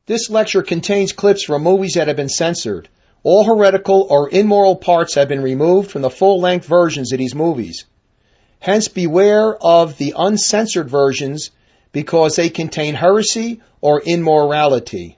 This lecture contains clips from movies that have been censored. All heretical or immoral parts have been removed from the full-length versions of these movies. Hence, beware of the uncensored versions because they contain heresy or immorality.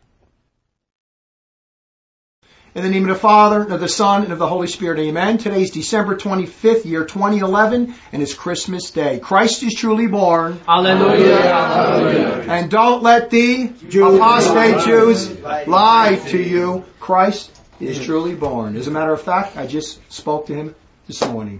In the name of the Father, and of the Son, and of the Holy Spirit, amen. Today is December 25th, year 2011, and it's Christmas Day. Christ is truly born. Hallelujah. Hallelujah. And don't let the apostate Jews lie to you. Christ is truly born. As a matter of fact, I just spoke to him this morning,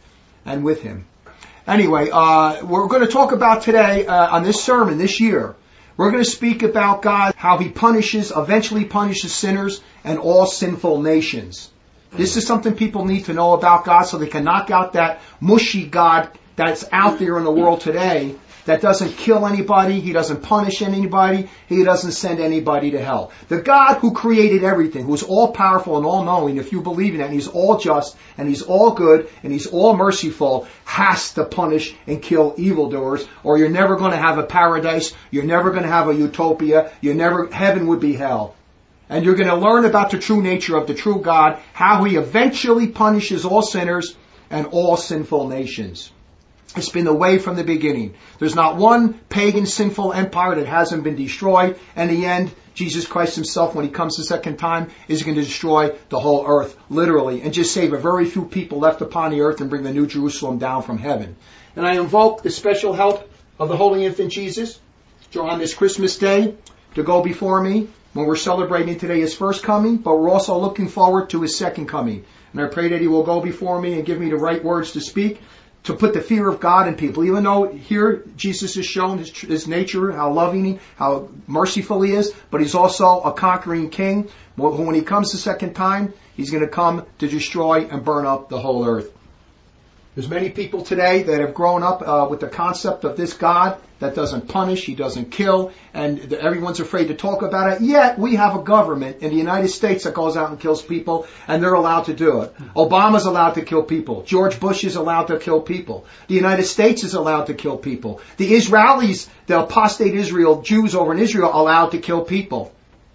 and with him. Anyway, we're going to talk about today, on this sermon this year, we're going to speak about God, how He eventually punishes sinners and all sinful nations. This is something people need to know about God so they can knock out that mushy God that's out there in the world today that doesn't kill anybody, He doesn't punish anybody, He doesn't send anybody to hell. The God who created everything, who's all powerful and all knowing, if you believe in that, and He's all just, and He's all good, and He's all merciful, has to punish and kill evildoers, or you're never going to have a paradise, you're never going to have a utopia, heaven would be hell. And you're going to learn about the true nature of the true God, how He eventually punishes all sinners and all sinful nations. It's been the way from the beginning. There's not one pagan sinful empire that hasn't been destroyed. And in the end, Jesus Christ Himself, when He comes the second time, is going to destroy the whole earth, literally, and just save a very few people left upon the earth and bring the New Jerusalem down from heaven. And I invoke the special help of the Holy Infant Jesus on this Christmas day to go before me when we're celebrating today His first coming, but we're also looking forward to His second coming. And I pray that He will go before me and give me the right words to speak, to put the fear of God in people. Even though here Jesus has shown his nature, how loving, how merciful He is, but He's also a conquering king. When He comes the second time, He's going to come to destroy and burn up the whole earth. There's many people today that have grown up with the concept of this God that doesn't punish, He doesn't kill, and everyone's afraid to talk about it. Yet we have a government in the United States that goes out and kills people, and they're allowed to do it. Obama's allowed to kill people. George Bush is allowed to kill people. The United States is allowed to kill people. The Israelis, the apostate Jews over in Israel, are allowed to kill people.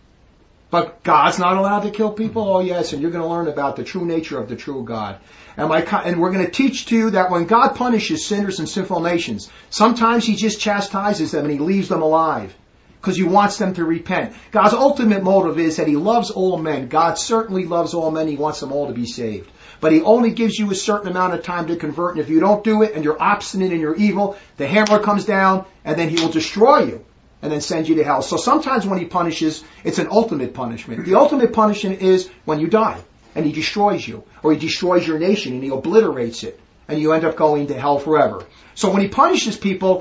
But God's not allowed to kill people? Oh yes, and you're going to learn about the true nature of the true God. And we're going to teach to you that when God punishes sinners and sinful nations, sometimes He just chastises them and He leaves them alive because He wants them to repent. God's ultimate motive is that He loves all men. God certainly loves all men. He wants them all to be saved. But He only gives you a certain amount of time to convert, and if you don't do it and you're obstinate and you're evil, the hammer comes down and then He will destroy you and then send you to hell. So sometimes when He punishes, it's an ultimate punishment. The ultimate punishment is when you die and He destroys you, or He destroys your nation and He obliterates it, and you end up going to hell forever. So when He punishes people,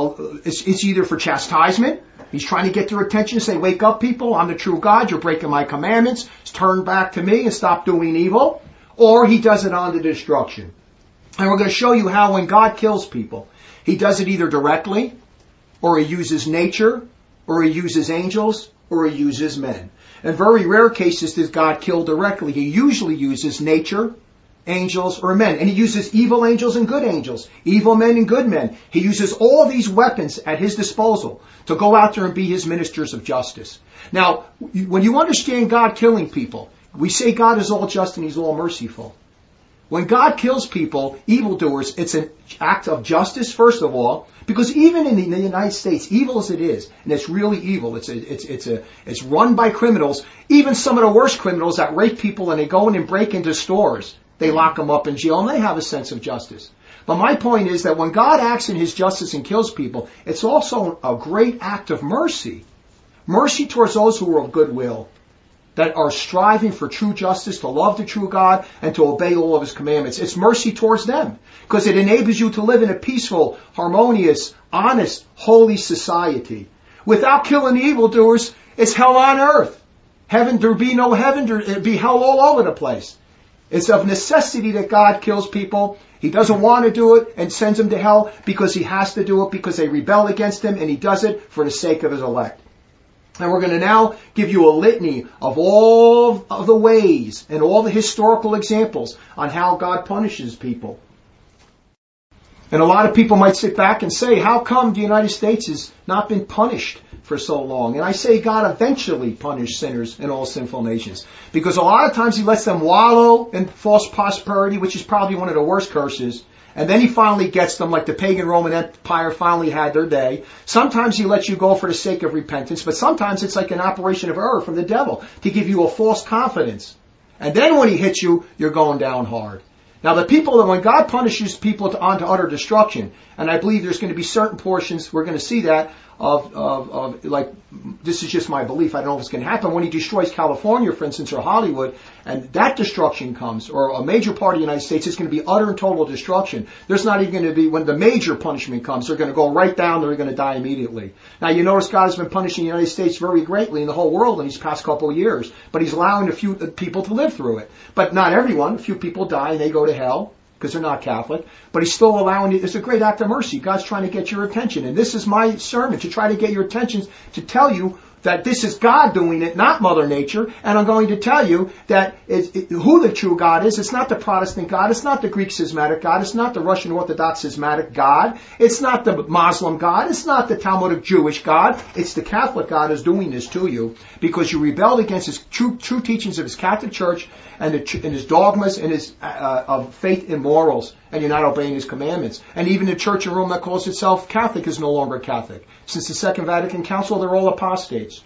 it's either for chastisement. He's trying to get their attention, say, wake up people, I'm the true God, you're breaking my commandments, turn back to me and stop doing evil. Or He does it unto destruction. And we're going to show you how when God kills people, He does it either directly, or He uses nature, or He uses angels, or He uses men. In very rare cases does God kill directly. He usually uses nature, angels, or men. And He uses evil angels and good angels, evil men and good men. He uses all these weapons at His disposal to go out there and be His ministers of justice. Now, when you understand God killing people, we say God is all just and He's all merciful. When God kills people, evildoers, it's an act of justice, first of all, because even in the United States, evil as it is, and it's really evil, it's run by criminals, even some of the worst criminals that rape people and they go in and break into stores, they lock them up in jail and they have a sense of justice. But my point is that when God acts in His justice and kills people, it's also a great act of mercy. Mercy towards those who are of goodwill, that are striving for true justice, to love the true God, and to obey all of His commandments. It's mercy towards them, because it enables you to live in a peaceful, harmonious, honest, holy society. Without killing the evildoers, it's hell on earth. There'd be no heaven, there'd be hell all over the place. It's of necessity that God kills people. He doesn't want to do it and sends them to hell because He has to do it because they rebel against Him, and He does it for the sake of His elect. And we're going to now give you a litany of all of the ways and all the historical examples on how God punishes people. And a lot of people might sit back and say, how come the United States has not been punished for so long? And I say God eventually punished sinners in all sinful nations. Because a lot of times He lets them wallow in false prosperity, which is probably one of the worst curses. And then He finally gets them, like the pagan Roman Empire finally had their day. Sometimes He lets you go for the sake of repentance, but sometimes it's like an operation of error from the devil to give you a false confidence. And then when He hits you, you're going down hard. Now the people, when God punishes people onto utter destruction, and I believe there's going to be certain portions, we're going to see that, of like, this is just my belief, I don't know if it's going to happen, when He destroys California, for instance, or Hollywood, and that destruction comes, or a major part of the United States, it's going to be utter and total destruction. There's not even going to be, when the major punishment comes, they're going to go right down, they're going to die immediately. Now you notice God has been punishing the United States very greatly in the whole world in these past couple of years, but He's allowing a few people to live through it. But not everyone, a few people die and they go to hell, because they're not Catholic, but He's still allowing it. It's a great act of mercy. God's trying to get your attention. And this is my sermon, to try to get your attention, to tell you that this is God doing it, not Mother Nature. And I'm going to tell you that who the true God is. It's not the Protestant God. It's not the Greek schismatic God. It's not the Russian Orthodox schismatic God. It's not the Muslim God. It's not the Talmudic Jewish God. It's the Catholic God who's doing this to you because you rebelled against His true teachings of His Catholic Church and His dogmas and His of faith and morals, and you're not obeying His commandments. And even the Church in Rome that calls itself Catholic is no longer Catholic. Since the Second Vatican Council, they're all apostates.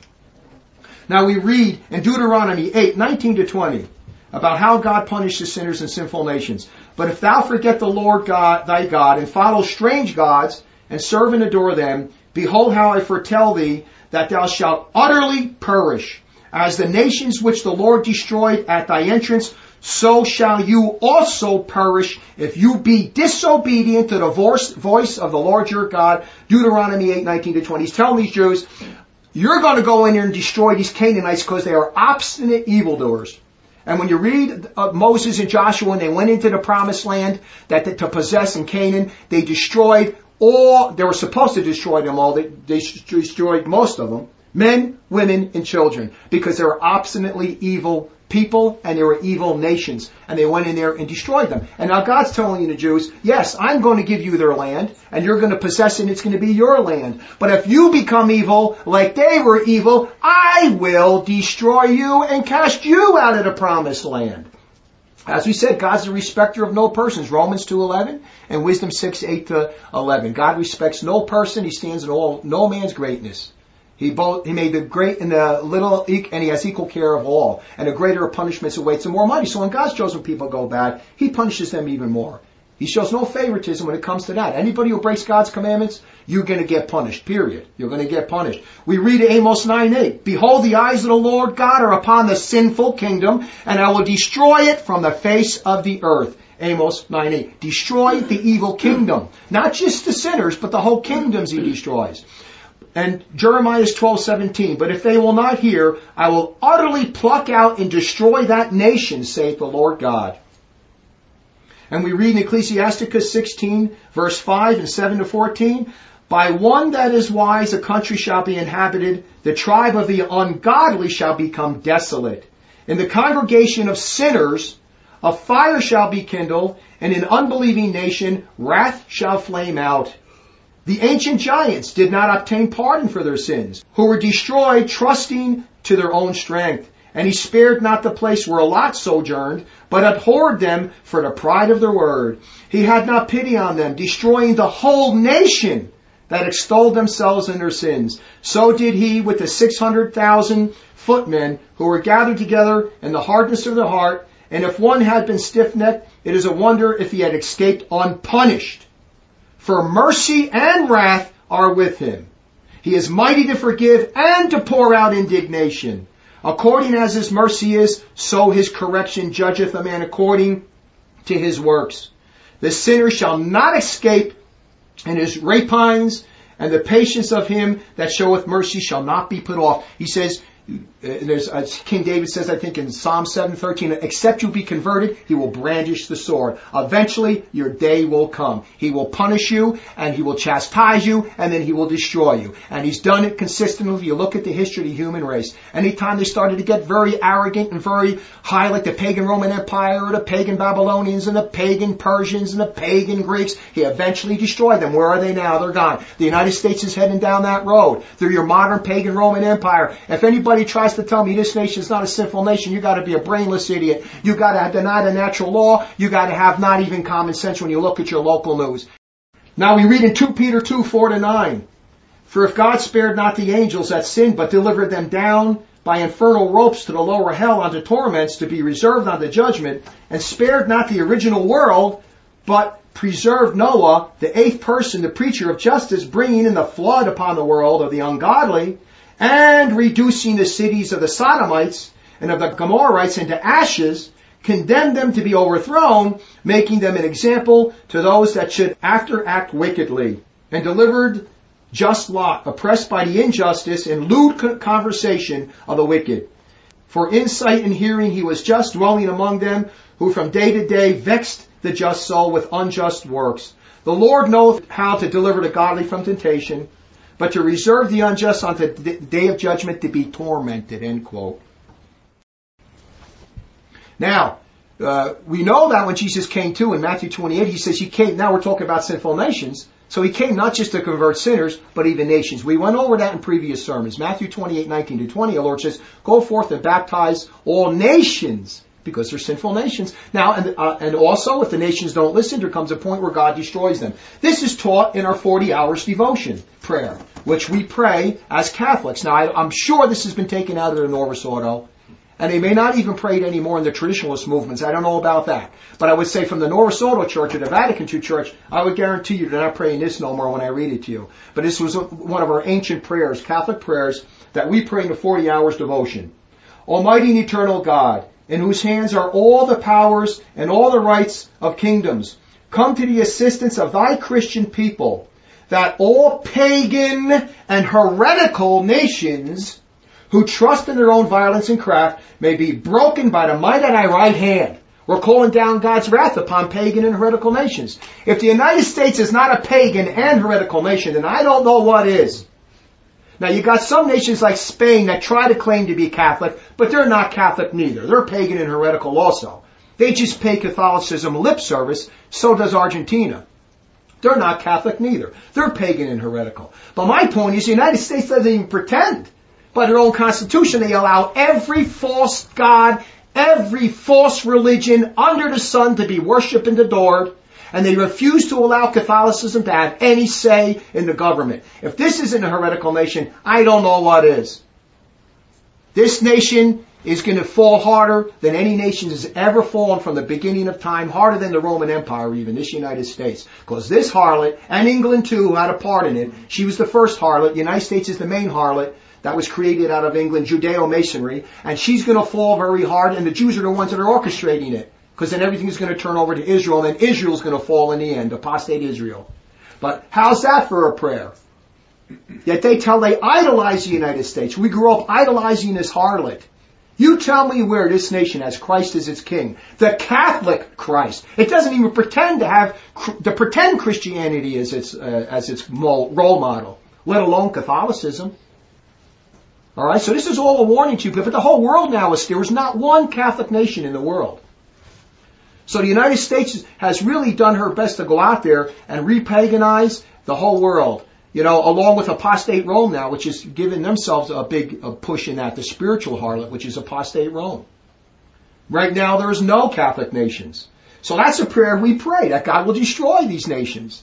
Now we read in Deuteronomy 8:19-20 about how God punishes sinners and sinful nations. But if thou forget the Lord God, thy God, and follow strange gods, and serve and adore them, behold how I foretell thee that thou shalt utterly perish. As the nations which the Lord destroyed at thy entrance, so shall you also perish if you be disobedient to the voice of the Lord your God. Deuteronomy 8:19-20. He's telling these Jews, you're going to go in there and destroy these Canaanites because they are obstinate evildoers. And when you read Moses and Joshua, when they went into the promised land to possess in Canaan, they destroyed all, they were supposed to destroy them all, they destroyed most of them, men, women, and children, because they were obstinately evil people and they were evil nations. And they went in there and destroyed them. And now God's telling you, the Jews, yes, I'm going to give you their land, and you're going to possess it, and it's going to be your land. But if you become evil like they were evil, I will destroy you and cast you out of the promised land. As we said, God's a respecter of no persons. Romans 2:11 and Wisdom 6:8-11. God respects no person. He stands in no man's greatness. He made the great and the little, and He has equal care of all. And a greater punishment awaits the more mighty. So when God's chosen people go bad, He punishes them even more. He shows no favoritism when it comes to that. Anybody who breaks God's commandments, you're going to get punished, period. You're going to get punished. We read Amos 9:8. Behold, the eyes of the Lord God are upon the sinful kingdom, and I will destroy it from the face of the earth. Amos 9:8. Destroy the evil kingdom. Not just the sinners, but the whole kingdoms He destroys. And Jeremiah 12:17. But if they will not hear, I will utterly pluck out and destroy that nation, saith the Lord God. And we read in Ecclesiasticus 16, verse 5 and 7-14, by one that is wise a country shall be inhabited, the tribe of the ungodly shall become desolate. In the congregation of sinners a fire shall be kindled, and in unbelieving nation wrath shall flame out. The ancient giants did not obtain pardon for their sins, who were destroyed trusting to their own strength. And He spared not the place where Lot sojourned, but abhorred them for the pride of their word. He had not pity on them, destroying the whole nation that extolled themselves in their sins. So did He with the 600,000 footmen who were gathered together in the hardness of their heart. And if one had been stiff-necked, it is a wonder if he had escaped unpunished. For mercy and wrath are with Him. He is mighty to forgive and to pour out indignation. According as His mercy is, so His correction judgeth a man according to his works. The sinner shall not escape in his rapines, and the patience of Him that showeth mercy shall not be put off. He says, King David says, I think in Psalm 7:13, except you be converted, he will brandish the sword. Eventually, your day will come. He will punish you, and he will chastise you, and then he will destroy you. And he's done it consistently. You look at the history of the human race. Anytime they started to get very arrogant and very high, like the pagan Roman Empire, or the pagan Babylonians, and the pagan Persians, and the pagan Greeks, he eventually destroyed them. Where are they now? They're gone. The United States is heading down that road through your modern pagan Roman Empire. If anybody tries to tell me this nation is not a sinful nation, you got to be a brainless idiot. You got to deny the natural law. You got to have not even common sense when you look at your local news. Now we read in 2 Peter 2:4-9. For if God spared not the angels that sinned, but delivered them down by infernal ropes to the lower hell unto torments to be reserved unto judgment, and spared not the original world, but preserved Noah, the eighth person, the preacher of justice, bringing in the flood upon the world of the ungodly, and reducing the cities of the Sodomites and of the Gomorrites into ashes, condemned them to be overthrown, making them an example to those that should after act wickedly, and delivered just Lot, oppressed by the injustice and lewd conversation of the wicked. For insight and hearing he was just, dwelling among them, who from day to day vexed the just soul with unjust works. The Lord knoweth how to deliver the godly from temptation, but to reserve the unjust unto the day of judgment to be tormented. End quote. Now, we know that when Jesus came too in Matthew 28, he says he came, now we're talking about sinful nations, so he came not just to convert sinners, but even nations. We went over that in previous sermons. Matthew 28:19-20, the Lord says, go forth and baptize all nations, because they're sinful nations. Now, and also, if the nations don't listen, there comes a point where God destroys them. This is taught in our 40 hours devotion prayer, which we pray as Catholics. Now, I'm sure this has been taken out of the Novus Ordo, and they may not even pray it anymore in the traditionalist movements. I don't know about that. But I would say from the Novus Ordo Church or the Vatican II Church, I would guarantee you they're not praying this no more when I read it to you. But this was one of our ancient prayers, Catholic prayers, that we pray in the 40 hours devotion. Almighty and eternal God, in whose hands are all the powers and all the rights of kingdoms, come to the assistance of thy Christian people, that all pagan and heretical nations who trust in their own violence and craft may be broken by the might of thy right hand. We're calling down God's wrath upon pagan and heretical nations. If the United States is not a pagan and heretical nation, then I don't know what is. Now you got some nations like Spain that try to claim to be Catholic, but they're not Catholic neither. They're pagan and heretical also. They just pay Catholicism lip service, so does Argentina. They're not Catholic neither. They're pagan and heretical. But my point is the United States doesn't even pretend. By their own constitution, they allow every false god, every false religion under the sun to be worshipped and adored. And they refuse to allow Catholicism to have any say in the government. If this isn't a heretical nation, I don't know what is. This nation is going to fall harder than any nation has ever fallen from the beginning of time, harder than the Roman Empire even, this United States. Because this harlot, and England too, who had a part in it, she was the first harlot, the United States is the main harlot, that was created out of England, Judeo-Masonry, and she's going to fall very hard, and the Jews are the ones that are orchestrating it. Because then everything is going to turn over to Israel, and then Israel's going to fall in the end, apostate Israel. But how's that for a prayer? Yet they idolize the United States. We grew up idolizing this harlot. You tell me where this nation has Christ as its king. The Catholic Christ. It doesn't even pretend to have the pretend Christianity as its role model, let alone Catholicism. All right, so this is all a warning to you. But the whole world now is there is not one Catholic nation in the world. So the United States has really done her best to go out there and repaganize the whole world. You know, along with apostate Rome now, which is giving themselves a big push in that, the spiritual harlot, which is apostate Rome. Right now there is no Catholic nations. So that's a prayer we pray, that God will destroy these nations.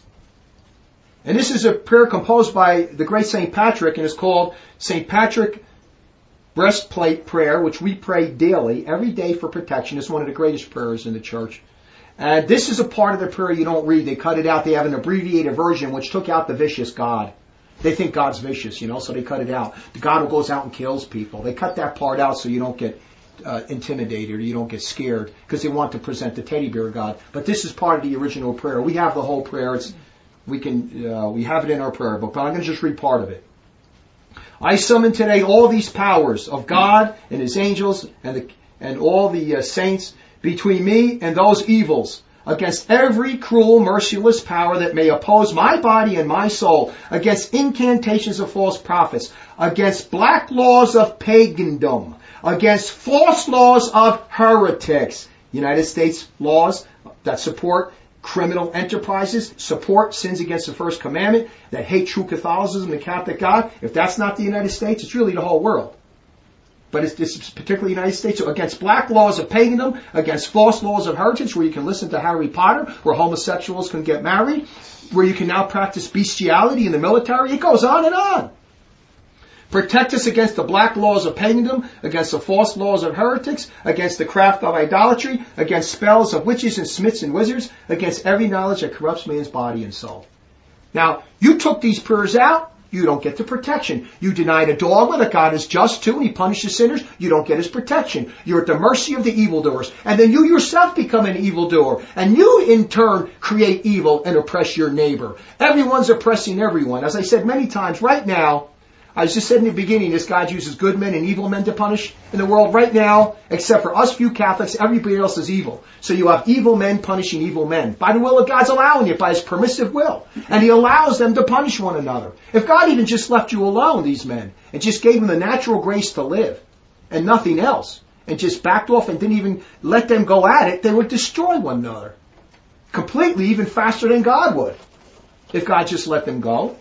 And this is a prayer composed by the great St. Patrick, and it's called St. Patrick Breastplate Prayer, which we pray daily, every day for protection. It's one of the greatest prayers in the church. And this is a part of the prayer you don't read. They cut it out. They have an abbreviated version which took out the vicious God. They think God's vicious, so they cut it out. The God who goes out and kills people. They cut that part out so you don't get intimidated or you don't get scared because they want to present the teddy bear God. But this is part of the original prayer. We have the whole prayer. We have it in our prayer book, but I'm going to just read part of it. I summon today all these powers of God and His angels and all the saints between me and those evils, against every cruel, merciless power that may oppose my body and my soul, against incantations of false prophets, against black laws of pagandom, against false laws of heretics. United States laws that support criminal enterprises, support sins against the first commandment, that hate true Catholicism and Catholic God. If that's not the United States, it's really the whole world. But it's particularly the United States. So against black laws of pagandom, against false laws of heritage, where you can listen to Harry Potter, where homosexuals can get married, where you can now practice bestiality in the military. It goes on and on. Protect us against the black laws of pagandom, against the false laws of heretics, against the craft of idolatry, against spells of witches and smiths and wizards, against every knowledge that corrupts man's body and soul. Now, you took these prayers out, you don't get the protection. You denied a dogma that God is just to and He punishes sinners, you don't get His protection. You're at the mercy of the evildoers. And then you yourself become an evildoer. And you, in turn, create evil and oppress your neighbor. Everyone's oppressing everyone. As I said many times, right now, I just said in the beginning, this God uses good men and evil men to punish in the world. Right now, except for us few Catholics, everybody else is evil. So you have evil men punishing evil men. By the will of God's allowing it, by His permissive will. And He allows them to punish one another. If God even just left you alone, these men, and just gave them the natural grace to live, and nothing else, and just backed off and didn't even let them go at it, they would destroy one another. Completely, even faster than God would. If God just let them go.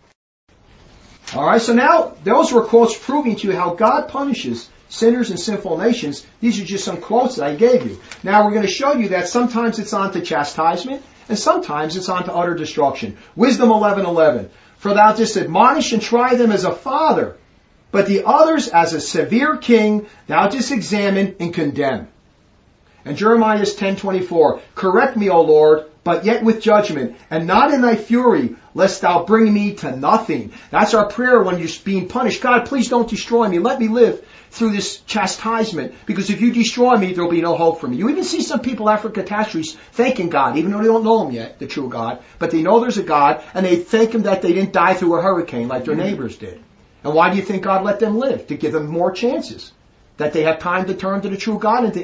Alright, so now those were quotes proving to you how God punishes sinners and sinful nations. These are just some quotes that I gave you. Now we're going to show you that sometimes it's on to chastisement and sometimes it's on to utter destruction. Wisdom 11:11. For thou didst admonish and try them as a father, but the others as a severe king thou didst examine and condemn. And Jeremiah 10:24. Correct me, O Lord, but yet with judgment, and not in thy fury, lest thou bring me to nothing. That's our prayer when you're being punished. God, please don't destroy me. Let me live through this chastisement, because if you destroy me, there'll be no hope for me. You even see some people after catastrophes thanking God, even though they don't know Him yet, the true God, but they know there's a God, and they thank Him that they didn't die through a hurricane like their neighbors did. And why do you think God let them live? To give them more chances. That they have time to turn to the true God and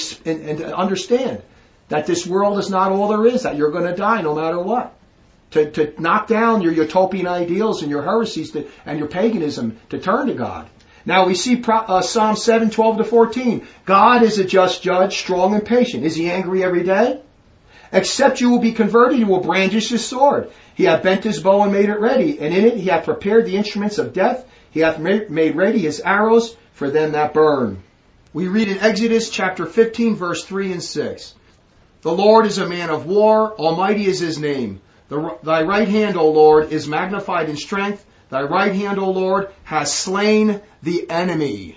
to understand that this world is not all there is, that you're going to die no matter what. To knock down your utopian ideals and your heresies and your paganism, to turn to God. Now we see Psalm 7:12-14. God is a just judge, strong and patient. Is He angry every day? Except you will be converted, He will brandish His sword. He hath bent His bow and made it ready, and in it He hath prepared the instruments of death. He hath made ready His arrows for them that burn. We read in Exodus chapter 15, verse 3 and 6. The Lord is a man of war, almighty is His name. Thy right hand, O Lord, is magnified in strength. Thy right hand, O Lord, has slain the enemy.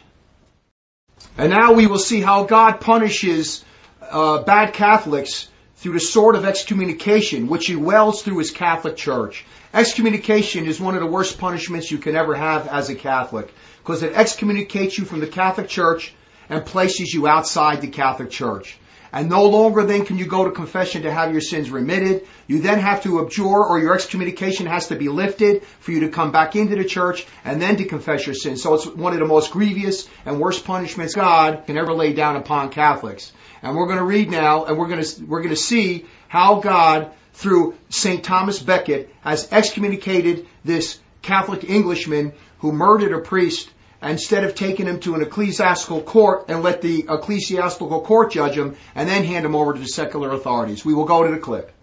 And now we will see how God punishes bad Catholics through the sword of excommunication, which He wields through His Catholic Church. Excommunication is one of the worst punishments you can ever have as a Catholic, because it excommunicates you from the Catholic Church and places you outside the Catholic Church. And no longer then can you go to confession to have your sins remitted. You then have to abjure, or your excommunication has to be lifted for you to come back into the church and then to confess your sins. So it's one of the most grievous and worst punishments God can ever lay down upon Catholics. And we're going to read now, and we're going to see how God, through St. Thomas Becket, has excommunicated this Catholic Englishman who murdered a priest. Instead of taking him to an ecclesiastical court and let the ecclesiastical court judge him and then hand him over to the secular authorities. We will go to the clip.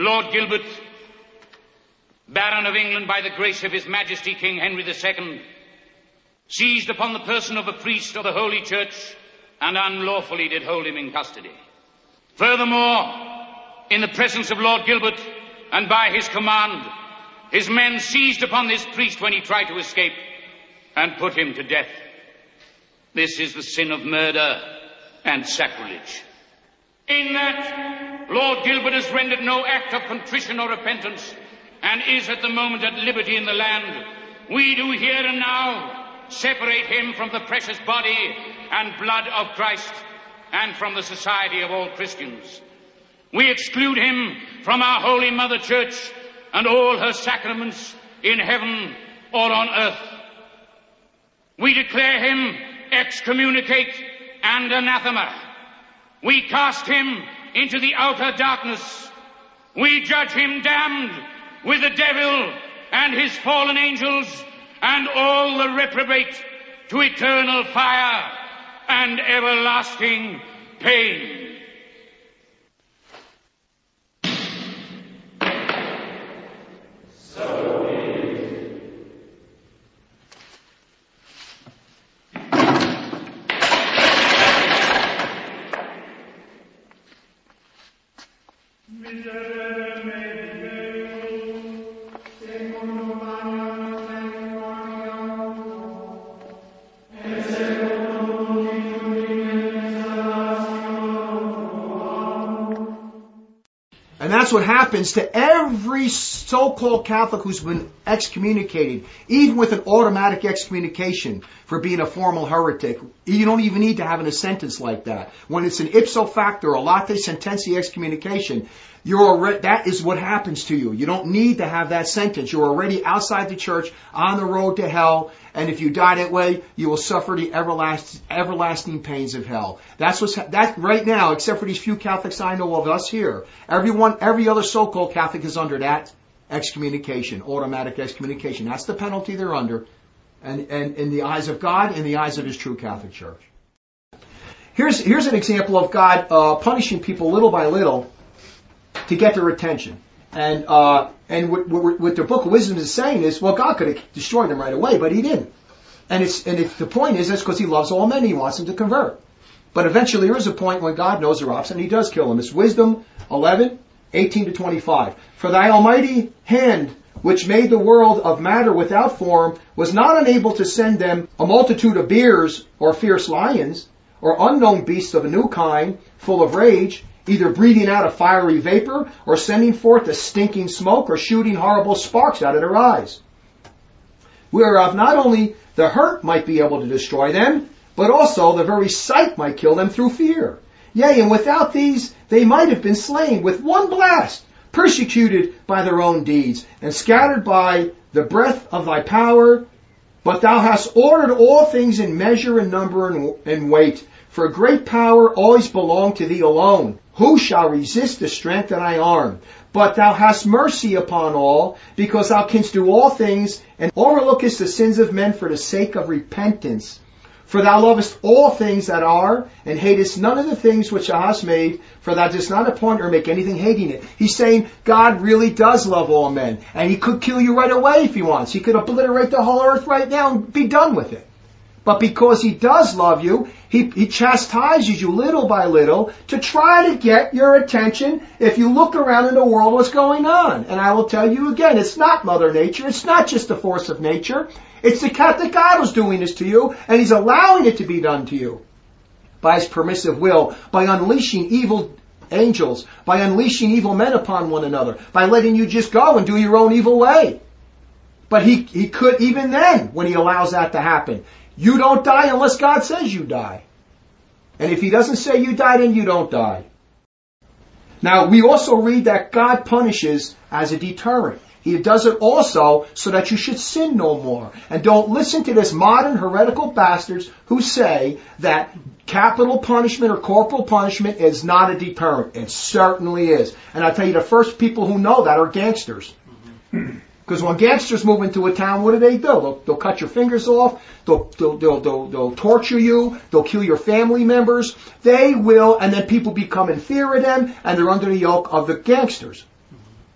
Lord Gilbert, Baron of England by the grace of His Majesty King Henry II, seized upon the person of a priest of the Holy Church and unlawfully did hold him in custody. Furthermore, in the presence of Lord Gilbert and by his command, his men seized upon this priest when he tried to escape and put him to death. This is the sin of murder and sacrilege. In that, Lord Gilbert has rendered no act of contrition or repentance and is at the moment at liberty in the land. We do here and now separate him from the precious body and blood of Christ and from the society of all Christians. We exclude him from our Holy Mother Church and all her sacraments in heaven or on earth. We declare him excommunicate and anathema. We cast him into the outer darkness. We judge him damned with the devil and his fallen angels and all the reprobate to eternal fire and everlasting pain. And that's what happens to every so-called Catholic who's been excommunicated, even with an automatic excommunication for being a formal heretic. You don't even need to have a sentence like that. When it's an ipso facto or late sententia excommunication, that is what happens to you. You don't need to have that sentence. You're already outside the church, on the road to hell, and if you die that way, you will suffer the everlasting pains of hell. That right now, except for these few Catholics I know of us here, every other so-called Catholic is under that excommunication, automatic excommunication. That's the penalty they're under, and in the eyes of God, in the eyes of His true Catholic Church. Here's an example of God punishing people little by little to get their attention. And what the Book of Wisdom is saying is, well, God could have destroyed them right away, but He didn't. And the point is, that's because He loves all men. He wants them to convert. But eventually there is a point when God knows their opposite and He does kill them. It's Wisdom 11:18-25. For thy almighty hand, which made the world of matter without form, was not unable to send them a multitude of bears or fierce lions, or unknown beasts of a new kind, full of rage, either breathing out a fiery vapor, or sending forth a stinking smoke, or shooting horrible sparks out of their eyes. Whereof not only the hurt might be able to destroy them, but also the very sight might kill them through fear. Yea, and without these they might have been slain with one blast, persecuted by their own deeds, and scattered by the breath of thy power. But thou hast ordered all things in measure and number and weight. For great power always belonged to thee alone. Who shall resist the strength of thy arm? But thou hast mercy upon all, because thou canst do all things, and overlookest the sins of men for the sake of repentance. For thou lovest all things that are, and hatest none of the things which thou hast made, for thou dost not appoint or make anything hating it. He's saying God really does love all men, and He could kill you right away if He wants. He could obliterate the whole earth right now and be done with it. But because He does love you, He chastises you little by little to try to get your attention. If you look around in the world, what's going on? And I will tell you again, it's not Mother Nature. It's not just the force of nature. It's the Catholic God who's doing this to you, and He's allowing it to be done to you by His permissive will, by unleashing evil angels, by unleashing evil men upon one another, by letting you just go and do your own evil way. But He could, even then, when He allows that to happen. You don't die unless God says you die. And if He doesn't say you die, then you don't die. Now, we also read that God punishes as a deterrent. He does it also so that you should sin no more. And don't listen to this modern heretical bastards who say that capital punishment or corporal punishment is not a deterrent. It certainly is. And I'll tell you, the first people who know that are gangsters. Because when gangsters move into a town, what do? They'll cut your fingers off. They'll torture you. They'll kill your family members. They will, and then people become in fear of them, and they're under the yoke of the gangsters.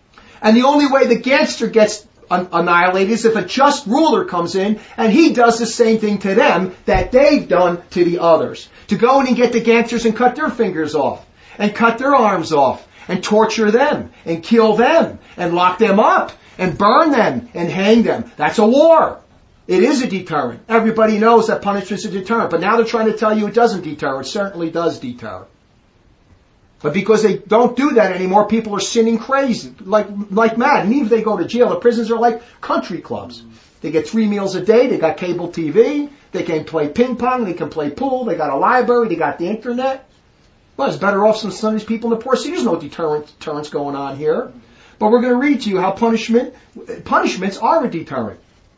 And the only way the gangster gets annihilated is if a just ruler comes in and he does the same thing to them that they've done to the others. To go in and get the gangsters and cut their fingers off and cut their arms off and torture them and kill them and lock them up and burn them and hang them. That's a war. It is a deterrent. Everybody knows that punishment is a deterrent. But now they're trying to tell you it doesn't deter. It certainly does deter. But because they don't do that anymore, people are sinning crazy, like mad. And even if they go to jail, the prisons are like country clubs. They get 3 meals a day, they got cable TV, they can play ping pong, they can play pool, they got a library, they got the internet. Well, it's better off than some of these people in the poor city. There's no deterrence going on here. But we're going to read to you how punishments are a deterrent.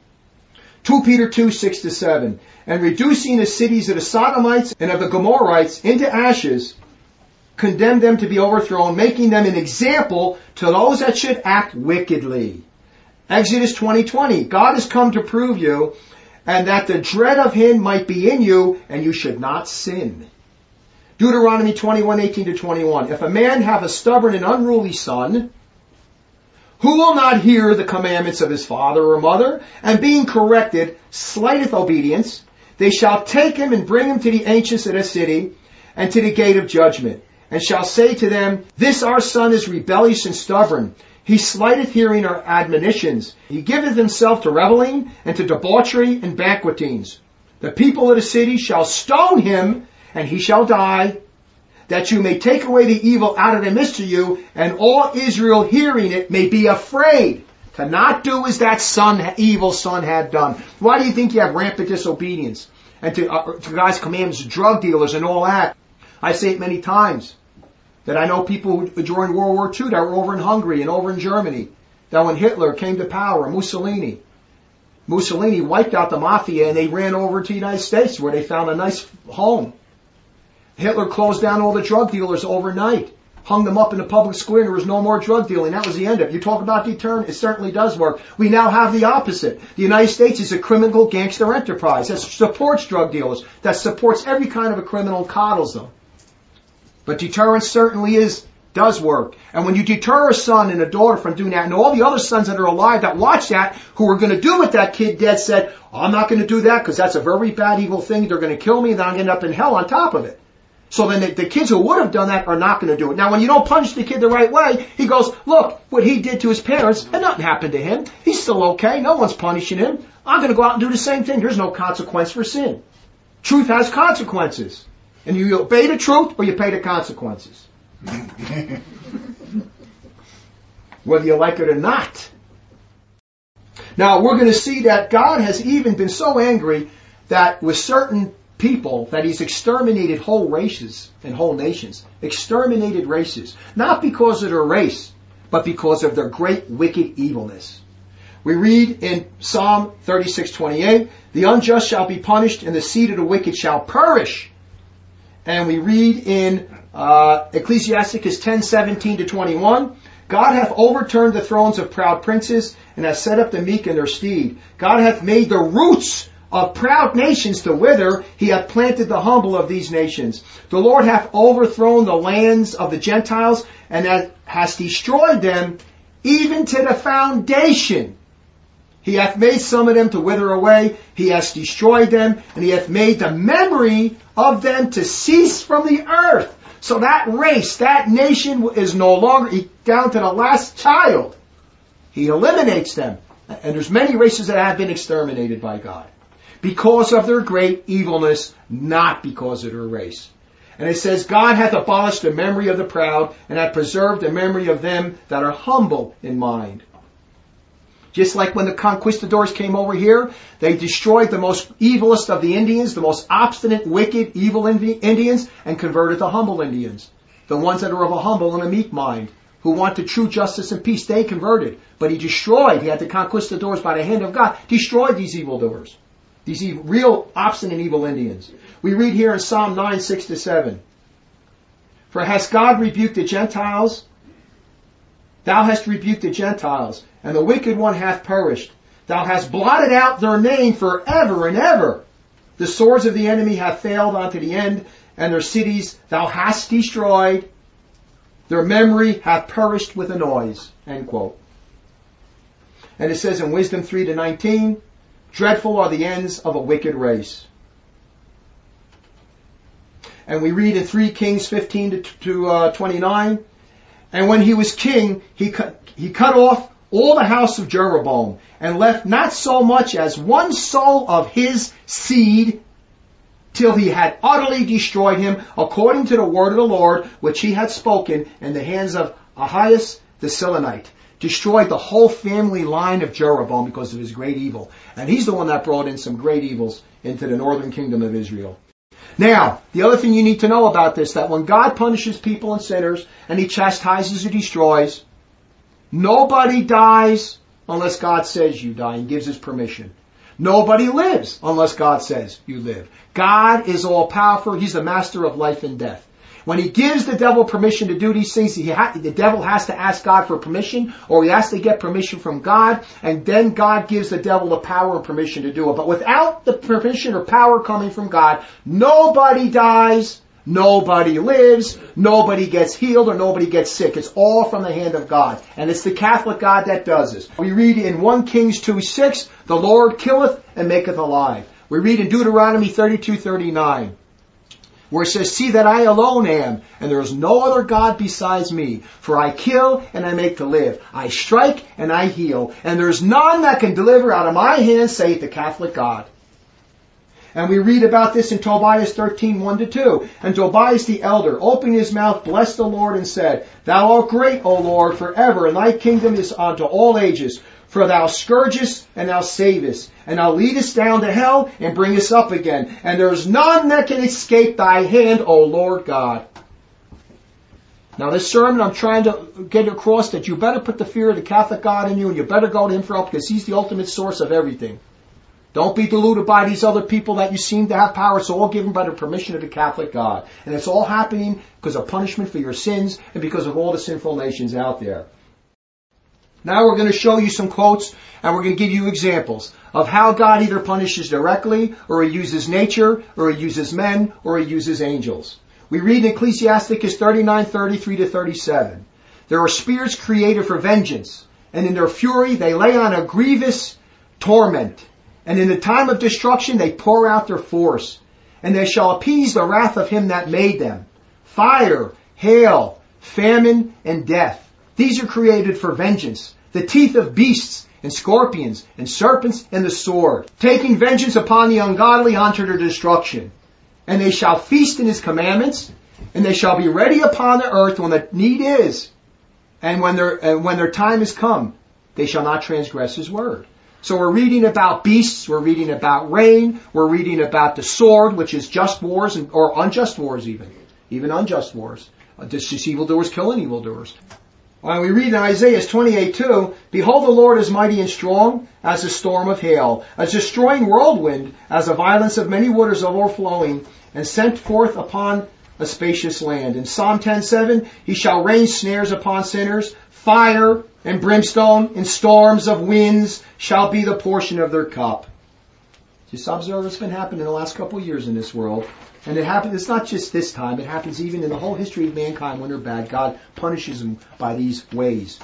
2 Peter 2, 6-7. And reducing the cities of the Sodomites and of the Gomorrites into ashes, condemn them to be overthrown, making them an example to those that should act wickedly. Exodus 20:20. God has come to prove you, and that the dread of him might be in you, and you should not sin. Deuteronomy 21:18-21. If a man have a stubborn and unruly son, who will not hear the commandments of his father or mother, and being corrected, slighteth obedience, they shall take him and bring him to the ancients of the city, and to the gate of judgment, and shall say to them, this our son is rebellious and stubborn. He slighteth hearing our admonitions. He giveth himself to reveling, and to debauchery and banquetings. The people of the city shall stone him, and he shall die, that you may take away the evil out of the midst of you, and all Israel hearing it may be afraid to not do as that evil son had done. Why do you think you have rampant disobedience? And to God's commandments, drug dealers and all that. I say it many times, that I know people who, during World War II that were over in Hungary and over in Germany, that when Hitler came to power, Mussolini wiped out the mafia and they ran over to the United States where they found a nice home. Hitler closed down all the drug dealers overnight, hung them up in the public square, and there was no more drug dealing. That was the end of it. You talk about deterrent, it certainly does work. We now have the opposite. The United States is a criminal gangster enterprise that supports drug dealers, that supports every kind of a criminal and coddles them. But deterrence certainly does work. And when you deter a son and a daughter from doing that, and all the other sons that are alive that watch that, who are going to do what that kid dead said, I'm not going to do that because that's a very bad, evil thing. They're going to kill me and then I'm going to end up in hell on top of it. So then the kids who would have done that are not going to do it. Now, when you don't punish the kid the right way, he goes, look, what he did to his parents, and nothing happened to him. He's still okay. No one's punishing him. I'm going to go out and do the same thing. There's no consequence for sin. Truth has consequences. And you obey the truth or you pay the consequences. Whether you like it or not. Now, we're going to see that God has even been so angry that with certain people that he's exterminated whole races and whole nations. Exterminated races. Not because of their race, but because of their great wicked evilness. We read in Psalm 36:28, the unjust shall be punished and the seed of the wicked shall perish. And we read in Ecclesiasticus 10:17-21, God hath overturned the thrones of proud princes and hath set up the meek in their stead. God hath made the roots of proud nations to wither. He hath planted the humble of these nations. The Lord hath overthrown the lands of the Gentiles and hath destroyed them even to the foundation. He hath made some of them to wither away. He hath destroyed them, and he hath made the memory of them to cease from the earth. So that race, that nation is no longer, down to the last child. He eliminates them. And there's many races that have been exterminated by God. Because of their great evilness, not because of their race. And it says, God hath abolished the memory of the proud, and hath preserved the memory of them that are humble in mind. Just like when the conquistadors came over here, they destroyed the most evilest of the Indians, the most obstinate, wicked, evil Indians, and converted to humble Indians. The ones that are of a humble and a meek mind, who wanted true justice and peace, they converted. But he had the conquistadors by the hand of God, destroyed these evildoers. These real obstinate evil Indians. We read here in Psalm 9, 6-7. For has God rebuked the Gentiles? Thou hast rebuked the Gentiles, and the wicked one hath perished. Thou hast blotted out their name forever and ever. The swords of the enemy have failed unto the end, and their cities thou hast destroyed. Their memory hath perished with a noise. End quote. And it says in Wisdom 3:19, dreadful are the ends of a wicked race. And we read in 3 Kings 15 to 29, and when he was king, he cut off all the house of Jeroboam, and left not so much as one soul of his seed, till he had utterly destroyed him, according to the word of the Lord, which he had spoken in the hands of Ahias the Silonite. Destroyed the whole family line of Jeroboam because of his great evil. And he's the one that brought in some great evils into the northern kingdom of Israel. Now, the other thing you need to know about this, that when God punishes people and sinners, and he chastises or destroys, nobody dies unless God says you die and gives his permission. Nobody lives unless God says you live. God is all powerful. He's the master of life and death. When he gives the devil permission to do these things, the devil has to ask God for permission, or he has to get permission from God, and then God gives the devil the power and permission to do it. But without the permission or power coming from God, nobody dies, nobody lives, nobody gets healed, or nobody gets sick. It's all from the hand of God. And it's the Catholic God that does this. We read in 1 Kings 2:6, the Lord killeth and maketh alive. We read in Deuteronomy 32:39, where it says, see that I alone am, and there is no other God besides me. For I kill and I make to live. I strike and I heal. And there is none that can deliver out of my hand, saith the Catholic God. And we read about this in Tobias 13:1-2. And Tobias the elder, opening his mouth, blessed the Lord and said, thou art great, O Lord, forever, and thy kingdom is unto all ages. For thou scourgest and thou savest, and thou leadest down to hell and bringest up again. And there is none that can escape thy hand, O Lord God. Now this sermon, I'm trying to get across that you better put the fear of the Catholic God in you, and you better go to him for help, because he's the ultimate source of everything. Don't be deluded by these other people that you seem to have power. It's all given by the permission of the Catholic God. And it's all happening because of punishment for your sins and because of all the sinful nations out there. Now we're going to show you some quotes, and we're going to give you examples of how God either punishes directly, or he uses nature, or he uses men, or he uses angels. We read in Ecclesiasticus 39:33-37. There are spirits created for vengeance, and in their fury they lay on a grievous torment. And in the time of destruction they pour out their force. And they shall appease the wrath of him that made them. Fire, hail, famine, and death. These are created for vengeance. The teeth of beasts, and scorpions, and serpents, and the sword. Taking vengeance upon the ungodly unto their destruction. And they shall feast in his commandments, and they shall be ready upon the earth when the need is. And when their time is come, they shall not transgress his word. So we're reading about beasts, we're reading about rain, we're reading about the sword, which is just wars, or unjust wars even unjust wars. Just evildoers killing evildoers. When we read in Isaiah 28:2, behold, the Lord is mighty and strong, as a storm of hail, as a destroying whirlwind, as a violence of many waters overflowing, and sent forth upon a spacious land. In Psalm 10:7, he shall rain snares upon sinners, fire and brimstone and storms of winds shall be the portion of their cup. Just observe what's been happening in the last couple of years in this world. And it's not just this time, it happens even in the whole history of mankind when they're bad. God punishes them by these ways.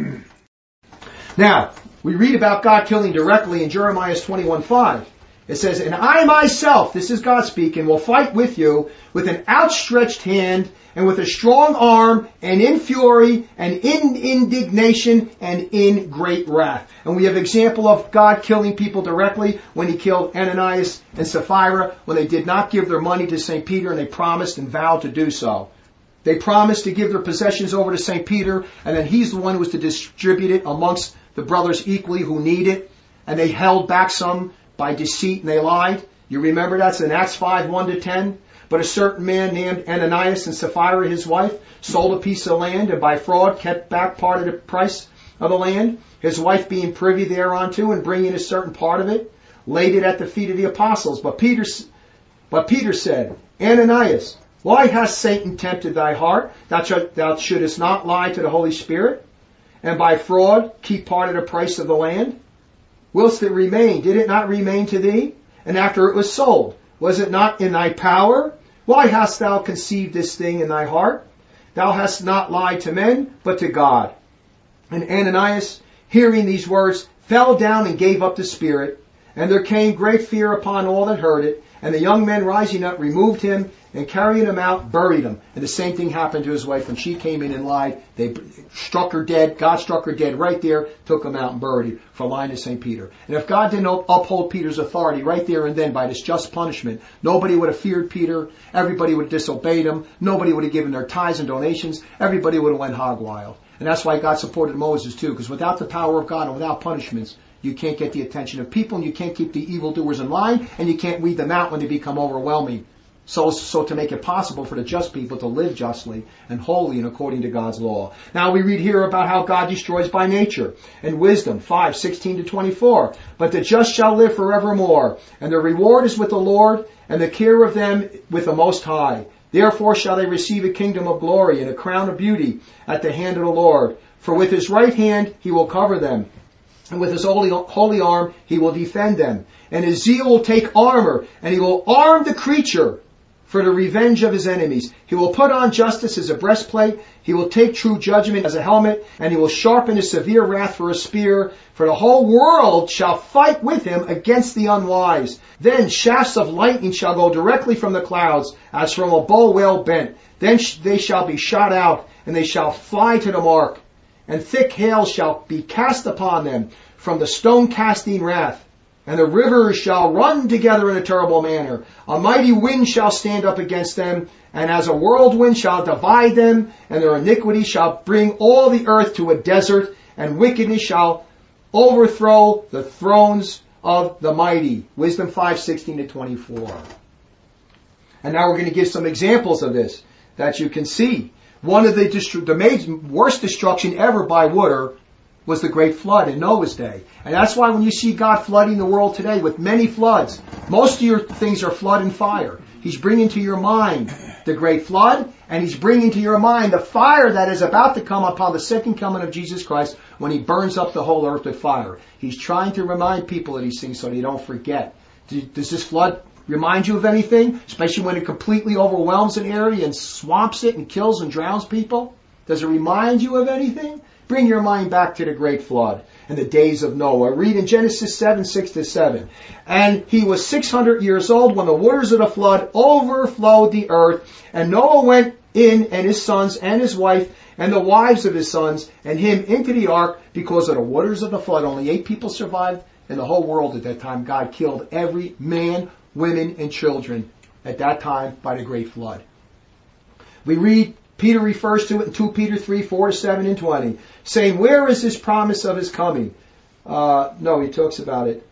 Now, we read about God killing directly in Jeremiah 21:5. It says, and I myself, this is God speaking, will fight with you with an outstretched hand and with a strong arm and in fury and in indignation and in great wrath. And we have example of God killing people directly when he killed Ananias and Sapphira when they did not give their money to St. Peter, and they promised and vowed to do so. They promised to give their possessions over to St. Peter, and then he's the one who was to distribute it amongst the brothers equally who need it. And they held back some by deceit, and they lied. You remember that's in Acts 5:1-10. But a certain man named Ananias and Sapphira, his wife, sold a piece of land, and by fraud kept back part of the price of the land. His wife being privy thereunto and bringing a certain part of it, laid it at the feet of the apostles. But Peter said, Ananias, why has Satan tempted thy heart, that thou shouldest not lie to the Holy Spirit, and by fraud keep part of the price of the land? Whilst it remained, did it not remain to thee? And after it was sold, was it not in thy power? Why hast thou conceived this thing in thy heart? Thou hast not lied to men, but to God. And Ananias, hearing these words, fell down and gave up the spirit. And there came great fear upon all that heard it. And the young men rising up removed him and carrying him out, buried him. And the same thing happened to his wife when she came in and lied. They struck her dead. God struck her dead right there, took him out and buried her for lying to St. Peter. And if God didn't uphold Peter's authority right there and then by this just punishment, nobody would have feared Peter. Everybody would have disobeyed him. Nobody would have given their tithes and donations. Everybody would have went hog wild. And that's why God supported Moses too, because without the power of God and without punishments, you can't get the attention of people, and you can't keep the evildoers in line, and you can't weed them out when they become overwhelming. So to make it possible for the just people to live justly and holy and according to God's law. Now we read here about how God destroys by nature. In Wisdom 5:16-24. But the just shall live forevermore, and their reward is with the Lord, and the care of them with the Most High. Therefore shall they receive a kingdom of glory and a crown of beauty at the hand of the Lord. For with his right hand he will cover them, and with his holy arm he will defend them. And his zeal will take armor, and he will arm the creature for the revenge of his enemies. He will put on justice as a breastplate. He will take true judgment as a helmet, and he will sharpen his severe wrath for a spear. For the whole world shall fight with him against the unwise. Then shafts of lightning shall go directly from the clouds, as from a bow well bent. Then they shall be shot out, and they shall fly to the mark. And thick hail shall be cast upon them from the stone-casting wrath. And the rivers shall run together in a terrible manner. A mighty wind shall stand up against them, and as a whirlwind shall divide them, and their iniquity shall bring all the earth to a desert, and wickedness shall overthrow the thrones of the mighty. Wisdom 5:16-24. And now we're going to give some examples of this that you can see. One of the worst destruction ever by water was the great flood in Noah's day. And that's why when you see God flooding the world today with many floods, most of your things are flood and fire. He's bringing to your mind the great flood, and he's bringing to your mind the fire that is about to come upon the second coming of Jesus Christ when he burns up the whole earth with fire. He's trying to remind people of these things so they don't forget. Does this flood remind you of anything? Especially when it completely overwhelms an area and swamps it and kills and drowns people? Does it remind you of anything? Bring your mind back to the great flood and the days of Noah. Read in Genesis 7:6-7. And he was 600 years old when the waters of the flood overflowed the earth. And Noah went in, and his sons and his wife and the wives of his sons and him into the ark because of the waters of the flood. Only 8 people survived in the whole world at that time. God killed every man, women, and children at that time by the great flood. We read Peter refers to it in 2 Peter 3:4-7-20, saying, where is this promise of his coming? No, he talks about it.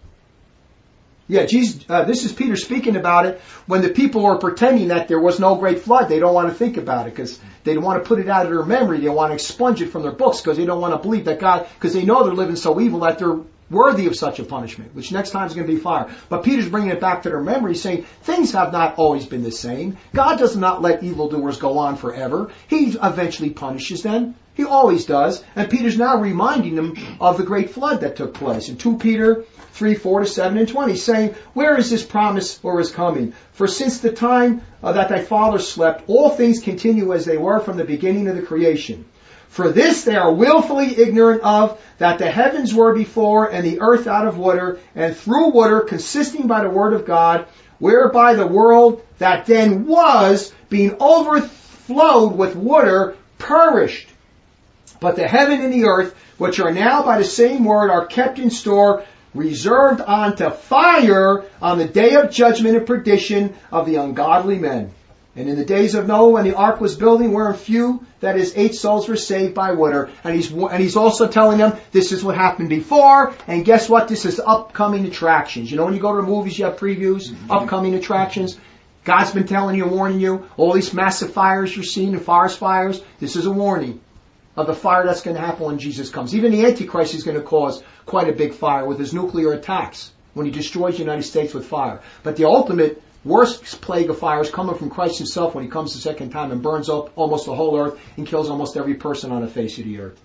Yeah, Jesus, this is Peter speaking about it when the people were pretending that there was no great flood. They don't want to think about it because they don't want to put it out of their memory. They want to expunge it from their books because they don't want to believe that God, because they know they're living so evil that they're worthy of such a punishment, which next time is going to be fire. But Peter's bringing it back to their memory, saying things have not always been the same. God does not let evildoers go on forever. He eventually punishes them. He always does. And Peter's now reminding them of the great flood that took place. In 2 Peter 3:4-7-20, saying, where is this promise or his coming? For since the time that thy fathers slept, all things continue as they were from the beginning of the creation. For this they are willfully ignorant of, that the heavens were before, and the earth out of water, and through water, consisting by the word of God, whereby the world that then was, being overflowed with water, perished. But the heaven and the earth, which are now by the same word, are kept in store, reserved unto fire on the day of judgment and perdition of the ungodly men. And in the days of Noah, when the ark was building, wherein few, that is 8 souls, were saved by water. And he's also telling them, this is what happened before, and guess what? This is upcoming attractions. You know when you go to the movies, you have previews, upcoming attractions. God's been telling you, warning you, all these massive fires you're seeing, and forest fires, this is a warning of the fire that's going to happen when Jesus comes. Even the Antichrist is going to cause quite a big fire with his nuclear attacks when he destroys the United States with fire. But the ultimate worst plague of fire is coming from Christ himself when he comes the second time and burns up almost the whole earth and kills almost every person on the face of the earth.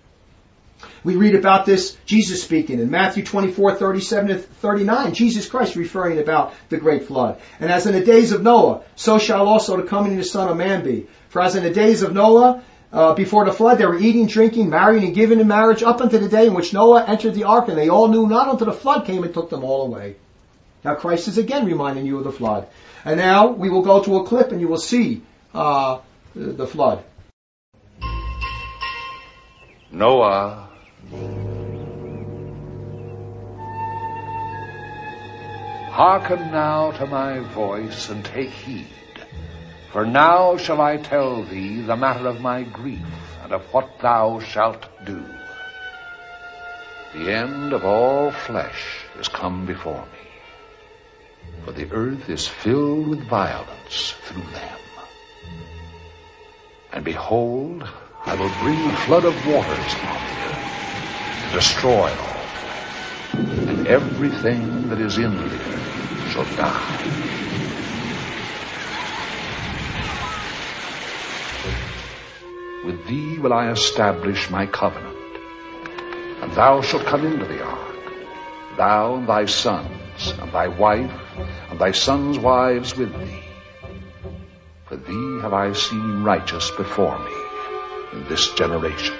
We read about this, Jesus speaking in Matthew 24:37-39, Jesus Christ referring about the great flood. And as in the days of Noah, so shall also the coming of the Son of Man be. For as in the days of Noah, before the flood, they were eating, drinking, marrying, and giving in marriage up unto the day in which Noah entered the ark, and they all knew not until the flood came and took them all away. Now Christ is again reminding you of the flood. And now we will go to a clip and you will see the flood. Noah, hearken now to my voice and take heed. For now shall I tell thee the matter of my grief, and of what thou shalt do. The end of all flesh is come before me, for the earth is filled with violence through them. And behold, I will bring a flood of waters on the earth, and destroy all, and everything that is in the earth shall die. With thee will I establish my covenant, and thou shalt come into the ark, thou and thy sons, and thy wife, and thy sons' wives with thee. For thee have I seen righteous before me in this generation.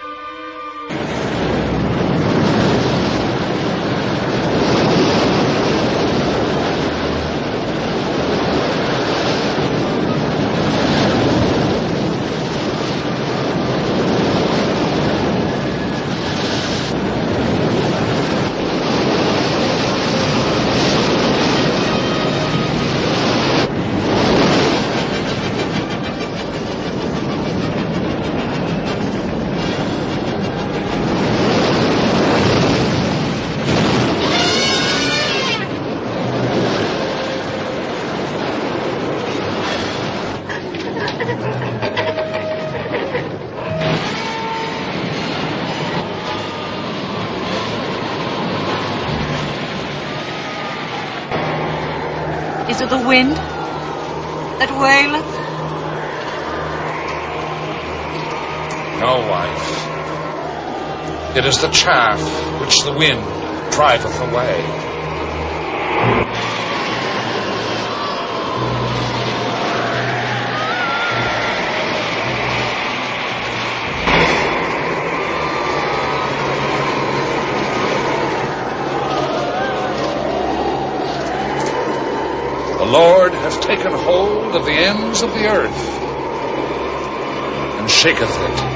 Is it the wind that waileth? No, wife. It is the chaff which the wind driveth away. The Lord hath taken hold of the ends of the earth, and shaketh it.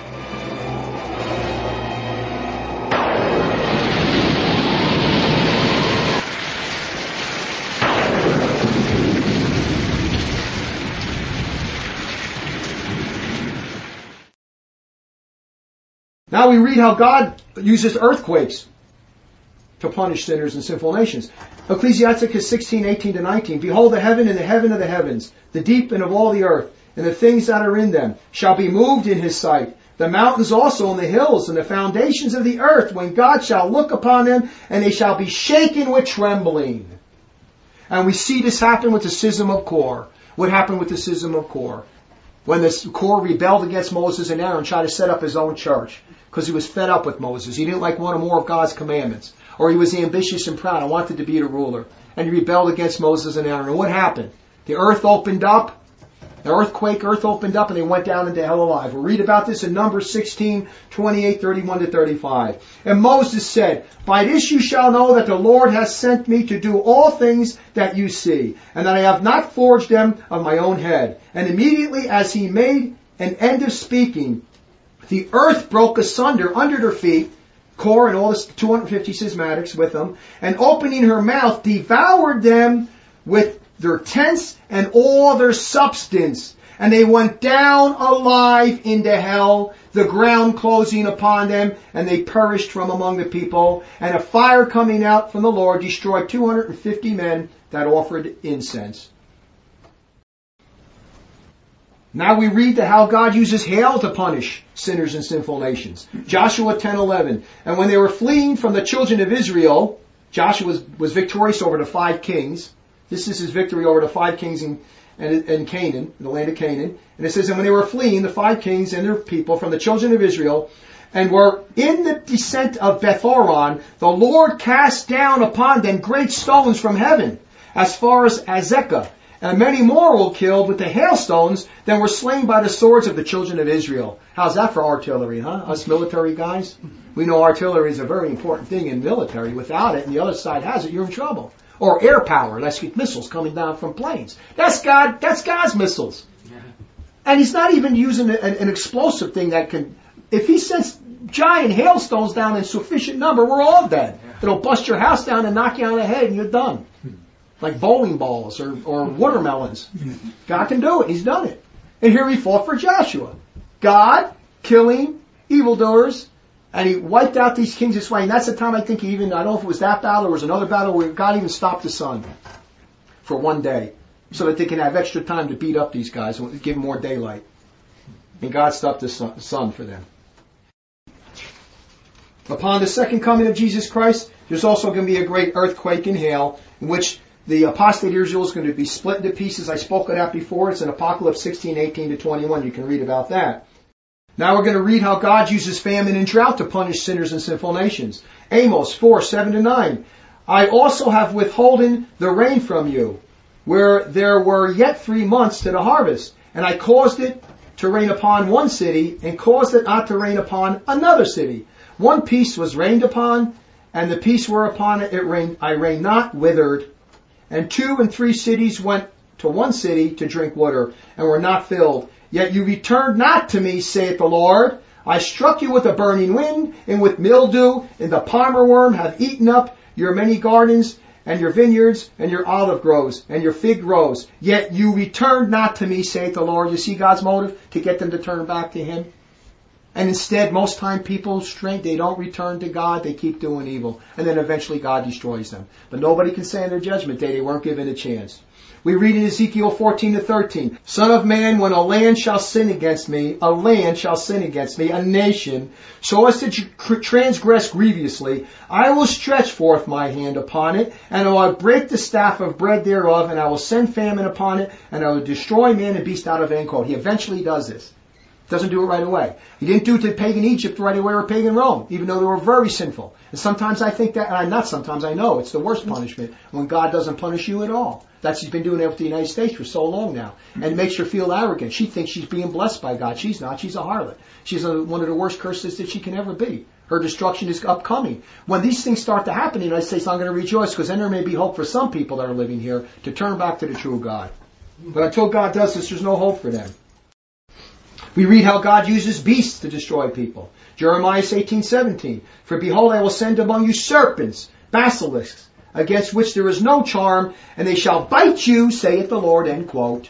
Now we read how God uses earthquakes to punish sinners and sinful nations. Ecclesiasticus 16:18-19. Behold, the heaven and the heaven of the heavens, the deep and of all the earth, and the things that are in them, shall be moved in his sight. The mountains also and the hills and the foundations of the earth, when God shall look upon them, and they shall be shaken with trembling. And we see this happen with the schism of Kor. What happened with the schism of Kor? When the Kor rebelled against Moses and Aaron, tried to set up his own church, because he was fed up with Moses. He didn't like one or more of God's commandments. Or he was ambitious and proud and wanted to be the ruler. And he rebelled against Moses and Aaron. And what happened? The earth opened up. The earth opened up, and they went down into hell alive. We'll read about this in Numbers 16:28-31-35. And Moses said, By this you shall know that the Lord has sent me to do all things that you see, and that I have not forged them of my own head. And immediately as he made an end of speaking, the earth broke asunder under their feet, Kor and all the 250 schismatics with them, and opening her mouth, devoured them with their tents and all their substance. And they went down alive into hell, the ground closing upon them, and they perished from among the people. And a fire coming out from the Lord destroyed 250 men that offered incense. Now we read how God uses hail to punish sinners and sinful nations. Joshua 10:11. And when they were fleeing from the children of Israel, Joshua was victorious over the 5 kings. This is his victory over the 5 kings in Canaan, in the land of Canaan. And it says, and when they were fleeing, the 5 kings and their people from the children of Israel, and were in the descent of Bethoron, the Lord cast down upon them great stones from heaven, as far as Azekah. And many more were killed with the hailstones than were slain by the swords of the children of Israel. How's that for artillery, huh? Us military guys? We know artillery is a very important thing in military. Without it, and the other side has it, you're in trouble. Or air power, let's get missiles coming down from planes. That's God's missiles. And he's not even using an explosive thing that can, if he sends giant hailstones down in sufficient number, we're all dead. It'll bust your house down and knock you on the head and you're done. Like bowling balls or watermelons. God can do it. He's done it. And here he fought for Joshua. God killing evildoers, and he wiped out these kings this way. And that's the time I think I don't know if it was that battle or was another battle where God even stopped the sun for one day so that they can have extra time to beat up these guys and give them more daylight. And God stopped the sun for them. Upon the second coming of Jesus Christ, there's also going to be a great earthquake and hail in which the apostate Israel is going to be split into pieces. I spoke of that before. It's in Apocalypse 16, 18 to 21. You can read about that. Now we're going to read how God uses famine and drought to punish sinners and sinful nations. Amos 4, 7 to 9. I also have withholden the rain from you, where there were yet 3 months to the harvest. And I caused it to rain upon one city, and caused it not to rain upon another city. One piece was rained upon, and the piece whereupon it rained, I rained not, withered. And 2 and 3 cities went to one city to drink water, and were not filled. Yet you returned not to me, saith the Lord. I struck you with a burning wind, and with mildew, and the palmer worm have eaten up your many gardens, and your vineyards, and your olive groves, and your fig groves. Yet you returned not to me, saith the Lord. You see God's motive? To get them to turn back to Him. And instead, most time people, they don't return to God, they keep doing evil. And then eventually God destroys them. But nobody can say in their judgment day they weren't given a chance. We read in Ezekiel 14 to 13, Son of man, when a land shall sin against me, a nation, so as to transgress grievously, I will stretch forth my hand upon it, and I will break the staff of bread thereof, and I will send famine upon it, and I will destroy man and beast out of it. End quote. He eventually does this. Doesn't do it right away. He didn't do it to pagan Egypt right away or pagan Rome, even though they were very sinful. And sometimes I think that, and not sometimes, I know it's the worst punishment when God doesn't punish you at all. He's been doing that with the United States for so long now. And it makes her feel arrogant. She thinks she's being blessed by God. She's not. She's a harlot. She's one of the worst curses that she can ever be. Her destruction is upcoming. When these things start to happen, the United States, I'm going to rejoice, because then there may be hope for some people that are living here to turn back to the true God. But until God does this, there's no hope for them. We read how God uses beasts to destroy people. Jeremiah 18:17. For behold, I will send among you serpents, basilisks, against which there is no charm, and they shall bite you, saith the Lord. End quote.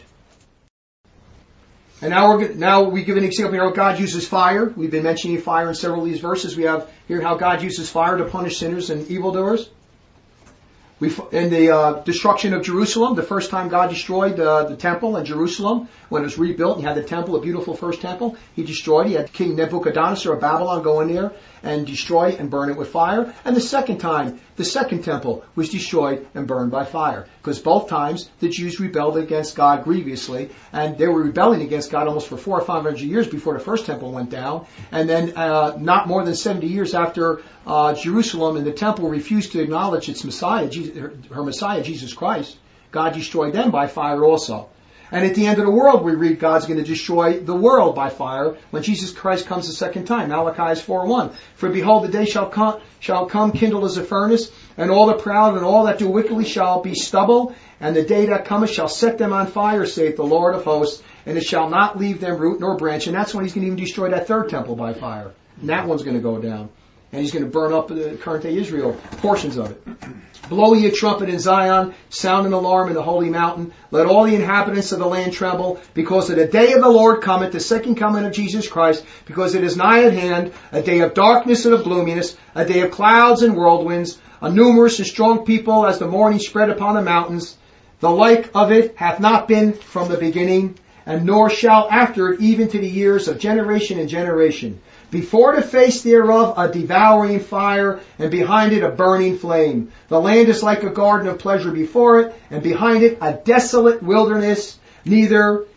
And now we give an example here how God uses fire. We've been mentioning fire in several of these verses. We have here how God uses fire to punish sinners and evildoers. In the destruction of Jerusalem, the first time God destroyed the temple in Jerusalem, when it was rebuilt, he had the temple, a beautiful first temple, he destroyed. He had King Nebuchadnezzar of Babylon go in there and destroy it and burn it with fire. And the second time, the second temple was destroyed and burned by fire. Because both times the Jews rebelled against God grievously, and they were rebelling against God almost for 400 or 500 years before the first temple went down. And then not more than 70 years after Jerusalem and the temple refused to acknowledge its Messiah, her Messiah, Jesus Christ, God destroyed them by fire also. And at the end of the world, we read God's going to destroy the world by fire when Jesus Christ comes the second time. Malachi 4:1. For behold, the day shall come kindled as a furnace, and all the proud and all that do wickedly shall be stubble, and the day that cometh shall set them on fire, saith the Lord of hosts, and it shall not leave them root nor branch. And that's when he's going to even destroy that third temple by fire. And that one's going to go down. And he's going to burn up the current day Israel, portions of it. Blow ye a trumpet in Zion, sound an alarm in the holy mountain. Let all the inhabitants of the land tremble, because of the day of the Lord cometh, the second coming of Jesus Christ, because it is nigh at hand, a day of darkness and of gloominess, a day of clouds and whirlwinds, a numerous and strong people as the morning spread upon the mountains. The like of it hath not been from the beginning, and nor shall after it even to the years of generation and generation. Before the face thereof a devouring fire, and behind it a burning flame. The land is like a garden of pleasure before it, and behind it a desolate wilderness. Neither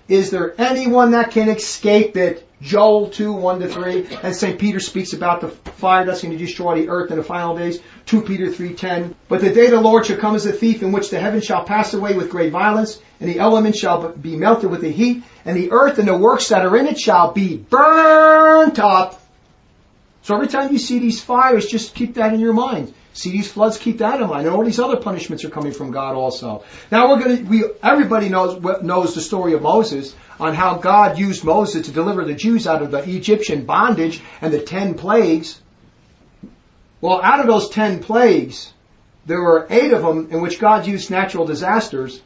Is there anyone that can escape it? Joel 2, 1-3. And St. Peter speaks about the fire that's going to destroy the earth in the final days. 2 Peter 3:10. But the day of the Lord shall come as a thief, in which the heavens shall pass away with great violence, and the elements shall be melted with the heat, and the earth and the works that are in it shall be burnt up. So every time you see these fires, just keep that in your mind. See these floods, keep that in mind. And all these other punishments are coming from God also. Now everybody knows the story of Moses, on how God used Moses to deliver the Jews out of the Egyptian bondage and the 10 plagues. Well, out of those 10 plagues, there were 8 of them in which God used natural disasters.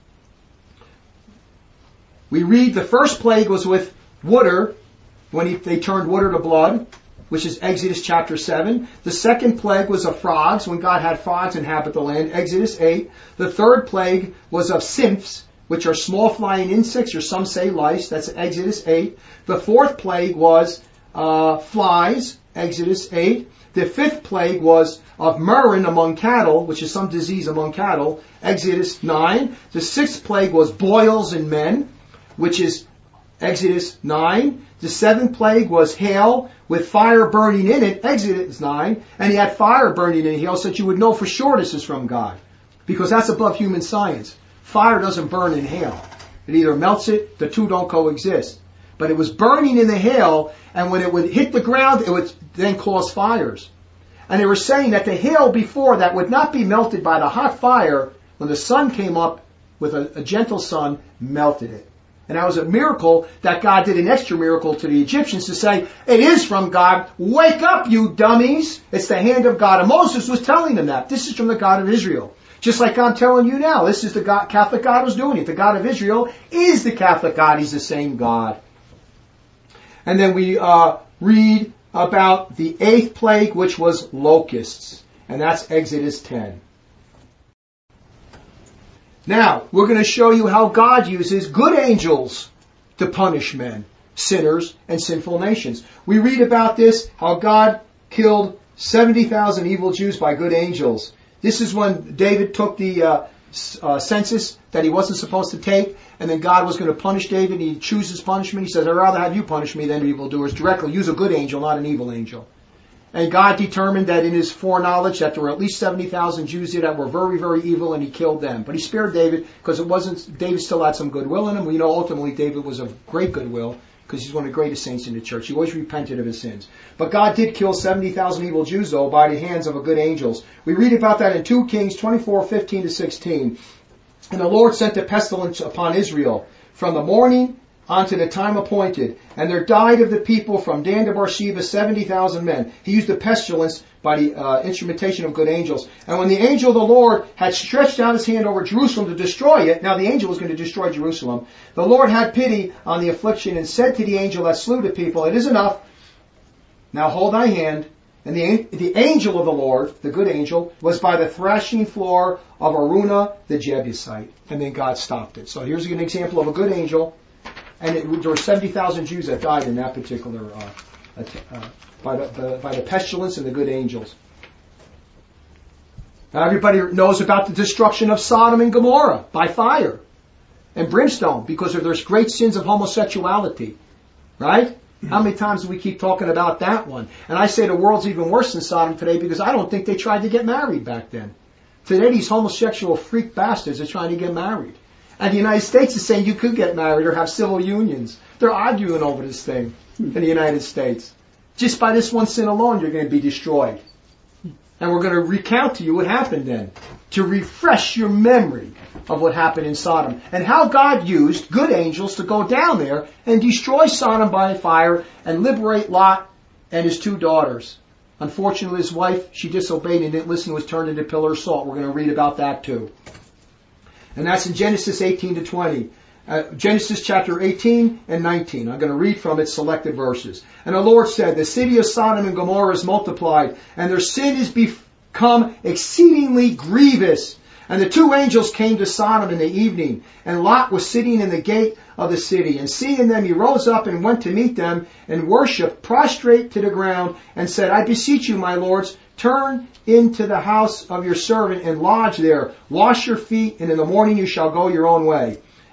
We read the first plague was with water, when they turned water to blood, which is Exodus chapter 7. The second plague was of frogs, when God had frogs inhabit the land, Exodus 8. The third plague was of symphs, which are small flying insects, or some say lice, that's Exodus 8. The fourth plague was flies, Exodus 8. The fifth plague was of murrain among cattle, which is some disease among cattle, Exodus 9. The sixth plague was boils in men, which is Exodus 9. The seventh plague was hail with fire burning in it, Exodus 9. And he had fire burning in hail so that you would know for sure this is from God, because that's above human science. Fire doesn't burn in hail. It either melts it, the two don't coexist. But it was burning in the hail, and when it would hit the ground, it would then cause fires. And they were saying that the hail before that would not be melted by the hot fire. When the sun came up with a gentle sun, melted it. And that was a miracle that God did, an extra miracle to the Egyptians to say, it is from God. Wake up, you dummies. It's the hand of God. And Moses was telling them that. This is from the God of Israel. Just like I'm telling you now, this is the God, Catholic God who's doing it. The God of Israel is the Catholic God. He's the same God. And then we read about the 8th plague, which was locusts. And that's Exodus 10. Now, we're going to show you how God uses good angels to punish men, sinners, and sinful nations. We read about this, how God killed 70,000 evil Jews by good angels. This is when David took the census that he wasn't supposed to take, and then God was going to punish David, and he chooses punishment. He says, I'd rather have you punish me than evildoers directly. Use a good angel, not an evil angel. And God determined that in his foreknowledge that there were at least 70,000 Jews there that were very, very evil, and he killed them. But he spared David because David still had some goodwill in him. We know ultimately David was of great goodwill because he's one of the greatest saints in the church. He always repented of his sins. But God did kill 70,000 evil Jews, though, by the hands of a good angels. We read about that in 2 Kings 24:15-16. And the Lord sent a pestilence upon Israel from the morning unto the time appointed. And there died of the people from Dan to Beersheba 70,000 men. He used the pestilence by the instrumentation of good angels. And when the angel of the Lord had stretched out his hand over Jerusalem to destroy it, now the angel was going to destroy Jerusalem, the Lord had pity on the affliction and said to the angel that slew the people, it is enough. Now hold thy hand. And the angel of the Lord, the good angel, was by the threshing floor of Araunah the Jebusite. And then God stopped it. So here's an example of a good angel. And there were 70,000 Jews that died in that particular, by the pestilence and the good angels. Now everybody knows about the destruction of Sodom and Gomorrah by fire and brimstone because of their great sins of homosexuality. Right? How many times do we keep talking about that one? And I say the world's even worse than Sodom today because I don't think they tried to get married back then. Today these homosexual freak bastards are trying to get married. And the United States is saying you could get married or have civil unions. They're arguing over this thing in the United States. Just by this one sin alone, you're going to be destroyed. And we're going to recount to you what happened then, to refresh your memory of what happened in Sodom and how God used good angels to go down there and destroy Sodom by fire and liberate Lot and his 2 daughters. Unfortunately, his wife, she disobeyed and didn't listen, was turned into a pillar of salt. We're going to read about that too. And that's in Genesis 18-20. Genesis chapter 18 and 19. I'm going to read from its selected verses. And the Lord said, the city of Sodom and Gomorrah is multiplied, and their sin is become exceedingly grievous. And the 2 angels came to Sodom in the evening, and Lot was sitting in the gate of the city. And seeing them, he rose up and went to meet them, and worshipped prostrate to the ground, and said, I beseech you, my lords, turn into the house of your servant and lodge there. Wash your feet, and in the morning you shall go your own way.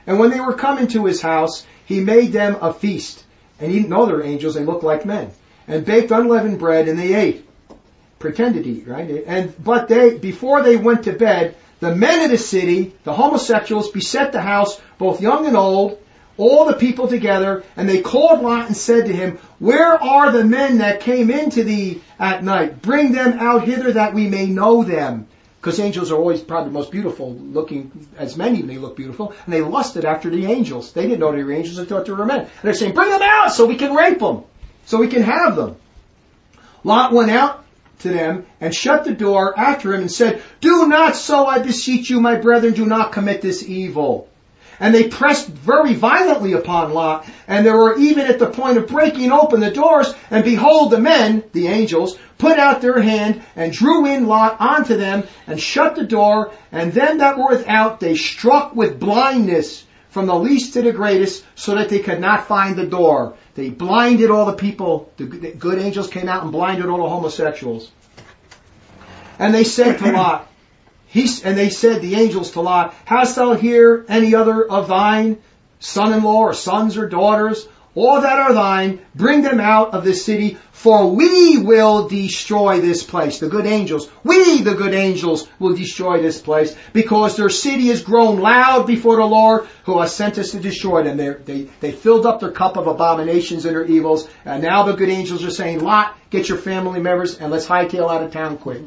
And when they were coming to his house, he made them a feast. And he didn't know they were angels, they looked like men. And baked unleavened bread, and they ate. Pretended to eat, right? But before they went to bed, the men of the city, the homosexuals, beset the house, both young and old, all the people together, and they called Lot and said to him, "Where are the men that came into thee at night? Bring them out hither that we may know them." Because angels are always probably the most beautiful looking, as men even they look beautiful, and they lusted after the angels. They didn't know they were angels, they thought they were men. And they're saying, "Bring them out so we can rape them, so we can have them." Lot went out to them and shut the door after him and said, "Do not so, I beseech you, my brethren, do not commit this evil." And they pressed very violently upon Lot, and they were even at the point of breaking open the doors, and behold, the men, the angels, put out their hand and drew in Lot onto them and shut the door, and them that were without they struck with blindness from the least to the greatest, so that they could not find the door. They blinded all the people. The good angels came out and blinded all the homosexuals. And they said to Lot, the angels to Lot, "Hast thou here any other of thine, son-in-law or sons or daughters, all that are thine, bring them out of this city, for we will destroy this place." The good angels, the good angels, will destroy this place, because their city has grown loud before the Lord, who has sent us to destroy them. They filled up their cup of abominations and their evils, and now the good angels are saying, "Lot, get your family members, and let's hightail out of town quick."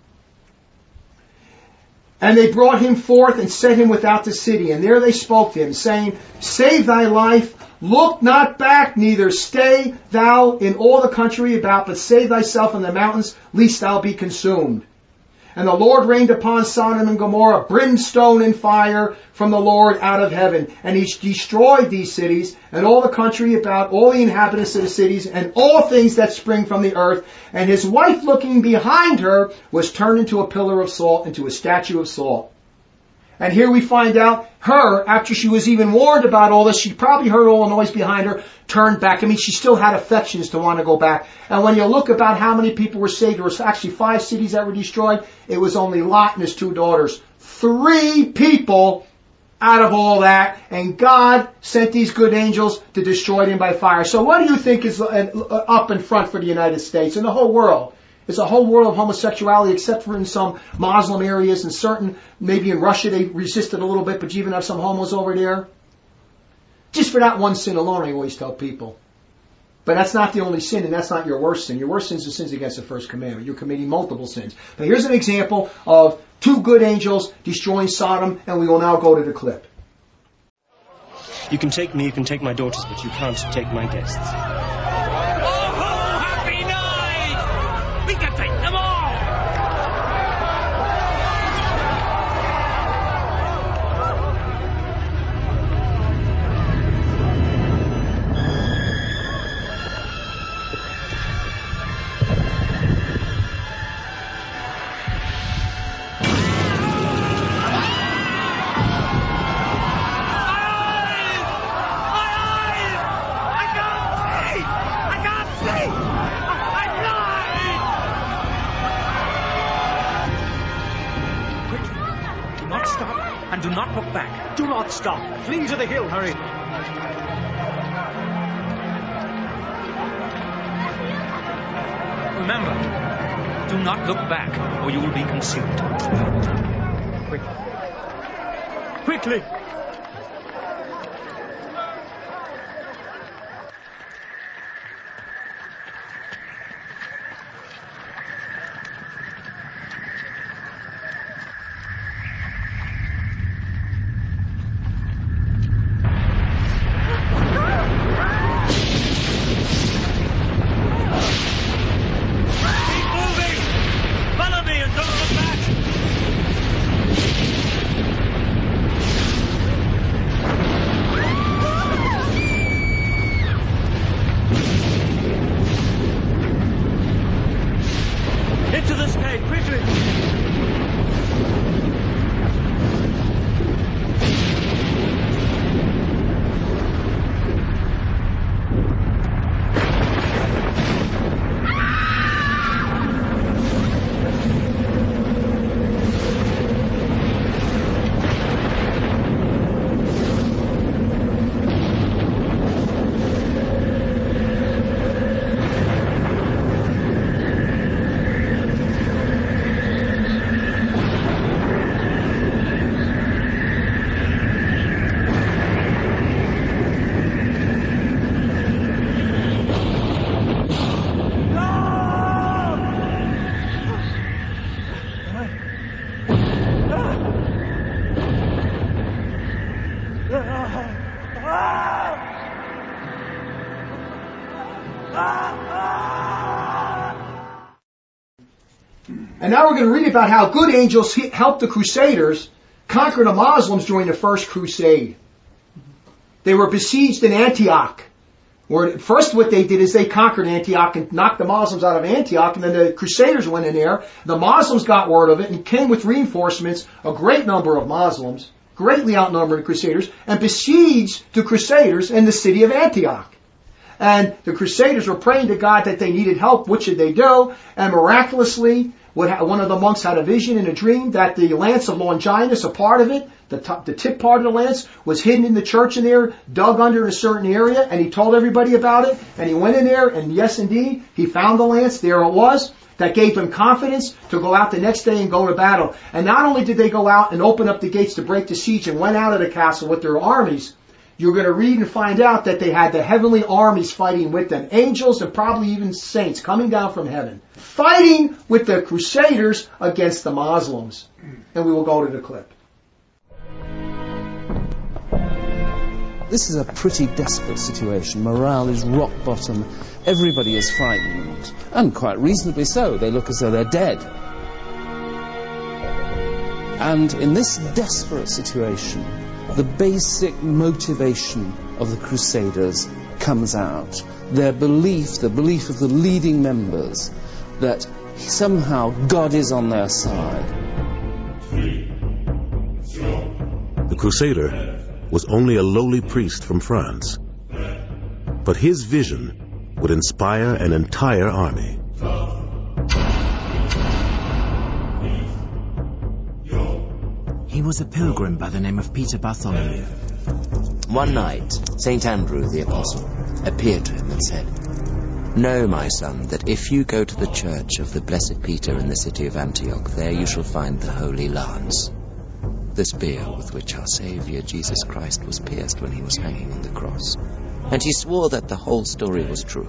And they brought him forth and set him without the city. And there they spoke to him, saying, "Save thy life, look not back, neither stay thou in all the country about, but save thyself in the mountains, lest thou be consumed." And the Lord rained upon Sodom and Gomorrah brimstone and fire from the Lord out of heaven. And he destroyed these cities and all the country about, all the inhabitants of the cities, and all things that spring from the earth. And his wife, looking behind her, was turned into a pillar of salt, into a statue of salt. And here we find out her, after she was even warned about all this, she probably heard all the noise behind her, turned back. I mean, she still had affections to want to go back. And when you look about how many people were saved, there was actually 5 cities that were destroyed. It was only Lot and his 2 daughters. 3 people out of all that. And God sent these good angels to destroy them by fire. So what do you think is up in front for the United States and the whole world? It's a whole world of homosexuality, except for in some Muslim areas and certain, maybe in Russia they resisted a little bit, but you even have some homos over there. Just for that one sin alone, I always tell people. But that's not the only sin, and that's not your worst sin. Your worst sin is the sins against the first commandment. You're committing multiple sins. But here's an example of 2 good angels destroying Sodom, and we will now go to the clip. You can take me, you can take my daughters, but you can't take my guests. We can take them all! And do not look back. Do not stop. Flee to the hill. Hurry. Remember, do not look back, or you will be consumed. Quickly. And now we're going to read about how good angels helped the Crusaders conquer the Muslims during the First Crusade. They were besieged in Antioch. First what they did is they conquered Antioch and knocked the Muslims out of Antioch, and then the Crusaders went in there. The Muslims got word of it and came with reinforcements, a great number of Muslims, greatly outnumbered the Crusaders, and besieged the Crusaders in the city of Antioch. And the Crusaders were praying to God that they needed help. What should they do? And miraculously, one of the monks had a vision and a dream that the lance of Longinus, a part of it, the tip part of the lance, was hidden in the church in there, dug under a certain area, and he told everybody about it. And he went in there, and yes, indeed, he found the lance. There it was. That gave him confidence to go out the next day and go to battle. And not only did they go out and open up the gates to break the siege and went out of the castle with their armies, you're going to read and find out that they had the heavenly armies fighting with them. Angels and probably even saints coming down from heaven. Fighting with the Crusaders against the Muslims. And we will go to the clip. This is a pretty desperate situation. Morale is rock bottom. Everybody is frightened. And quite reasonably so. They look as though they're dead. And in this desperate situation, the basic motivation of the Crusaders comes out. Their belief, the belief of the leading members, that somehow God is on their side. The Crusader was only a lowly priest from France, but his vision would inspire an entire army. He was a pilgrim by the name of Peter Bartholomew. One night, St. Andrew the Apostle appeared to him and said, "Know, my son, that if you go to the church of the Blessed Peter in the city of Antioch, there you shall find the Holy Lance, the spear with which our Saviour Jesus Christ was pierced when he was hanging on the cross." And he swore that the whole story was true.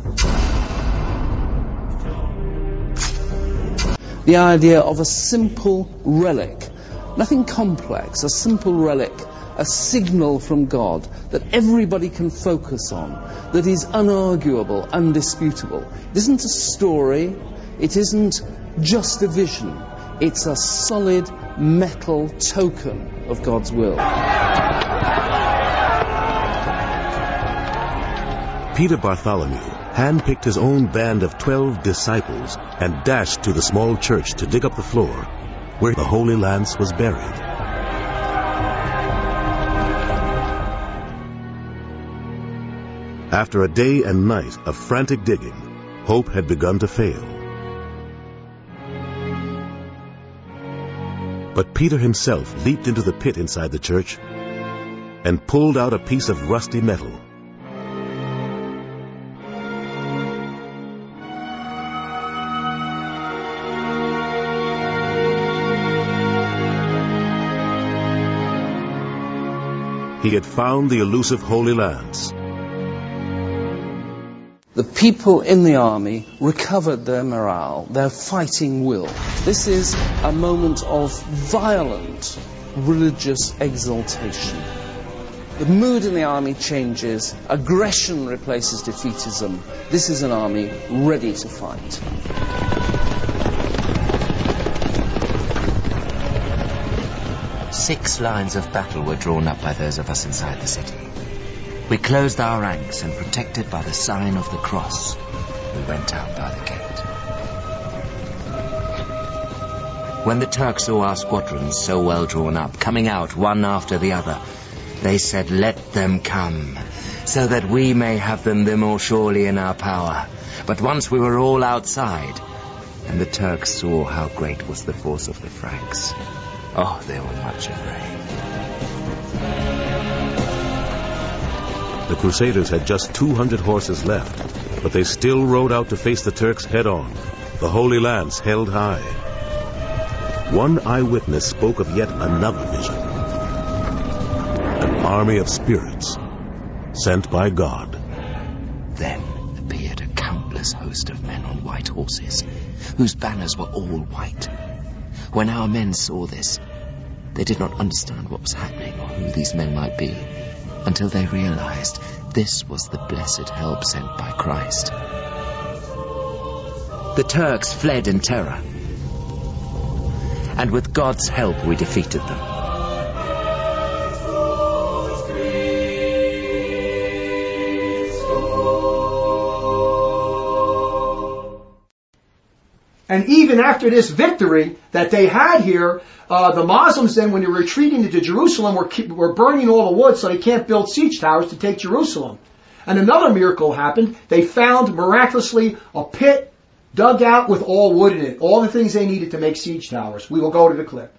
The idea of a simple relic, nothing complex, a simple relic, a signal from God that everybody can focus on, that is unarguable, undisputable. It isn't a story, it isn't just a vision, it's a solid metal token of God's will. Peter Bartholomew handpicked his own band of 12 disciples and dashed to the small church to dig up the floor where the Holy Lance was buried. After a day and night of frantic digging, hope had begun to fail. But Peter himself leaped into the pit inside the church and pulled out a piece of rusty metal. He had found the elusive Holy Lance. The people in the army recovered their morale, their fighting will. This is a moment of violent religious exaltation. The mood in the army changes. Aggression replaces defeatism. This is an army ready to fight. Six lines of battle were drawn up by those of us inside the city. We closed our ranks and, protected by the sign of the cross, we went out by the gate. When the Turks saw our squadrons so well drawn up, coming out one after the other, they said, "Let them come, so that we may have them the more surely in our power." But once we were all outside, and the Turks saw how great was the force of the Franks, oh, they were much afraid. The Crusaders had just 200 horses left, but they still rode out to face the Turks head-on, the Holy Lance held high. One eyewitness spoke of yet another vision. An army of spirits sent by God. Then appeared a countless host of men on white horses, whose banners were all white. When our men saw this, they did not understand what was happening or who these men might be, until they realized this was the blessed help sent by Christ. The Turks fled in terror. and with God's help we defeated them. And even after this victory that they had here, the Muslims then, when they were retreating into Jerusalem, were burning all the wood so they can't build siege towers to take Jerusalem. And another miracle happened. They found, miraculously, a pit dug out with all wood in it. All the things they needed to make siege towers. We will go to the clip.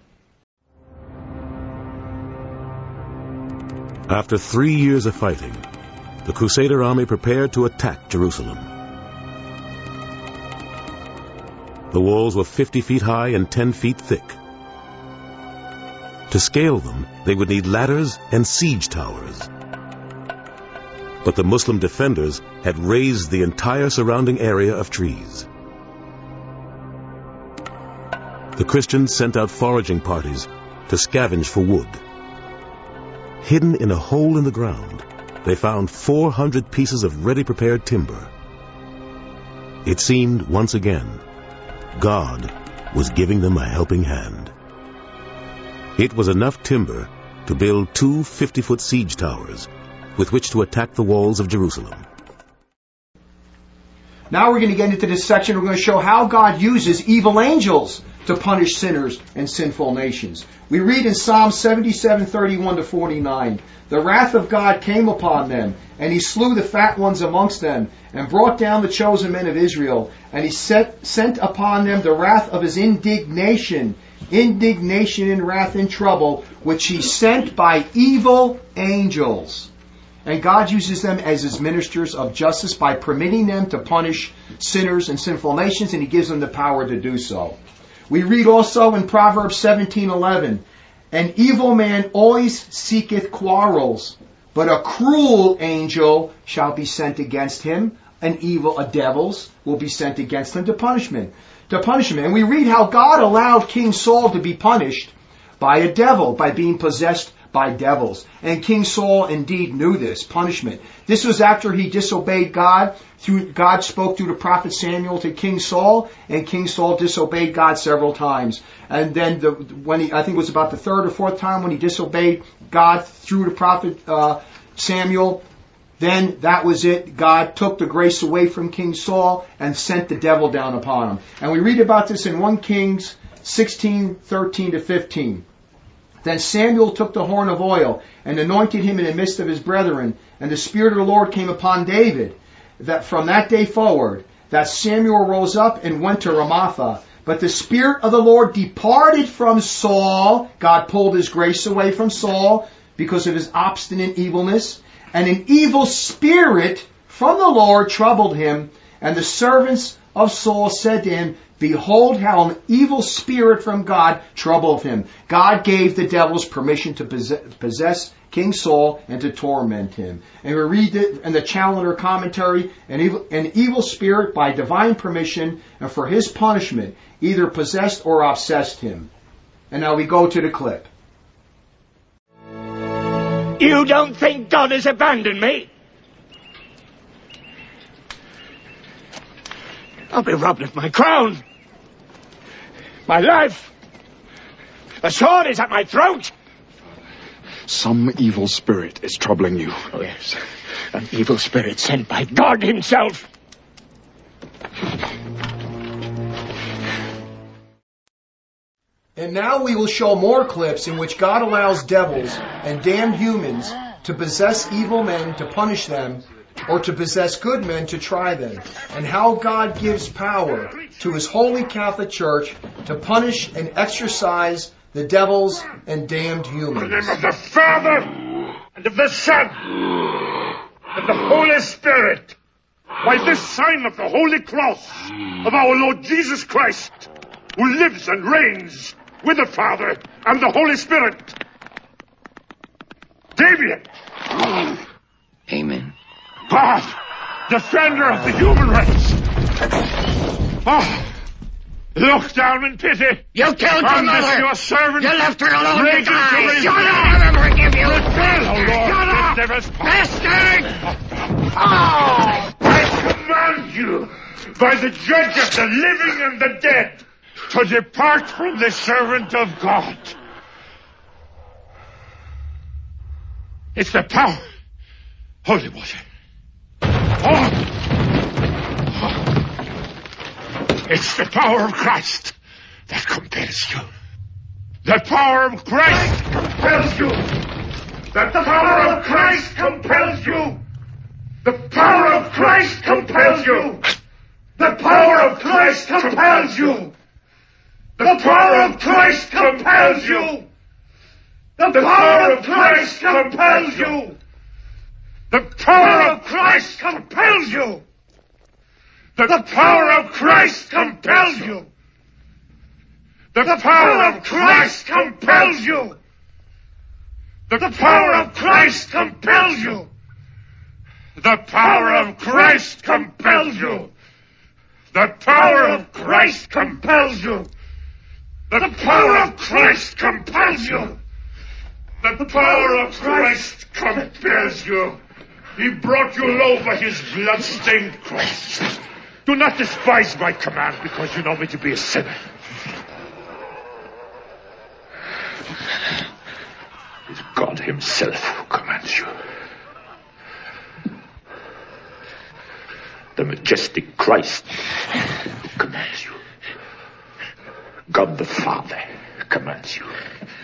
After 3 years of fighting, the Crusader army prepared to attack Jerusalem. The walls were 50 feet high and 10 feet thick. To scale them, they would need ladders and siege towers. But the Muslim defenders had razed the entire surrounding area of trees. The Christians sent out foraging parties to scavenge for wood. Hidden in a hole in the ground, they found 400 pieces of ready-prepared timber. It seemed, once again, God was giving them a helping hand. It was enough timber to build 2 50-foot siege towers with which to attack the walls of Jerusalem. Now we're going to get into this section. We're going to show how God uses evil angels to punish sinners and sinful nations. We read in Psalm 77:31-49, "The wrath of God came upon them, and he slew the fat ones amongst them, and brought down the chosen men of Israel, and he sent upon them the wrath of his indignation and wrath and trouble, which he sent by evil angels." And God uses them as his ministers of justice by permitting them to punish sinners and sinful nations, and he gives them the power to do so. We read also in Proverbs 17:11, "An evil man always seeketh quarrels, but a cruel angel shall be sent against him. A devils will be sent against him to punish him." And we read how God allowed King Saul to be punished by a devil, by being possessed by devils. And King Saul indeed knew this punishment. This was after he disobeyed God. God spoke through the prophet Samuel to King Saul, and King Saul disobeyed God several times. And then I think it was about the third or fourth time when he disobeyed God through the prophet Samuel, then that was it. God took the grace away from King Saul and sent the devil down upon him. And we read about this in 1 Kings 16:13-15. "Then Samuel took the horn of oil and anointed him in the midst of his brethren, and the Spirit of the Lord came upon David. That from that day forward, that Samuel rose up and went to Ramah. But the Spirit of the Lord departed from Saul." God pulled his grace away from Saul because of his obstinate evilness. "And an evil spirit from the Lord troubled him. And the servants of Saul said to him, Behold how an evil spirit from God troubled him." God gave the devils permission to possess King Saul and to torment him. And we read it in the Challoner commentary, an evil spirit by divine permission and for his punishment either possessed or obsessed him. And now we go to the clip. "You don't think God has abandoned me? I'll be robbed of my crown, my life. The sword is at my throat." Some evil spirit is troubling you. Oh, yes. An evil spirit sent by God himself. And now we will show more clips in which God allows devils and damned humans to possess evil men to punish them, or to possess good men to try them, and how God gives power to his holy Catholic Church to punish and exorcise the devils and damned humans. In the name of the Father, and of the Son, and the Holy Spirit, by this sign of the Holy Cross of our Lord Jesus Christ, who lives and reigns with the Father and the Holy Spirit. Damien! Amen. God, defender of the human race. Look down in pity. You killed your mother. Your servant. You left her alone to die. Shut up! I'll never forgive you. Shut up, bastard! I command you, by the Judge of the living and the dead, to depart from the servant of God. It's the power. Holy water. Oh! It's the power of Christ that compels you. The power of Christ compels you. The power of Christ compels you. The power of Christ compels you. The power of Christ compels you. The power of Christ compels you. The power of Christ compels you. The power of Christ compels you. The power of Christ compels you. The power of Christ compels you. The power of Christ compels you. The power of Christ compels you. The power of Christ compels you. The power of Christ compels you. The power of Christ compels you. He brought you low by his blood-stained cross. Do not despise my command because you know me to be a sinner. It's God himself who commands you. The majestic Christ who commands you. God the Father commands you.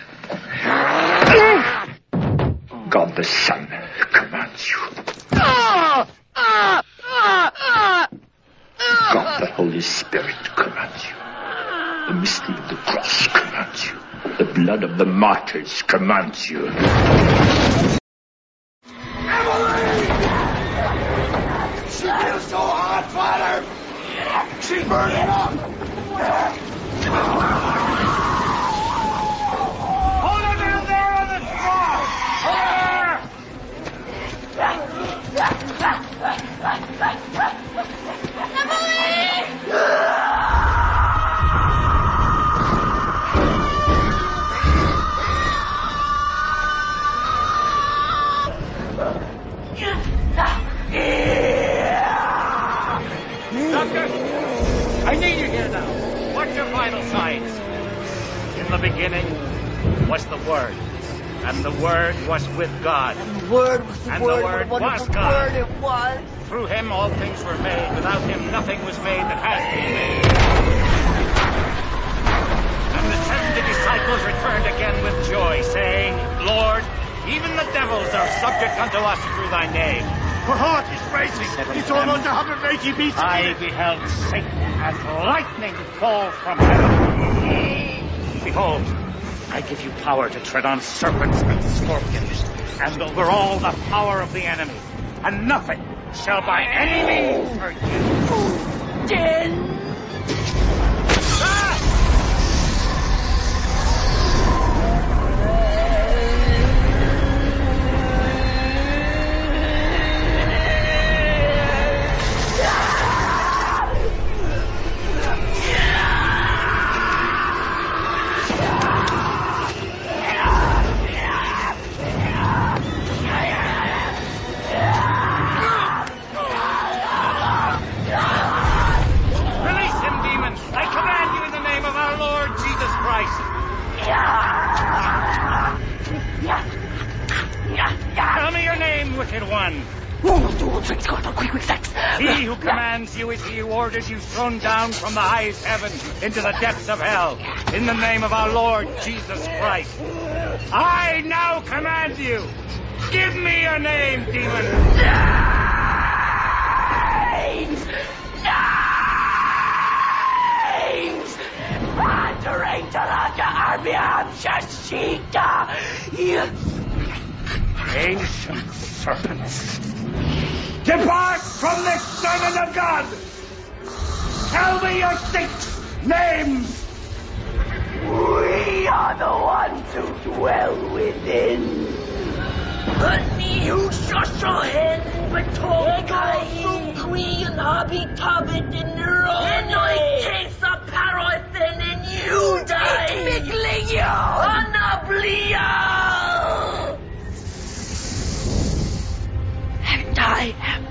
God the Son commands you. God the Holy Spirit commands you. The mystery of the cross commands you. The blood of the martyrs commands you. Emily! She feels so hot, Father! She's burning up! Hold her down there on the cross! Doctor, I need you here now. What's your vital signs? In the beginning was the Word, and the Word was with God. And the Word was the and Word. the Word what a was wonderful God. Word it was. Through him all things were made. Without him nothing was made that has been made. And the 70 disciples returned again with joy, saying, Lord, even the devils are subject unto us through thy name. Her heart is racing. It's almost 180 beats. I beheld Satan as lightning fall from heaven. Behold, I give you power to tread on serpents and scorpions, and over all the power of the enemy, and nothing shall by any means hurt you. Dead. Tell me your name, wicked one. He who commands you is he who orders you thrown down from the highest heaven into the depths of hell. In the name of our Lord Jesus Christ. I now command you. Give me your name, demon. Names! Names! Ancient serpents, depart from this servant of God. Tell me your 6 names. We are the ones who dwell within. Niushoshohen Batokai Sukrian Habitabit in Rone Kesa Parothen in Yudai Miglio Anablia. And I am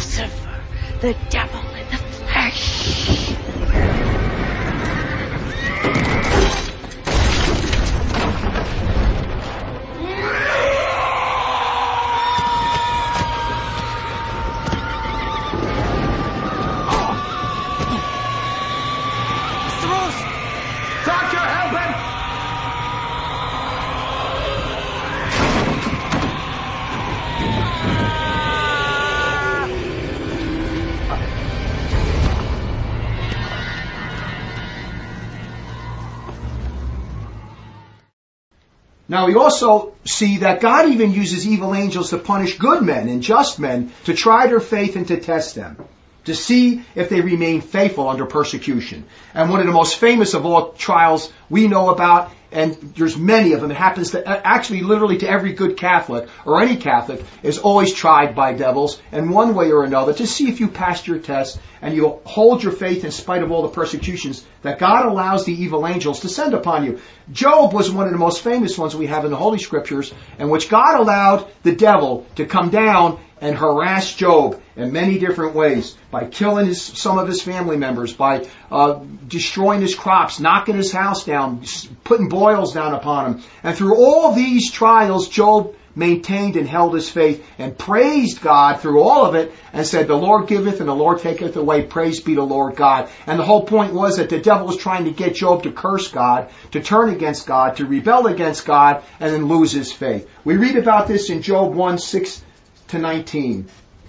Lucifer, the devil in the flesh. Now we also see that God even uses evil angels to punish good men and just men, to try their faith and to test them, to see if they remain faithful under persecution. And one of the most famous of all trials we know about, and there's many of them, it happens to actually literally to every good Catholic, or any Catholic, is always tried by devils in one way or another to see if you passed your test and you hold your faith in spite of all the persecutions that God allows the evil angels to send upon you. Job was one of the most famous ones we have in the Holy Scriptures, in which God allowed the devil to come down and harass Job in many different ways, by killing some of his family members, by destroying his crops, knocking his house down, putting boils down upon him. And through all these trials, Job maintained and held his faith and praised God through all of it and said, the Lord giveth and the Lord taketh away. Praise be to Lord God. And the whole point was that the devil was trying to get Job to curse God, to turn against God, to rebel against God, and then lose his faith. We read about this in Job 1:6-19.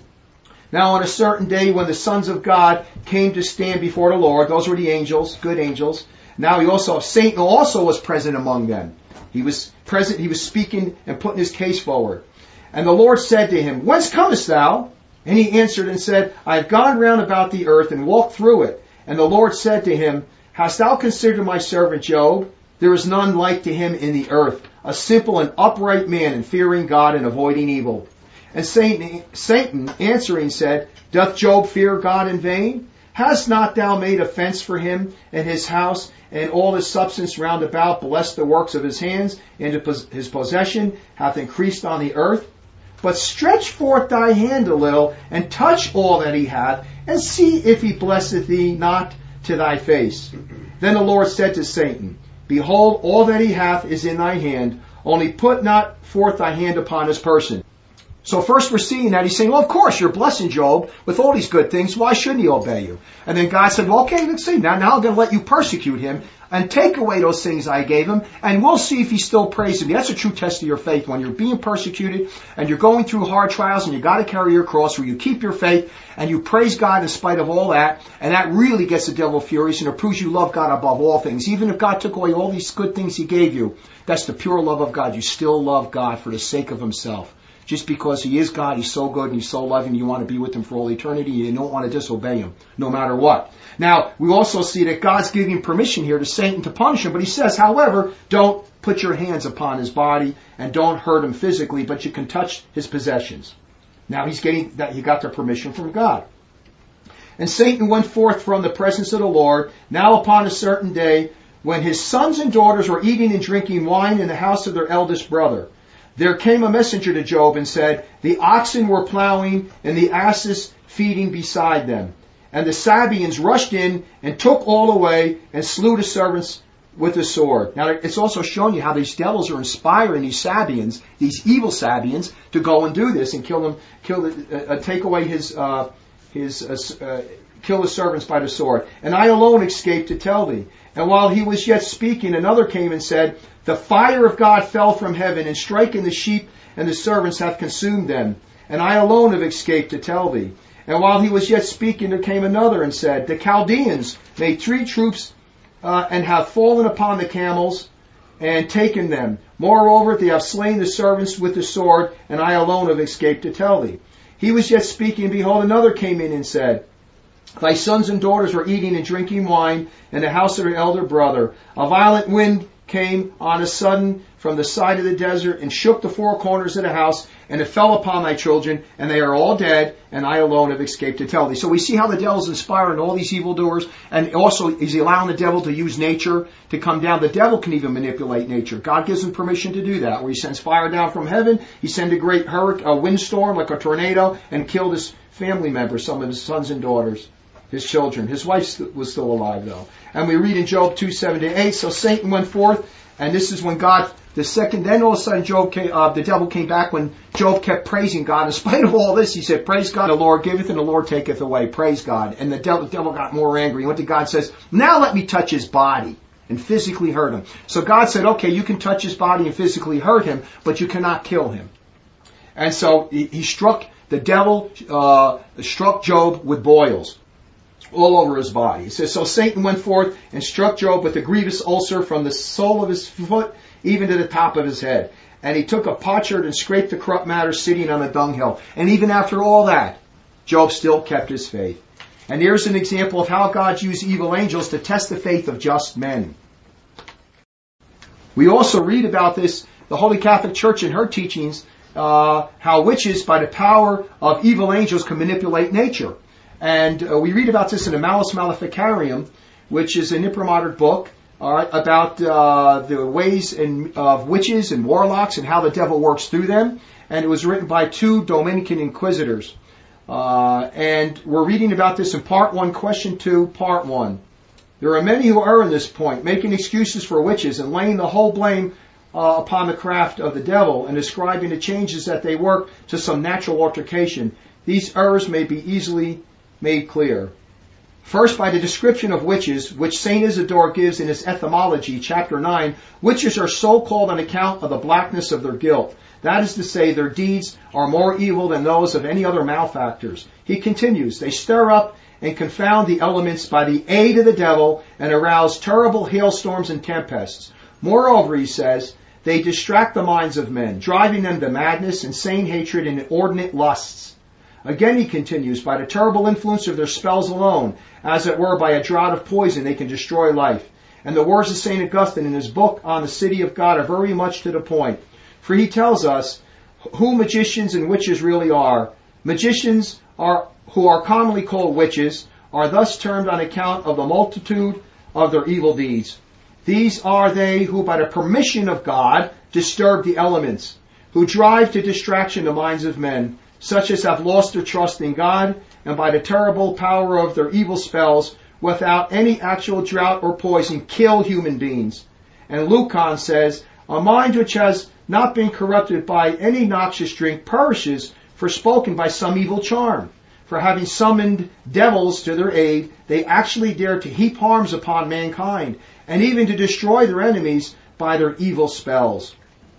Now on a certain day when the sons of God came to stand before the Lord, those were the angels, good angels. Now Satan also was present among them. He was present, he was speaking and putting his case forward. And the Lord said to him, Whence comest thou? And he answered and said, I have gone round about the earth and walked through it. And the Lord said to him, Hast thou considered my servant Job? There is none like to him in the earth, a simple and upright man, and fearing God and avoiding evil. And Satan answering said, Doth Job fear God in vain? Hast not thou made a fence for him and his house, and all his substance round about? Blessed the works of his hands, and his possession hath increased on the earth. But stretch forth thy hand a little, and touch all that he hath, and see if he blesseth thee not to thy face. Then the Lord said to Satan, Behold, all that he hath is in thy hand, only put not forth thy hand upon his person. So first we're seeing that he's saying, well, of course, you're blessing Job with all these good things. Why shouldn't he obey you? And then God said, well, okay, let's see. Now I'm going to let you persecute him and take away those things I gave him, and we'll see if he still praises me. That's a true test of your faith. When you're being persecuted and you're going through hard trials and you got to carry your cross, where you keep your faith and you praise God in spite of all that, and that really gets the devil furious, and it proves you love God above all things. Even if God took away all these good things he gave you, that's the pure love of God. You still love God for the sake of himself. Just because he is God, he's so good and he's so loving, you want to be with him for all eternity, you don't want to disobey him, no matter what. Now, we also see that God's giving permission here to Satan to punish him, but he says, however, don't put your hands upon his body and don't hurt him physically, but you can touch his possessions. Now he got the permission from God. And Satan went forth from the presence of the Lord, now upon a certain day, when his sons and daughters were eating and drinking wine in the house of their eldest brother. There came a messenger to Job and said, The oxen were plowing and the asses feeding beside them. And the Sabaeans rushed in and took all away and slew the servants with the sword. Now it's also showing you how these devils are inspiring these Sabaeans, these evil Sabaeans, to go and do this and kill the servants by the sword. And I alone escaped to tell thee. And while he was yet speaking, another came and said, The fire of God fell from heaven, and striking the sheep and the servants hath consumed them. And I alone have escaped to tell thee. And while he was yet speaking, there came another and said, The Chaldeans made 3 troops and have fallen upon the camels and taken them. Moreover, they have slain the servants with the sword, and I alone have escaped to tell thee. He was yet speaking, behold, another came in and said, Thy sons and daughters were eating and drinking wine in the house of their elder brother. A violent wind came on a sudden from the side of the desert and shook the 4 corners of the house, and it fell upon thy children, and they are all dead, and I alone have escaped to tell thee. So we see how the devil's inspiring all these evildoers, and also is he allowing the devil to use nature to come down. The devil can even manipulate nature. God gives him permission to do that, where he sends fire down from heaven, he sends a great windstorm like a tornado, and killed his family members, some of his sons and daughters, his children. His wife was still alive, though. And we read in Job 2:7-8, so Satan went forth, and this is when God, then all of a sudden the devil came back when Job kept praising God. In spite of all this, he said, Praise God, the Lord giveth and the Lord taketh away. Praise God. And the devil got more angry. He went to God and says, Now let me touch his body and physically hurt him. So God said, okay, you can touch his body and physically hurt him, but you cannot kill him. And so the devil struck Job with boils all over his body. It says, So Satan went forth and struck Job with a grievous ulcer from the sole of his foot even to the top of his head. And he took a potsherd and scraped the corrupt matter sitting on a dunghill. And even after all that, Job still kept his faith. And here's an example of how God used evil angels to test the faith of just men. We also read about this, the Holy Catholic Church in her teachings, how witches, by the power of evil angels, can manipulate nature. And we read about this in the Malus Maleficarium, which is an imprimatur book about the ways of witches and warlocks and how the devil works through them. And it was written by 2 Dominican inquisitors. And we're reading about this in Part 1, Question 2, Part 1. There are many who err in this point, making excuses for witches and laying the whole blame upon the craft of the devil and ascribing the changes that they work to some natural altercation. These errors may be easily made clear. First, by the description of witches, which St. Isidore gives in his Etymology, chapter 9, witches are so called on account of the blackness of their guilt. That is to say, their deeds are more evil than those of any other malefactors. He continues, they stir up and confound the elements by the aid of the devil and arouse terrible hailstorms and tempests. Moreover, he says, they distract the minds of men, driving them to madness, insane hatred, and inordinate lusts. Again, he continues, by the terrible influence of their spells alone, as it were by a draught of poison, they can destroy life. And the words of St. Augustine in his book on the City of God are very much to the point. For he tells us who magicians and witches really are. Magicians who are commonly called witches are thus termed on account of the multitude of their evil deeds. These are they who by the permission of God disturb the elements, who drive to distraction the minds of men, such as have lost their trust in God, and by the terrible power of their evil spells, without any actual drought or poison, kill human beings. And Lucan says, a mind which has not been corrupted by any noxious drink perishes, forspoken by some evil charm. For having summoned devils to their aid, they actually dare to heap harms upon mankind, and even to destroy their enemies by their evil spells.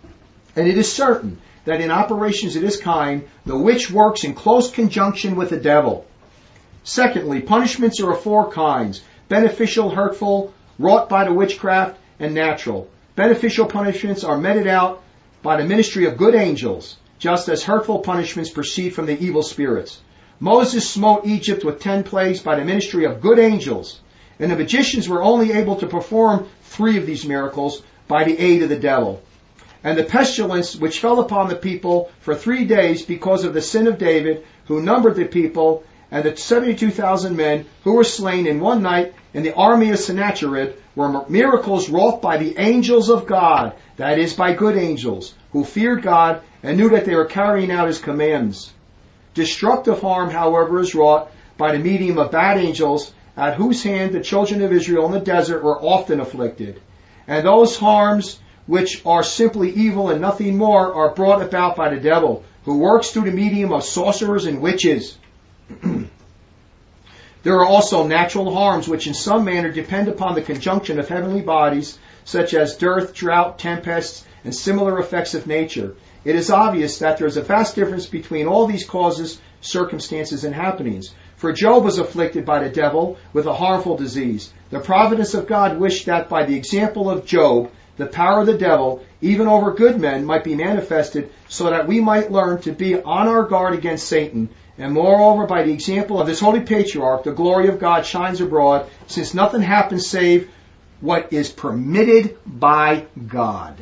And it is certain that in operations of this kind, the witch works in close conjunction with the devil. Secondly, punishments are of 4 kinds: beneficial, hurtful, wrought by the witchcraft, and natural. Beneficial punishments are meted out by the ministry of good angels, just as hurtful punishments proceed from the evil spirits. Moses smote Egypt with 10 plagues by the ministry of good angels, and the magicians were only able to perform 3 of these miracles by the aid of the devil. And the pestilence which fell upon the people for 3 days because of the sin of David, who numbered the people, and the 72,000 men who were slain in one night in the army of Sennacherib, were miracles wrought by the angels of God, that is, by good angels, who feared God and knew that they were carrying out His commands. Destructive harm, however, is wrought by the medium of bad angels, at whose hand the children of Israel in the desert were often afflicted. And those harms which are simply evil and nothing more are brought about by the devil, who works through the medium of sorcerers and witches. There are also natural harms which in some manner depend upon the conjunction of heavenly bodies, such as dearth, drought, tempests, and similar effects of nature. It is obvious that there is a vast difference between all these causes, circumstances, and happenings. For Job was afflicted by the devil with a harmful disease. The providence of God wished that by the example of Job, the power of the devil, even over good men, might be manifested, so that we might learn to be on our guard against Satan. And moreover, by the example of this holy patriarch, the glory of God shines abroad, since nothing happens save what is permitted by God.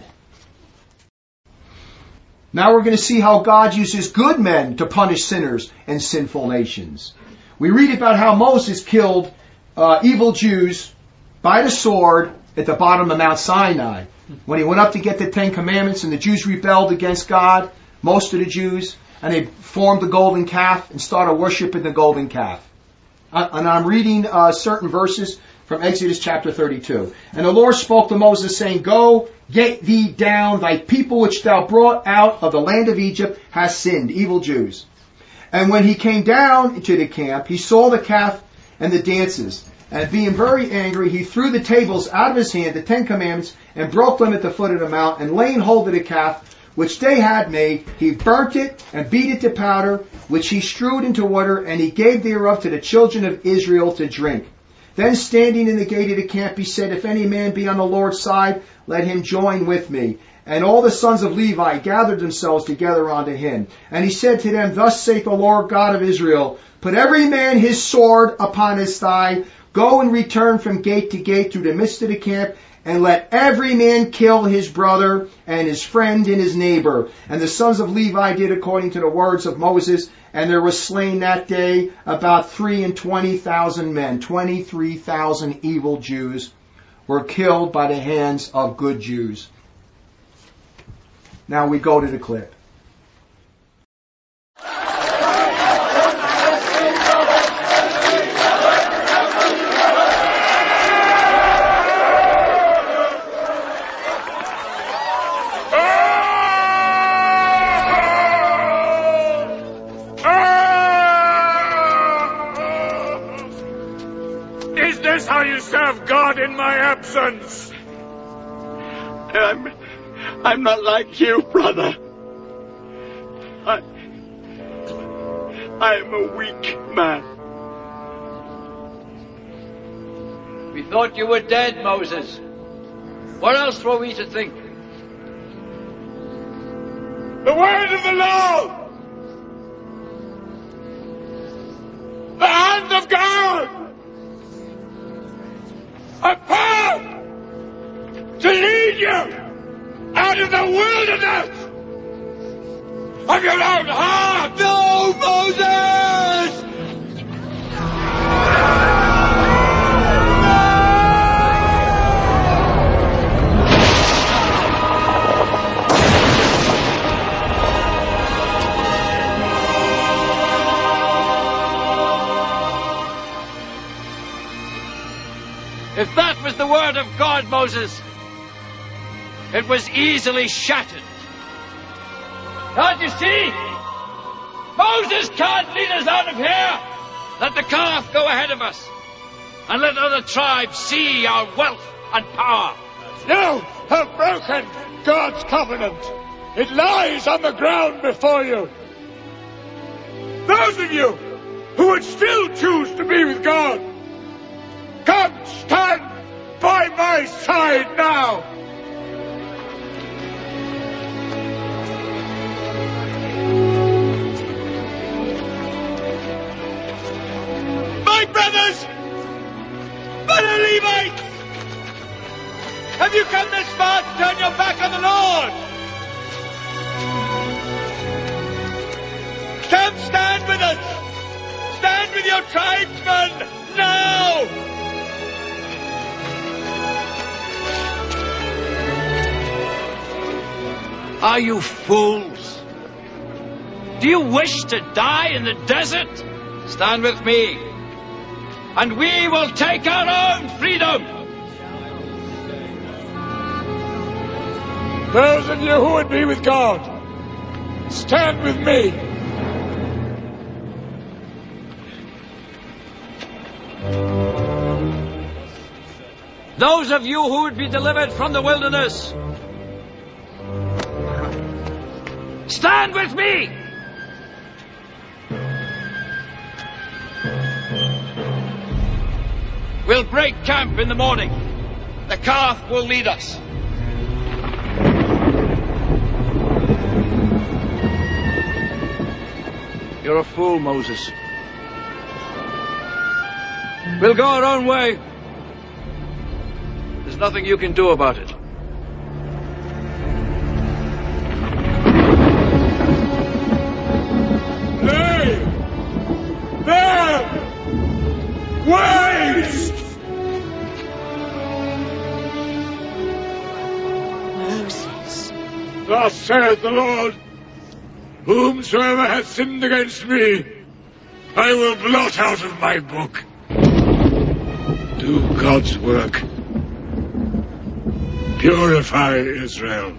Now we're going to see how God uses good men to punish sinners and sinful nations. We read about how Moses killed evil Jews by the sword at the bottom of Mount Sinai. When he went up to get the 10 Commandments and the Jews rebelled against God, most of the Jews, and they formed the golden calf and started worshiping the golden calf. And I'm reading certain verses from Exodus chapter 32. And the Lord spoke to Moses, saying, Go, get thee down, thy people which thou brought out of the land of Egypt has sinned, evil Jews. And when he came down into the camp, he saw the calf and the dances. And being very angry, he threw the tables out of his hand, the 10 Commandments, and broke them at the foot of the mount. And laying hold of the calf, which they had made, he burnt it and beat it to powder, which he strewed into water, and he gave thereof to the children of Israel to drink. Then standing in the gate of the camp, he said, if any man be on the Lord's side, let him join with me. And all the sons of Levi gathered themselves together unto him. And he said to them, thus saith the Lord God of Israel, put every man his sword upon his thigh, go and return from gate to gate through the midst of the camp, and let every man kill his brother and his friend and his neighbor. And the sons of Levi did according to the words of Moses, and there was slain that day about 23,000 men. 23,000 evil Jews were killed by the hands of good Jews. Now we go to the clip. Is this how you serve God in my absence? I'm not like you, brother. I'm a weak man. We thought you were dead, Moses. What else were we to think? The word of the Lord! The hand of God! A power to lead you out of the wilderness of your own heart! No, Moses! If that was the word of God, Moses, it was easily shattered. Can't you see? Moses can't lead us out of here. Let the calf go ahead of us, and let other tribes see our wealth and power. You have broken God's covenant. It lies on the ground before you. Those of you who would still choose to be with God, come stand by my side now. My brothers, brother Levites, have you come this far to turn your back on the Lord? Come stand with us. Stand with your tribesmen now. Are you fools? Do you wish to die in the desert? Stand with me, and we will take our own freedom. Those of you who would be with God, stand with me. Those of you who would be delivered from the wilderness, stand with me! We'll break camp in the morning. The calf will lead us. You're a fool, Moses. We'll go our own way. There's nothing you can do about it. Waste! Moses. Thus saith the Lord, whomsoever hath sinned against me, I will blot out of my book. Do God's work. Purify Israel.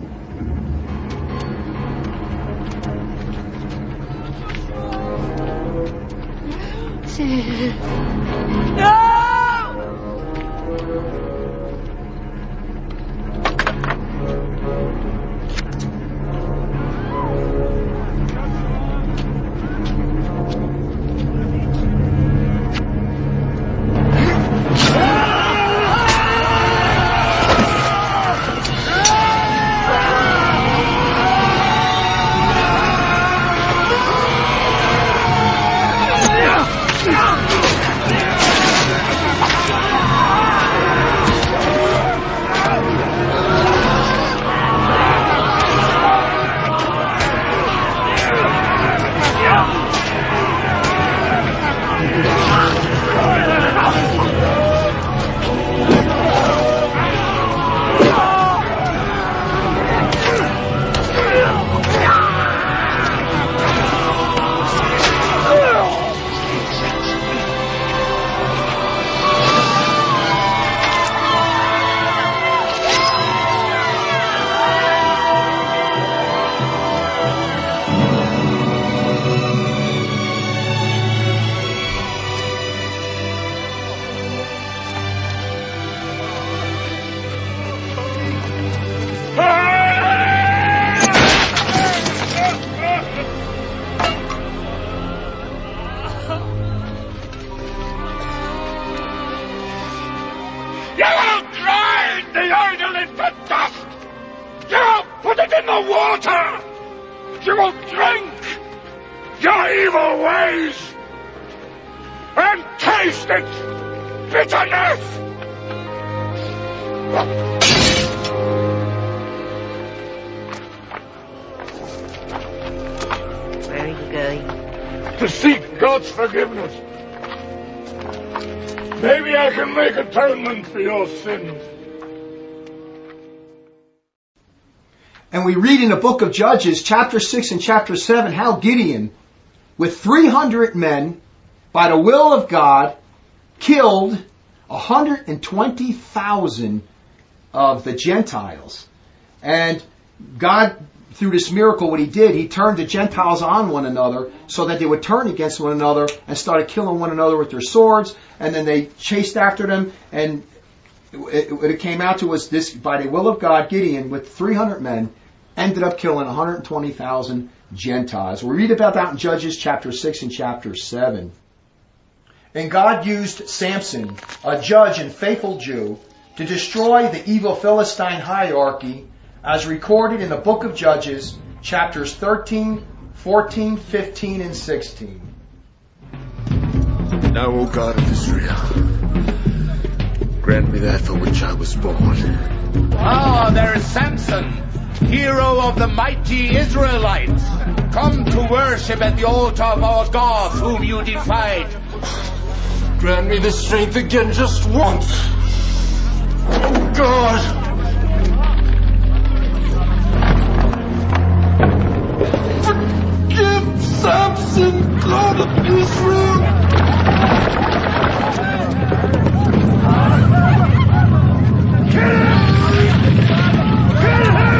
No! you will drink your evil ways and taste its bitterness. Where are you going? To seek God's forgiveness. Maybe I can make atonement for your sins. And we read in the book of Judges, chapter 6 and chapter 7, how Gideon, with 300 men, by the will of God, killed 120,000 of the Gentiles. And God, through this miracle, what he did, he turned the Gentiles on one another so that they would turn against one another and started killing one another with their swords. And then they chased after them. And what it came out to was this, by the will of God, Gideon, with 300 men, ended up killing 120,000 Gentiles. We read about that in Judges chapter 6 and chapter 7. And God used Samson, a judge and faithful Jew, to destroy the evil Philistine hierarchy, as recorded in the book of Judges, chapters 13, 14, 15, and 16. Now, O God of Israel, grant me that for which I was born. Ah, there is Samson, hero of the mighty Israelites, come to worship at the altar of our God, whom you defied. Grant me the strength again just once. Oh God! Forgive Samson, God of Israel! Kill him! Kill him!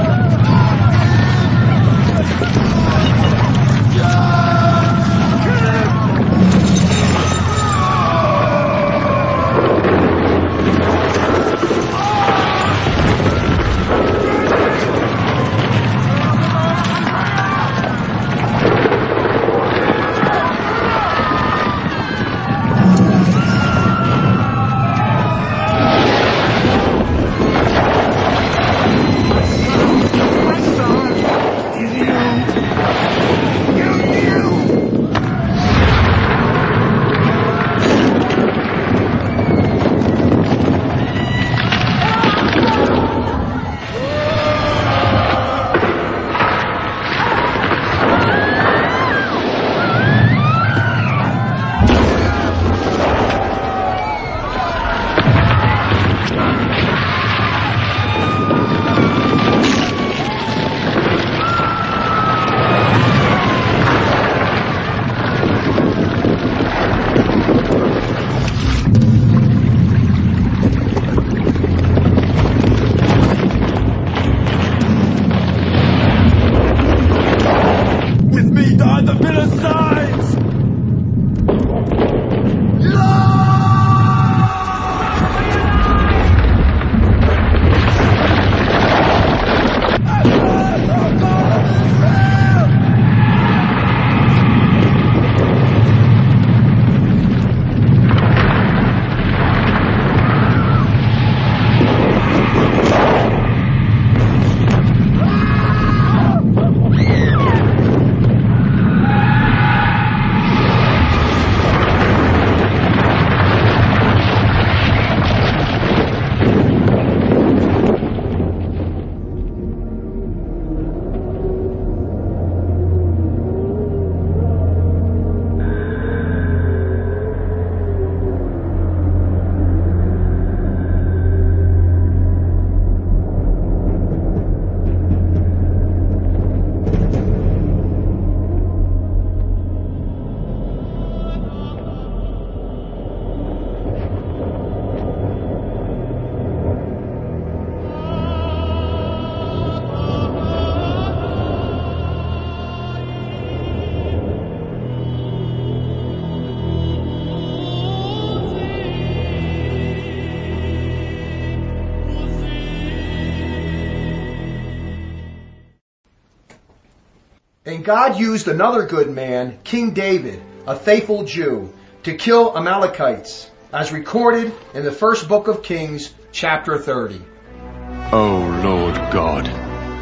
And God used another good man, King David, a faithful Jew, to kill Amalekites, as recorded in the first book of Kings, chapter 30. O Lord God,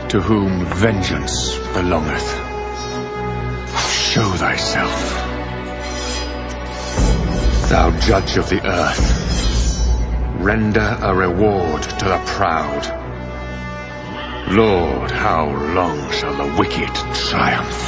to whom vengeance belongeth. Show thyself. Thou judge of the earth, render a reward to the proud. Lord, how long shall the wicked triumph?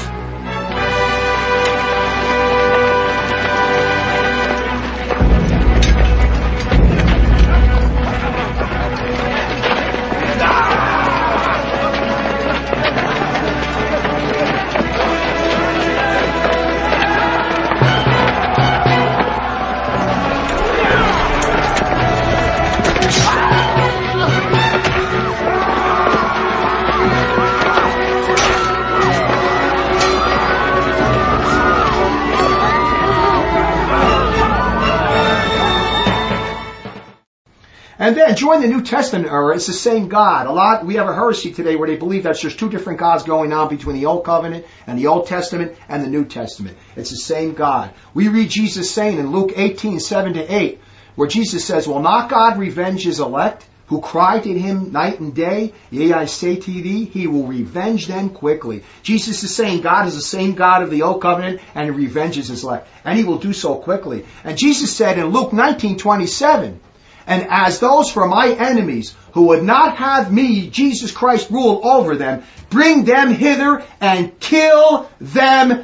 And then during the New Testament era, it's the same God. We have a heresy today where they believe that there's two different gods going on between the Old Covenant and the Old Testament and the New Testament. It's the same God. We read Jesus saying in Luke 18:7-8, where Jesus says, "Will not God revenge his elect, who cry to him night and day? Yea, I say to thee, he will revenge them quickly." Jesus is saying God is the same God of the Old Covenant and he revenges his elect. And he will do so quickly. And Jesus said in Luke 19:27, "And as those for my enemies who would not have me, Jesus Christ, rule over them, bring them hither and kill them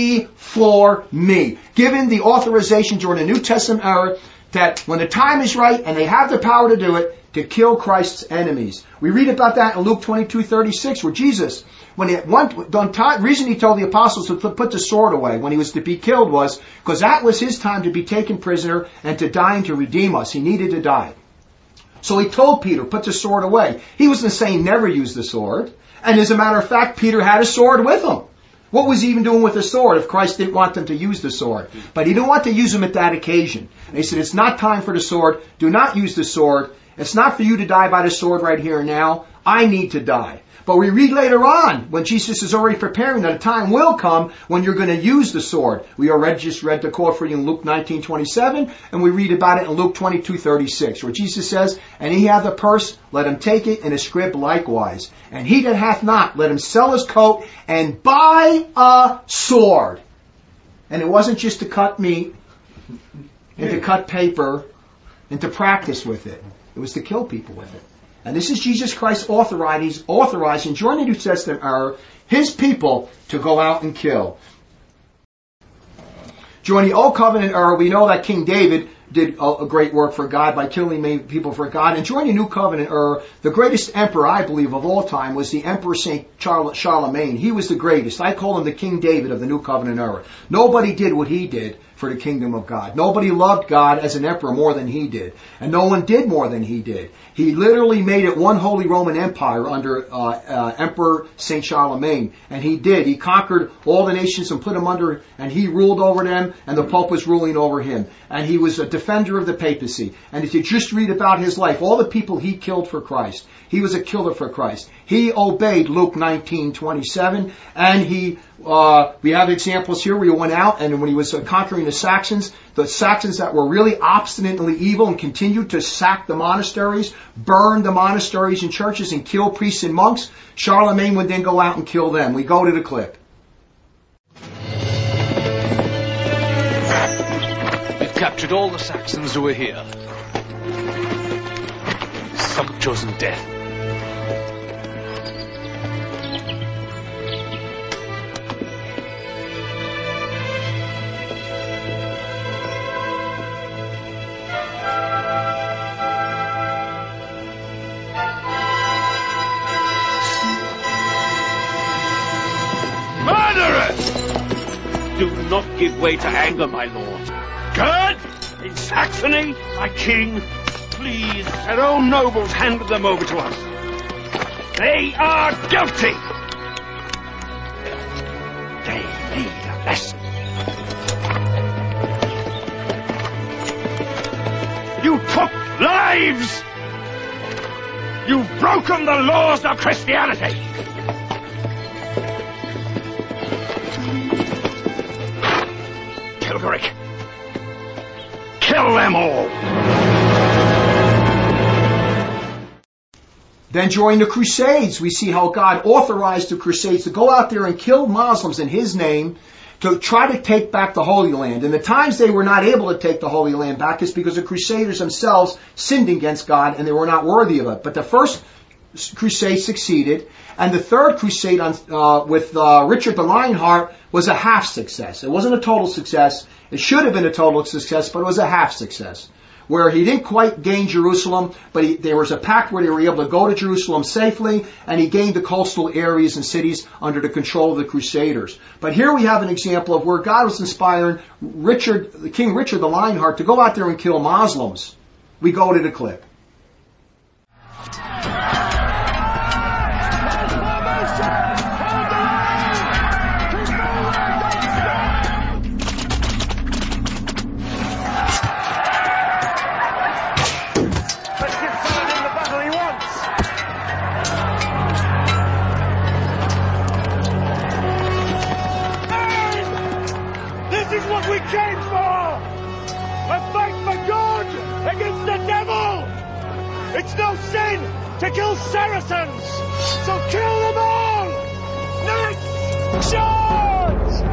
before me." Given the authorization during the New Testament era that when the time is right and they have the power to do it, to kill Christ's enemies. We read about that in Luke 22:36, where Jesus, the reason he told the apostles to put the sword away when he was to be killed was because that was his time to be taken prisoner and to die and to redeem us. He needed to die. So he told Peter, put the sword away. He wasn't saying never use the sword. And as a matter of fact, Peter had a sword with him. What was he even doing with the sword if Christ didn't want them to use the sword? But he didn't want to use them at that occasion. And he said, it's not time for the sword. Do not use the sword. It's not for you to die by the sword right here and now. I need to die. But we read later on, when Jesus is already preparing, that a time will come when you're going to use the sword. We already just read the quote for you in Luke 19:27, and we read about it in Luke 22:36, where Jesus says, "And he hath a purse, let him take it, and a scrip likewise. And he that hath not, let him sell his coat, and buy a sword." And it wasn't just to cut meat, and to cut paper, and to practice with it. It was to kill people with it. And this is Jesus Christ authorizing during the New Testament era his people to go out and kill. During the Old Covenant era, we know that King David did a great work for God by killing many people for God. And during the New Covenant era, the greatest emperor, I believe, of all time was the Emperor St. Charlemagne. He was the greatest. I call him the King David of the New Covenant era. Nobody did what he did for the kingdom of God. Nobody loved God as an emperor more than he did. And no one did more than he did. He literally made it one Holy Roman Empire under Emperor St. Charlemagne. And he did. He conquered all the nations and put them under, and he ruled over them, and the Pope was ruling over him. And he was a defender of the papacy. And if you just read about his life, all the people he killed for Christ, he was a killer for Christ. He obeyed Luke 19:27, and we have examples here where he went out, and when he was conquering the Saxons that were really obstinately evil and continued to sack the monasteries, burn the monasteries and churches, and kill priests and monks, Charlemagne would then go out and kill them. We go to the clip. We've captured all the Saxons who were here. Some have chosen death. Do not give way to anger, my lord. Gerd, in Saxony, my king, please, their own nobles handed them over to us. They are guilty. They need a lesson. You took lives. You've broken the laws of Christianity. Kilgaric, kill them all. Then during the Crusades, we see how God authorized the Crusades to go out there and kill Muslims in His name to try to take back the Holy Land. And the times they were not able to take the Holy Land back is because the Crusaders themselves sinned against God and they were not worthy of it. But the first crusade succeeded, and the third crusade with Richard the Lionheart was a half success. It wasn't a total success. It should have been a total success, but it was a half success, where he didn't quite gain Jerusalem, but there was a pact where they were able to go to Jerusalem safely, and he gained the coastal areas and cities under the control of the Crusaders. But here we have an example of where God was inspiring King Richard the Lionheart to go out there and kill Muslims. We go to the clip. It's no sin to kill Saracens, so kill them all! Next! Charge!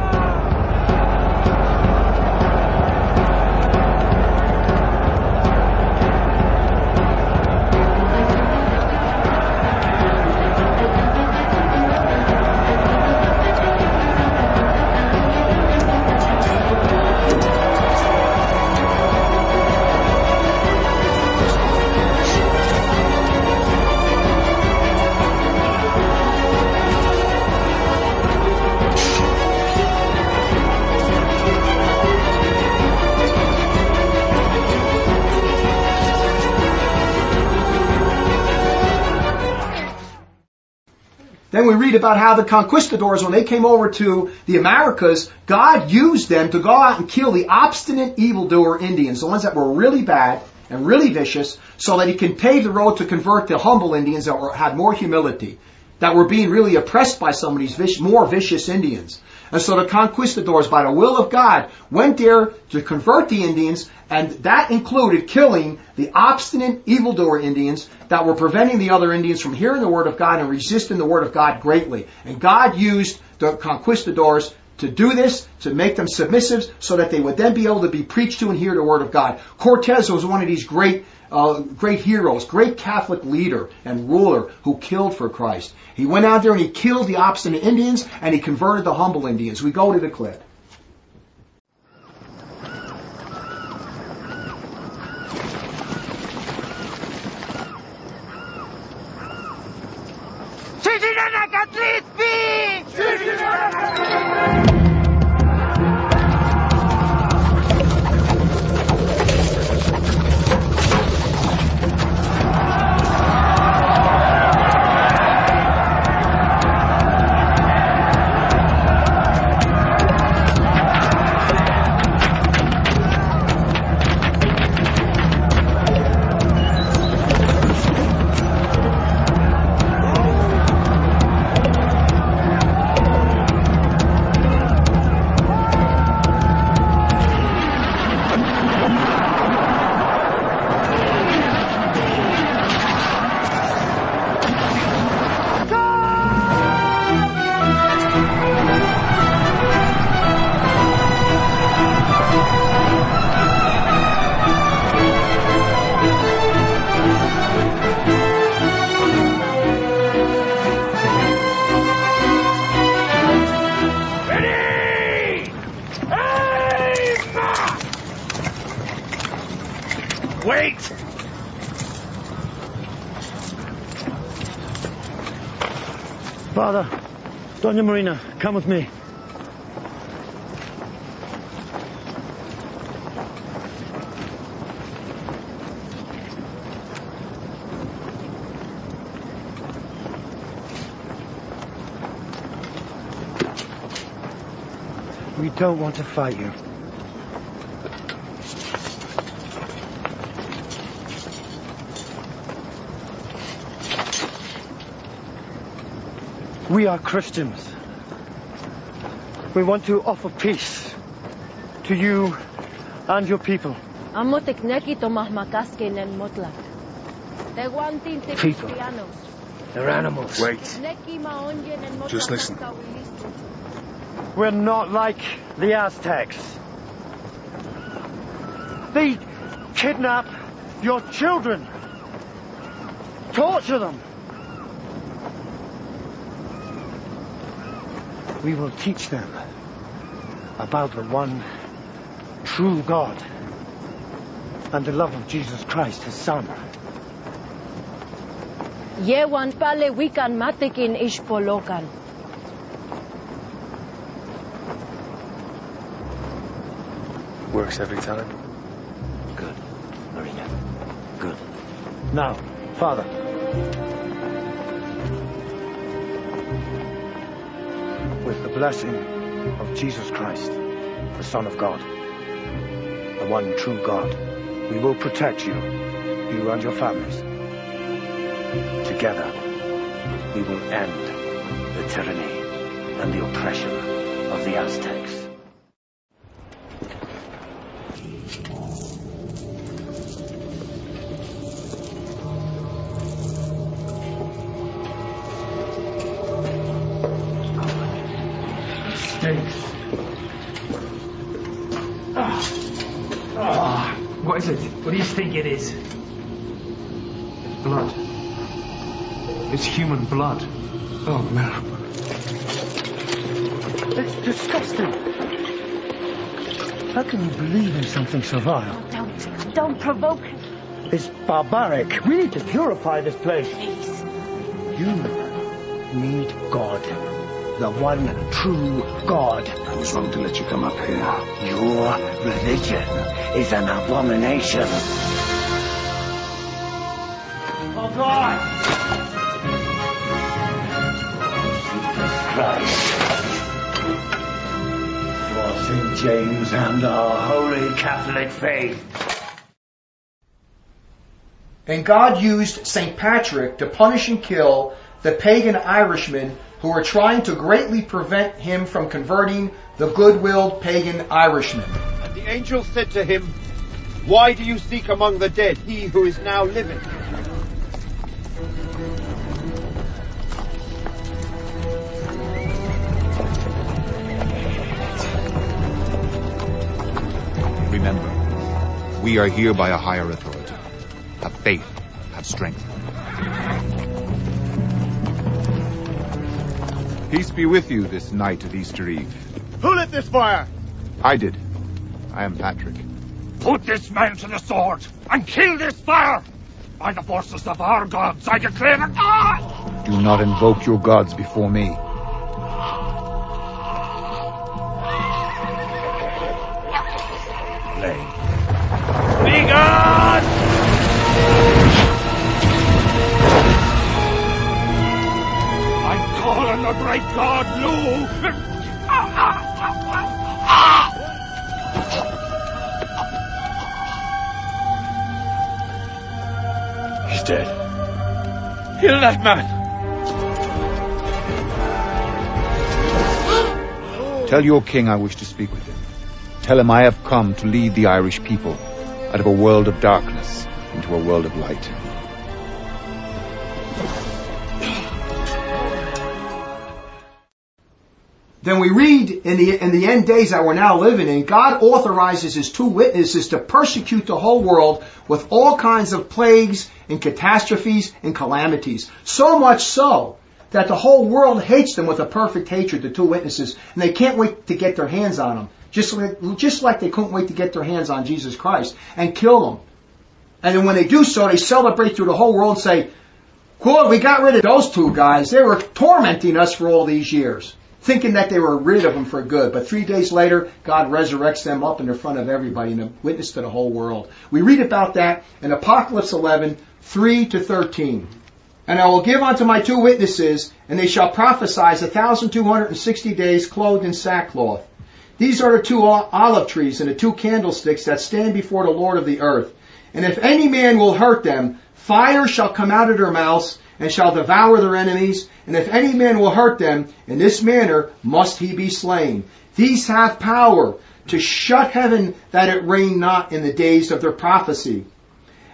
Then we read about how the conquistadors, when they came over to the Americas, God used them to go out and kill the obstinate evildoer Indians, the ones that were really bad and really vicious, so that He can pave the road to convert the humble Indians that had more humility, that were being really oppressed by some of these more vicious Indians. And so the conquistadors, by the will of God, went there to convert the Indians, and that included killing the obstinate evildoer Indians that were preventing the other Indians from hearing the Word of God and resisting the Word of God greatly. And God used the conquistadors to do this, to make them submissive, so that they would then be able to be preached to and hear the Word of God. Cortez was one of these great heroes, great Catholic leader and ruler who killed for Christ. He went out there and he killed the obstinate Indians and he converted the humble Indians. We go to the clip. Wait! Father, Doña Marina, come with me. We don't want to fight you. We are Christians. We want to offer peace to you and your people. People, They're animals. Wait. Just listen. We're not like the Aztecs. They kidnap your children. Torture them. We will teach them about the one true God and the love of Jesus Christ, his Son. Yewan pale wikan matikin ishpolokan. Works every time. Good, Marina. Good. Now, Father. With the blessing of Jesus Christ, the Son of God, the one true God, we will protect you and your families. Together, we will end the tyranny and the oppression of the Aztecs. What is it? What do you think it is? Blood. It's human blood. Oh, no. It's disgusting. How can you believe in something so vile? Don't provoke him. It's barbaric. We need to purify this place. Please. You need God. The one true God. I was wrong to let you come up here. Your religion is an abomination. Oh, God! Jesus Christ. For St. James and our holy Catholic faith. And God used St. Patrick to punish and kill the pagan Irishmen who were trying to greatly prevent him from converting the good-willed pagan Irishmen. And the angel said to him, "Why do you seek among the dead he who is now living?" Remember, we are here by a higher authority. Have faith, have strength. Peace be with you this night of Easter Eve. Who lit this fire? I did. I am Patrick. Put this man to the sword and kill this fire! By the forces of our gods, I declare it. Do not invoke your gods before me. Be God! I call on the great God, Lu! He's dead. Kill that man! Tell your king I wish to speak with him. Tell him I have come to lead the Irish people out of a world of darkness into a world of light. Then we read in the end days that we're now living in, God authorizes his two witnesses to persecute the whole world with all kinds of plagues and catastrophes and calamities. So much so that the whole world hates them with a perfect hatred, the two witnesses, and they can't wait to get their hands on them. Just like they couldn't wait to get their hands on Jesus Christ and kill him. And then when they do so, they celebrate through the whole world and say, "Good, we got rid of those two guys. They were tormenting us for all these years," thinking that they were rid of them for good. But 3 days later, God resurrects them up in front of everybody and a witness to the whole world. We read about that in Apocalypse 11, 3-13. "And I will give unto my two witnesses, and they shall prophesy 1,260 days clothed in sackcloth. These are the two olive trees and the two candlesticks that stand before the Lord of the earth. And if any man will hurt them, fire shall come out of their mouths, and shall devour their enemies. And if any man will hurt them, in this manner must he be slain. These have power to shut heaven that it rain not in the days of their prophecy.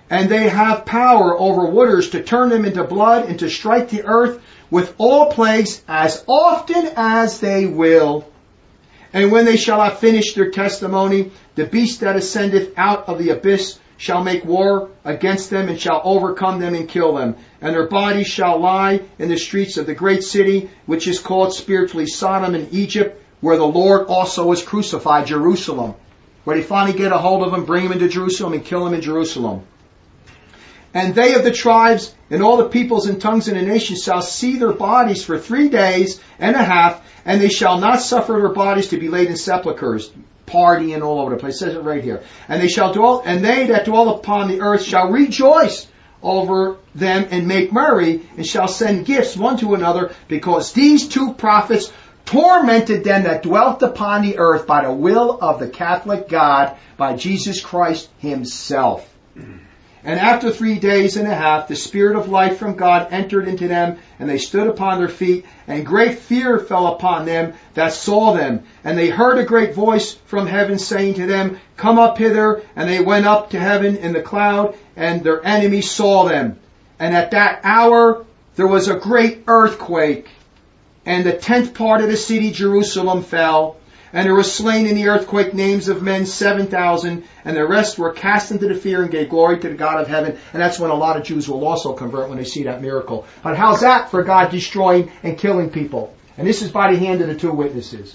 And they have power over waters to turn them into blood and to strike the earth with all plagues as often as they will. And when they shall have finished their testimony, the beast that ascendeth out of the abyss shall make war against them and shall overcome them and kill them. And their bodies shall lie in the streets of the great city, which is called spiritually Sodom and Egypt, where the Lord also was crucified, Jerusalem. Where they finally get a hold of him, bring him into Jerusalem and kill him in Jerusalem. And they of the tribes and all the peoples and tongues and the nations shall see their bodies for 3 days and a half, and they shall not suffer their bodies to be laid in sepulchres, partying all over the place. It says it right here. And they that dwell upon the earth shall rejoice over them and make merry, and shall send gifts one to another, because these 2 prophets tormented them that dwelt upon the earth by the will of the Catholic God, by Jesus Christ himself. And after 3 days and a half, the Spirit of life from God entered into them, and they stood upon their feet, and great fear fell upon them that saw them. And they heard a great voice from heaven saying to them, Come up hither. And they went up to heaven in the cloud, and their enemies saw them. And at that hour there was a great earthquake, and the 10th part of the city Jerusalem fell. And there were slain in the earthquake names of men 7,000, and the rest were cast into the fire and gave glory to the God of heaven. And that's when a lot of Jews will also convert when they see that miracle. But how's that for God destroying and killing people? And this is by the hand of the 2 witnesses.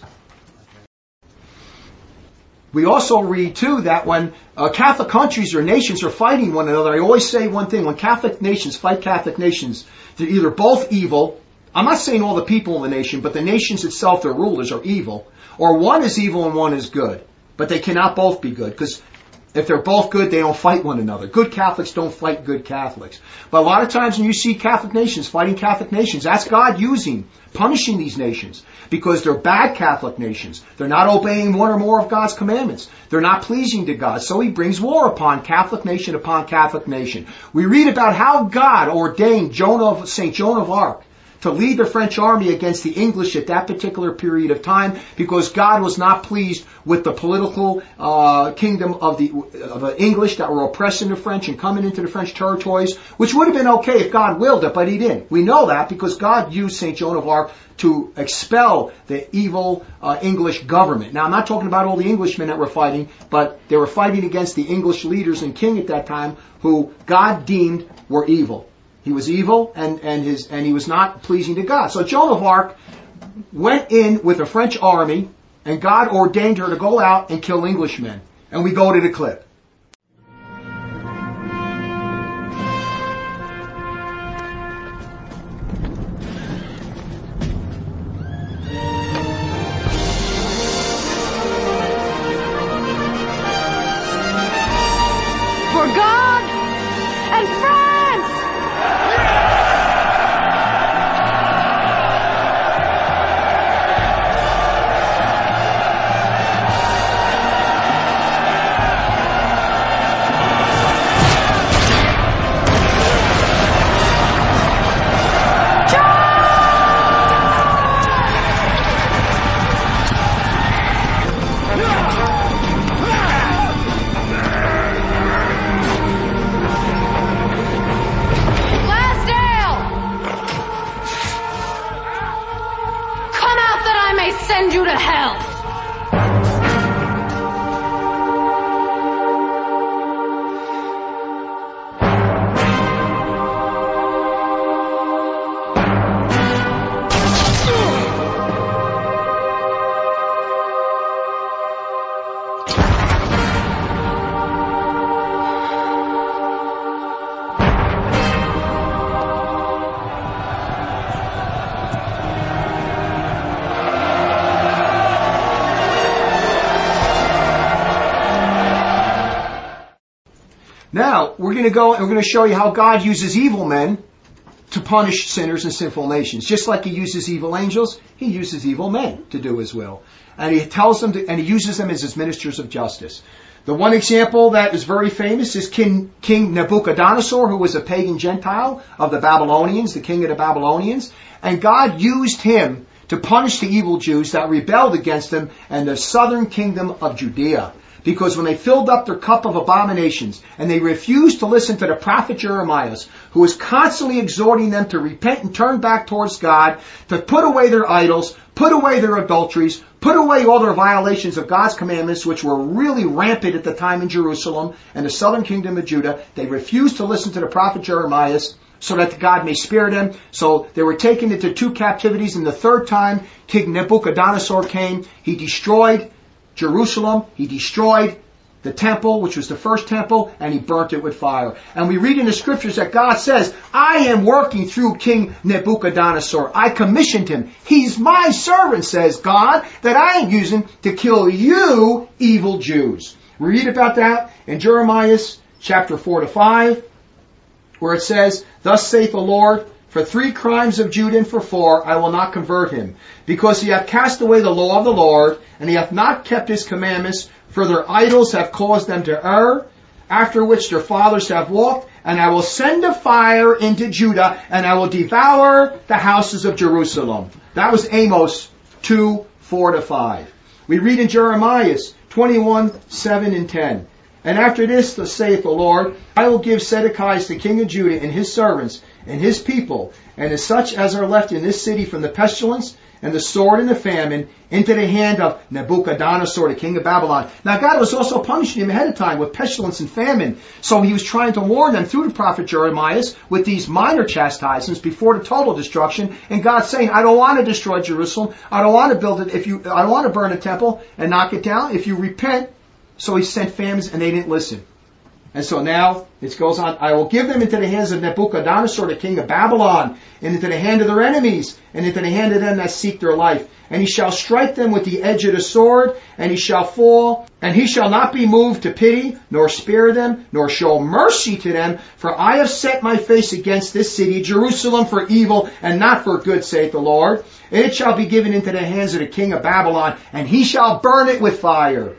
We also read, too, that when Catholic countries or nations are fighting one another, I always say one thing: when Catholic nations fight Catholic nations, they're either both evil. I'm not saying all the people in the nation, but the nations itself, their rulers, are evil. Or one is evil and one is good. But they cannot both be good, because if they're both good, they don't fight one another. Good Catholics don't fight good Catholics. But a lot of times when you see Catholic nations fighting Catholic nations, that's God punishing these nations, because they're bad Catholic nations. They're not obeying one or more of God's commandments. They're not pleasing to God. So he brings war upon Catholic nation upon Catholic nation. We read about how God ordained St. Joan of Arc to lead the French army against the English at that particular period of time, because God was not pleased with the political kingdom of the English that were oppressing the French and coming into the French territories, which would have been okay if God willed it, but he didn't. We know that because God used St. Joan of Arc to expel the evil English government. Now, I'm not talking about all the Englishmen that were fighting, but they were fighting against the English leaders and king at that time, who God deemed were evil. He was evil, and he was not pleasing to God. So Joan of Arc went in with a French army, and God ordained her to go out and kill Englishmen. And we go to the clip. For God and France! Send you to hell! Now, we're going to go and we're going to show you how God uses evil men to punish sinners and sinful nations. Just like he uses evil angels, he uses evil men to do his will. And he tells them and he uses them as his ministers of justice. The one example that is very famous is King Nebuchadnezzar, who was a pagan Gentile of the Babylonians, the king of the Babylonians. And God used him to punish the evil Jews that rebelled against him and the southern kingdom of Judea. Because when they filled up their cup of abominations, and they refused to listen to the prophet Jeremiah, who was constantly exhorting them to repent and turn back towards God, to put away their idols, put away their adulteries, put away all their violations of God's commandments, which were really rampant at the time in Jerusalem and the southern kingdom of Judah. They refused to listen to the prophet Jeremiah, so that God may spare them. So they were taken into 2 captivities, and the third time King Nebuchadnezzar came, he destroyed Jerusalem, he destroyed the temple, which was the first temple, and he burnt it with fire. And we read in the scriptures that God says, I am working through King Nebuchadnezzar. I commissioned him. He's my servant, says God, that I am using to kill you, evil Jews. We read about that in Jeremiah chapter 4-5, where it says, Thus saith the Lord, for 3 crimes of Judah and for 4 I will not convert him, because he hath cast away the law of the Lord, and he hath not kept his commandments, for their idols have caused them to err, after which their fathers have walked, and I will send a fire into Judah, and I will devour the houses of Jerusalem. That was Amos 2:4-5. We read in Jeremiah 21:7 and 10. And after this, thus saith the Lord, I will give Zedekiah the king of Judah and his servants and his people, and as such as are left in this city from the pestilence and the sword and the famine, into the hand of Nebuchadnezzar, the king of Babylon. Now God was also punishing him ahead of time with pestilence and famine. So he was trying to warn them through the prophet Jeremiah with these minor chastisements before the total destruction. And God's saying, I don't want to destroy Jerusalem. I don't want to build it. I don't want to burn the temple and knock it down. If you repent. So he sent famines, and they didn't listen. And so now it goes on. I will give them into the hands of Nebuchadnezzar, the king of Babylon, and into the hand of their enemies, and into the hand of them that seek their life. And he shall strike them with the edge of the sword, and he shall fall, and he shall not be moved to pity, nor spare them, nor show mercy to them. For I have set my face against this city, Jerusalem, for evil, and not for good, saith the Lord. And it shall be given into the hands of the king of Babylon, and he shall burn it with fire.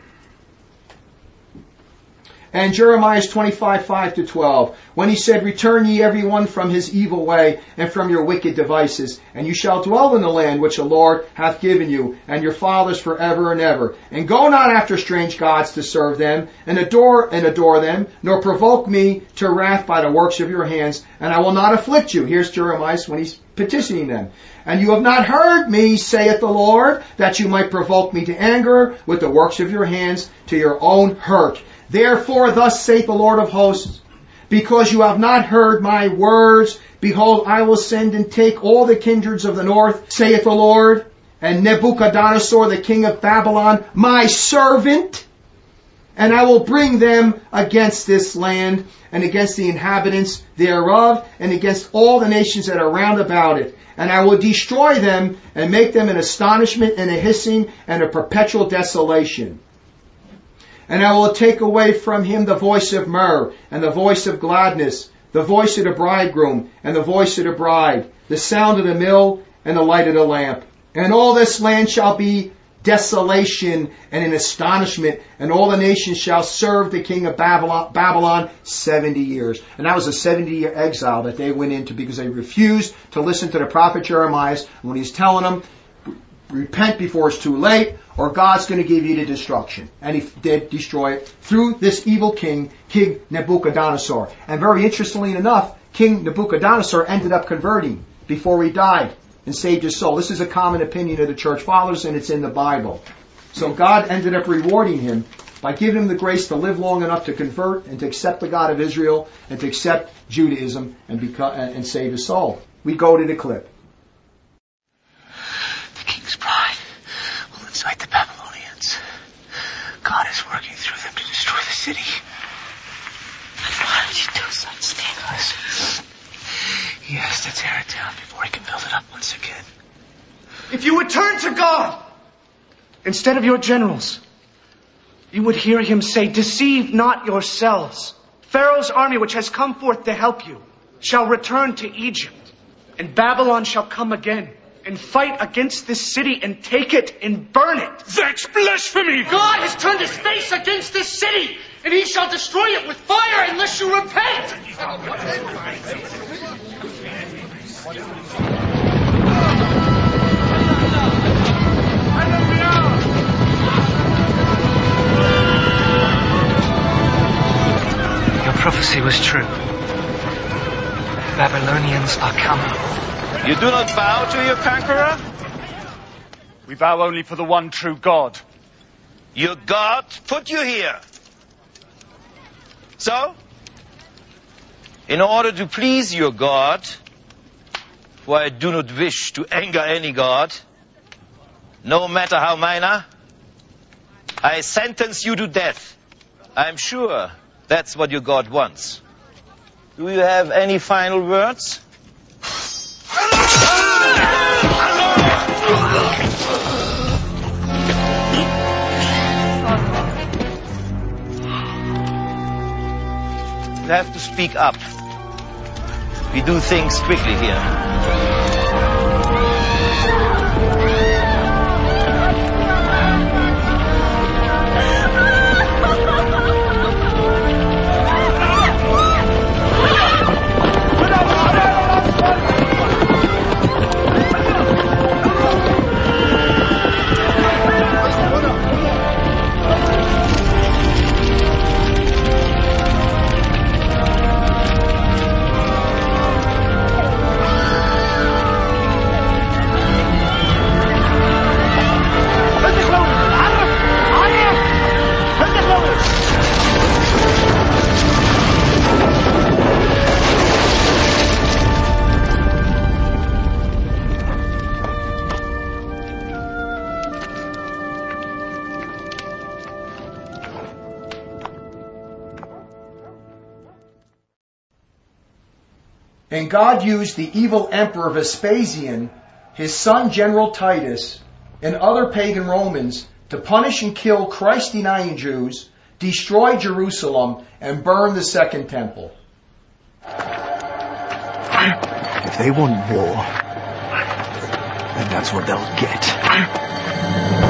And Jeremiah 25:5-12, when he said, Return ye every one from his evil way and from your wicked devices, and you shall dwell in the land which the Lord hath given you, and your fathers forever and ever. And go not after strange gods to serve them, and adore them, nor provoke me to wrath by the works of your hands, and I will not afflict you. Here's Jeremiah when he's petitioning them. And you have not heard me, saith the Lord, that you might provoke me to anger with the works of your hands to your own hurt. Therefore, thus saith the Lord of hosts, because you have not heard my words, behold, I will send and take all the kindreds of the north, saith the Lord, and Nebuchadnezzar, the king of Babylon, my servant, and I will bring them against this land, and against the inhabitants thereof, and against all the nations that are round about it. And I will destroy them, and make them an astonishment, and a hissing, and a perpetual desolation. And I will take away from him the voice of myrrh, and the voice of gladness, the voice of the bridegroom, and the voice of the bride, the sound of the mill, and the light of the lamp. And all this land shall be desolation and an astonishment, and all the nations shall serve the king of Babylon 70 years. And that was a 70-year exile that they went into because they refused to listen to the prophet Jeremiah when he's telling them, repent before it's too late, or God's going to give you the destruction. And he did destroy it through this evil king, King Nebuchadnezzar. And very interestingly enough, King Nebuchadnezzar ended up converting before he died and saved his soul. This is a common opinion of the church fathers, and it's in the Bible. So God ended up rewarding him by giving him the grace to live long enough to convert and to accept the God of Israel and to accept Judaism and save his soul. We go to the clip. Like the Babylonians. God is working through them to destroy the city. Why would you do such things? He has to tear it down before he can build it up once again. If you would turn to God instead of your generals, you would hear him say, Deceive not yourselves. Pharaoh's army, which has come forth to help you, shall return to Egypt, and Babylon shall come again and fight against this city and take it and burn it. That's blasphemy! God has turned his face against this city, and he shall destroy it with fire unless you repent. prophecy was true. The Babylonians are coming. You do not bow to your conqueror? We bow only for the one true God. Your God put you here. So, in order to please your God, for I do not wish to anger any God, no matter how minor, I sentence you to death. I'm sure that's what your God wants. Do you have any final words? You have to speak up. We do things quickly here. And God used the evil emperor Vespasian, his son General Titus, and other pagan Romans to punish and kill Christ-denying Jews, destroy Jerusalem, and burn the Second Temple. If they want war, then that's what they'll get.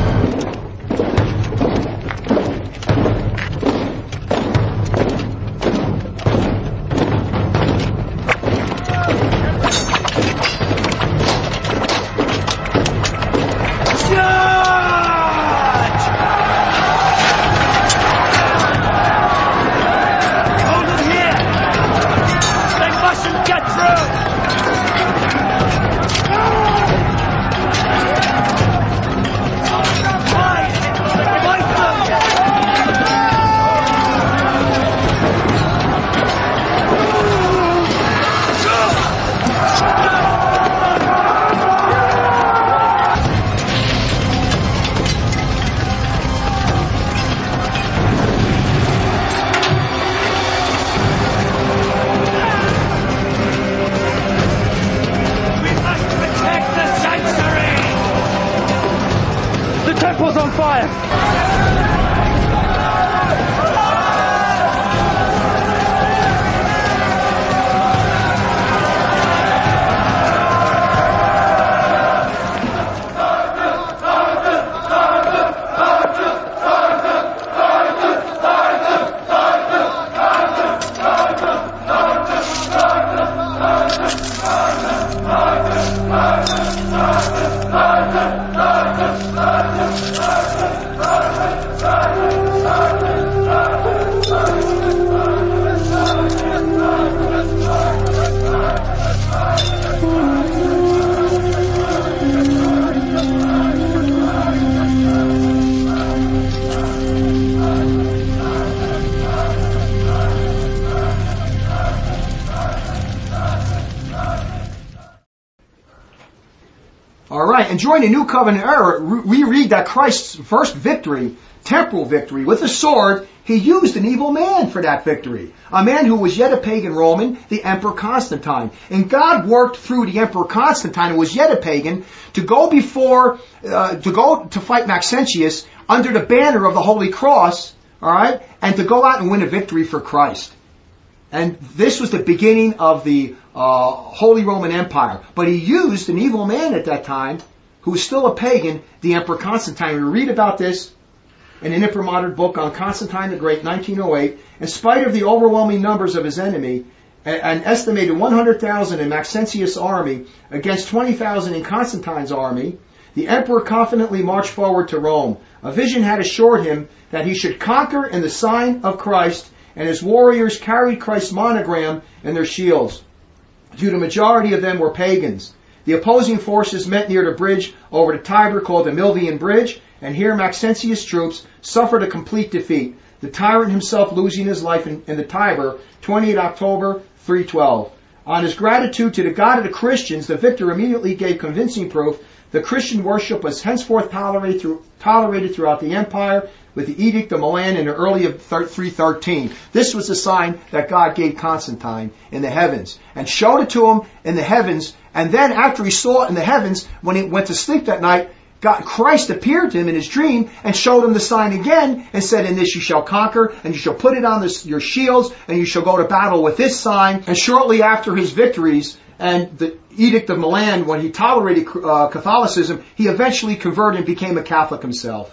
And during the New Covenant era, we read that Christ's first victory, temporal victory, with a sword, he used an evil man for that victory. A man who was yet a pagan Roman, the Emperor Constantine. And God worked through the Emperor Constantine, who was yet a pagan, to go to fight Maxentius under the banner of the Holy Cross, alright, and to go out and win a victory for Christ. And this was the beginning of the Holy Roman Empire. But he used an evil man at that time, who was still a pagan, the Emperor Constantine. We read about this in an imprimatur book on Constantine the Great, 1908. In spite of the overwhelming numbers of his enemy, an estimated 100,000 in Maxentius' army against 20,000 in Constantine's army, the emperor confidently marched forward to Rome. A vision had assured him that he should conquer in the sign of Christ and his warriors carried Christ's monogram in their shields. Due to the majority of them were pagans. The opposing forces met near the bridge over the Tiber called the Milvian Bridge, and here Maxentius' troops suffered a complete defeat, the tyrant himself losing his life in the Tiber, 28 October 312. On his gratitude to the God of the Christians, the victor immediately gave convincing proof the Christian worship was henceforth tolerated throughout the empire with the Edict of Milan in the early of 313. This was the sign that God gave Constantine in the heavens and showed it to him in the heavens. And then after he saw it in the heavens, when he went to sleep that night, Christ appeared to him in his dream and showed him the sign again and said, "In this you shall conquer, and you shall put it on your shields, and you shall go to battle with this sign." And shortly after his victories and the Edict of Milan, when he tolerated Catholicism, he eventually converted and became a Catholic himself.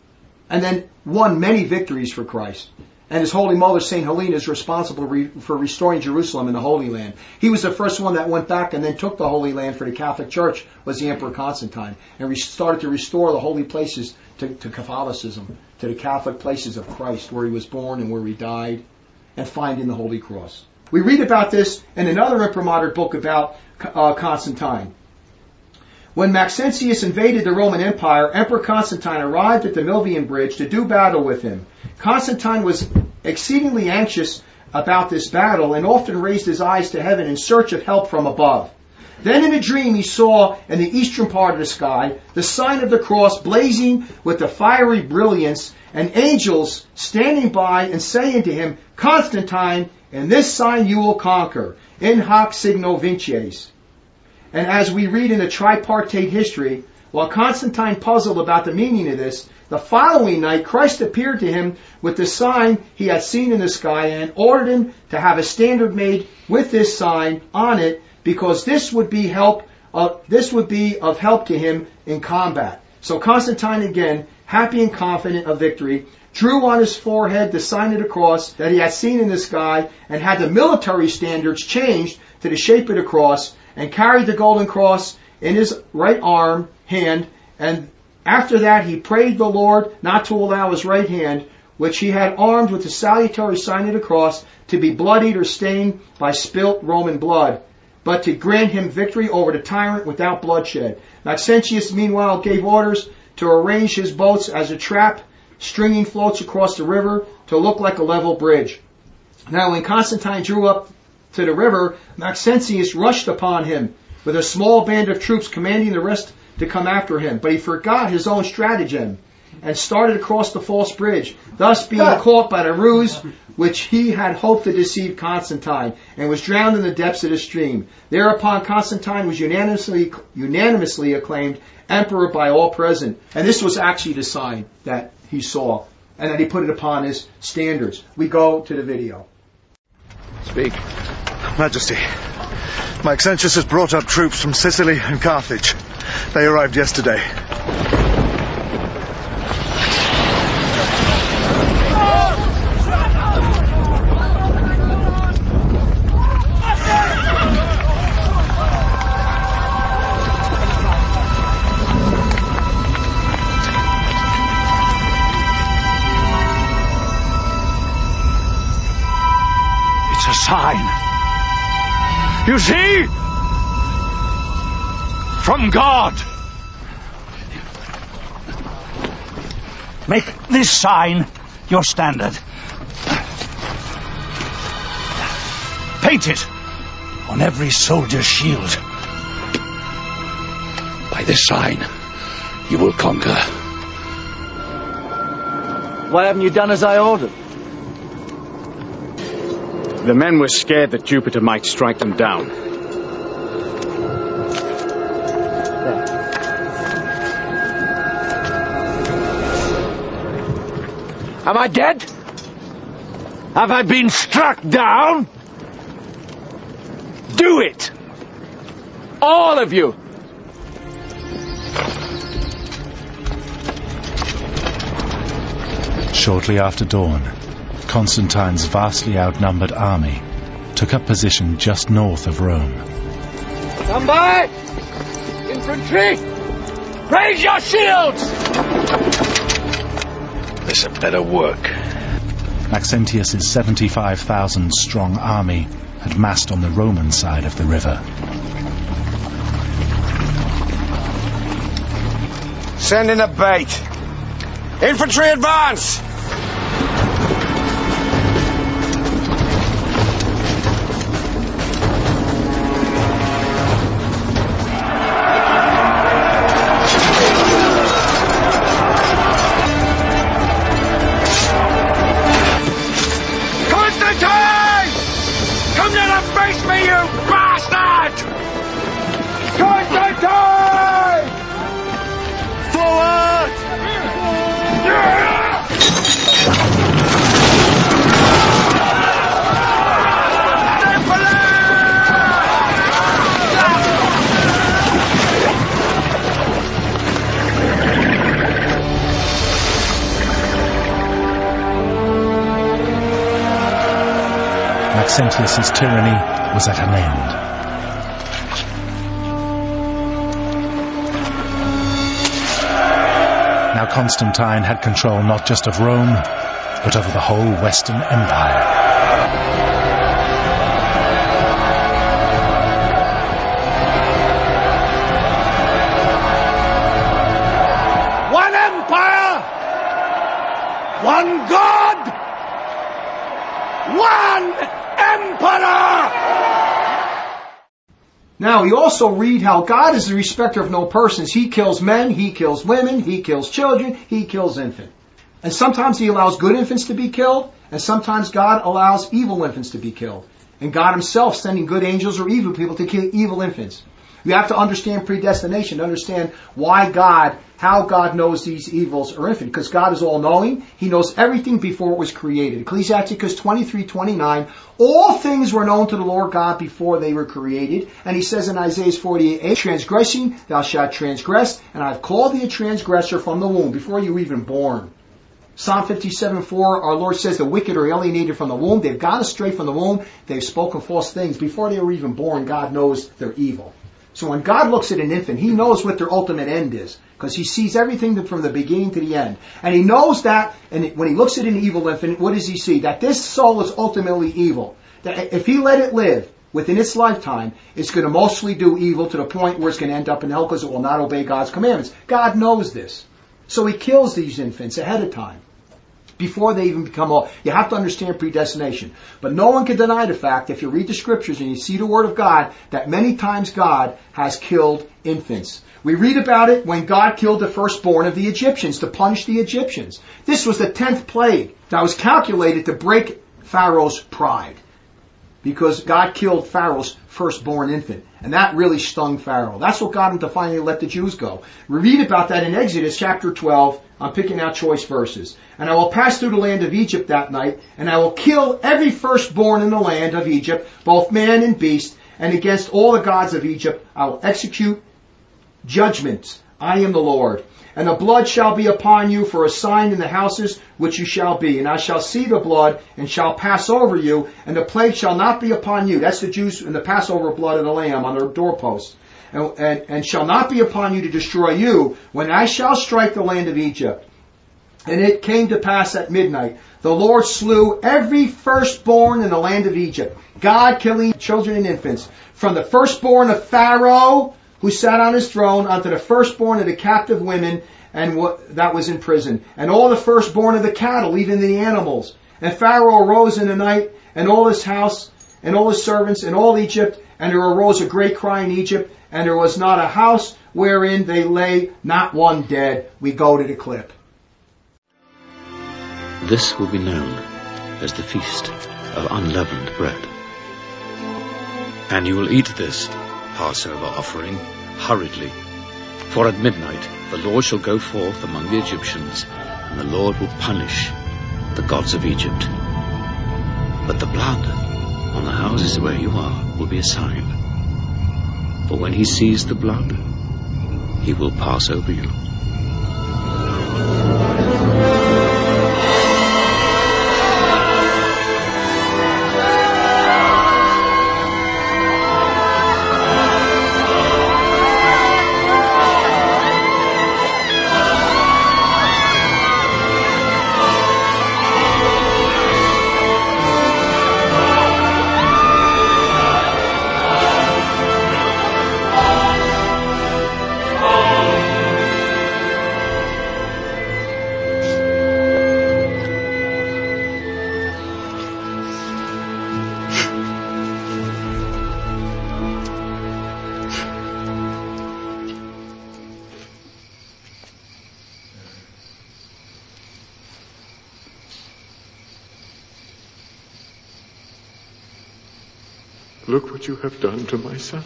And then won many victories for Christ. And his Holy Mother, St. Helena, is responsible for restoring Jerusalem and the Holy Land. He was the first one that went back and then took the Holy Land for the Catholic Church, was the Emperor Constantine, and started to restore the holy places to Catholicism, to the Catholic places of Christ, where he was born and where he died, and finding the Holy Cross. We read about this in another imprimatur book about Constantine. When Maxentius invaded the Roman Empire, Emperor Constantine arrived at the Milvian Bridge to do battle with him. Constantine was exceedingly anxious about this battle and often raised his eyes to heaven in search of help from above. Then in a dream he saw in the eastern part of the sky the sign of the cross blazing with a fiery brilliance, and angels standing by and saying to him, "Constantine, in this sign you will conquer. In hoc signo vinces." And as we read in the tripartite history, while Constantine puzzled about the meaning of this, the following night Christ appeared to him with the sign he had seen in the sky and ordered him to have a standard made with this sign on it, because this would be of help to him in combat. So Constantine, again, happy and confident of victory, drew on his forehead the sign of the cross that he had seen in the sky, and had the military standards changed to the shape of the cross, and carried the golden cross in his right hand, and after that he prayed the Lord not to allow his right hand, which he had armed with the salutary sign of the cross, to be bloodied or stained by spilt Roman blood, but to grant him victory over the tyrant without bloodshed. Maxentius meanwhile gave orders to arrange his boats as a trap, stringing floats across the river to look like a level bridge. Now when Constantine drew up to the river, Maxentius rushed upon him with a small band of troops, commanding the rest to come after him. But he forgot his own stratagem and started across the false bridge, thus being caught by the ruse which he had hoped to deceive Constantine, and was drowned in the depths of the stream. Thereupon Constantine was unanimously acclaimed emperor by all present. And this was actually the sign that he saw, and that he put it upon his standards. We go to the video. Speak. Majesty, Maxentius has brought up troops from Sicily and Carthage. They arrived yesterday. It's a sign. You see? From God. Make this sign your standard. Paint it on every soldier's shield. By this sign, you will conquer. Why haven't you done as I ordered? The men were scared that Jupiter might strike them down. Am I dead? Have I been struck down? Do it! All of you! Shortly after dawn, Constantine's vastly outnumbered army took up position just north of Rome. Stand by! Infantry! Raise your shields! This had better work. Maxentius's 75,000 strong army had massed on the Roman side of the river. Send in a bait. Infantry advance! Maxentius's tyranny was at an end. Now Constantine had control not just of Rome, but of the whole Western Empire. One empire! One God! One Emperor! Now, we also read how God is the respecter of no persons. He kills men, He kills women, He kills children, He kills infants. And sometimes He allows good infants to be killed, and sometimes God allows evil infants to be killed. And God Himself sending good angels or evil people to kill evil infants. You have to understand predestination, to understand how God knows these evils are infant. Because God is all-knowing. He knows everything before it was created. Ecclesiasticus 23:29, all things were known to the Lord God before they were created. And He says in Isaiah 48:8, transgressing, thou shalt transgress, and I have called thee a transgressor from the womb, before you were even born. Psalm 57:4, our Lord says the wicked are alienated from the womb. They've gone astray from the womb. They've spoken false things. Before they were even born, God knows they're evil. So when God looks at an infant, He knows what their ultimate end is, because He sees everything from the beginning to the end. And He knows that, and when He looks at an evil infant, what does He see? That this soul is ultimately evil. That if He let it live within its lifetime, it's going to mostly do evil to the point where it's going to end up in hell because it will not obey God's commandments. God knows this. So He kills these infants ahead of time, before they even become old. You have to understand predestination. But no one can deny the fact, if you read the scriptures and you see the word of God, that many times God has killed infants. We read about it when God killed the firstborn of the Egyptians to punish the Egyptians. This was the 10th plague that was calculated to break Pharaoh's pride, because God killed Pharaoh's firstborn infant. And that really stung Pharaoh. That's what got him to finally let the Jews go. We read about that in Exodus chapter 12. I'm picking out choice verses. And I will pass through the land of Egypt that night, and I will kill every firstborn in the land of Egypt, both man and beast, and against all the gods of Egypt I will execute judgments. I am the Lord. And the blood shall be upon you for a sign in the houses which you shall be. And I shall see the blood, and shall pass over you, and the plague shall not be upon you. That's the Jews and the Passover blood of the Lamb on their doorposts. And shall not be upon you to destroy you, when I shall strike the land of Egypt. And it came to pass at midnight, the Lord slew every firstborn in the land of Egypt. God killing children and infants, from the firstborn of Pharaoh, who sat on his throne, unto the firstborn of the captive women, and that was in prison, and all the firstborn of the cattle, even the animals. And Pharaoh arose in the night, and all his house, and all his servants, and all Egypt, and there arose a great cry in Egypt, and there was not a house wherein they lay, not one dead. We go to the clip. This will be known as the Feast of Unleavened Bread. And you will eat this Passover offering hurriedly, for at midnight the Lord shall go forth among the Egyptians, and the Lord will punish the gods of Egypt. But the blood on the houses where you are will be a sign. For when He sees the blood, He will pass over you. Look what you have done to my son.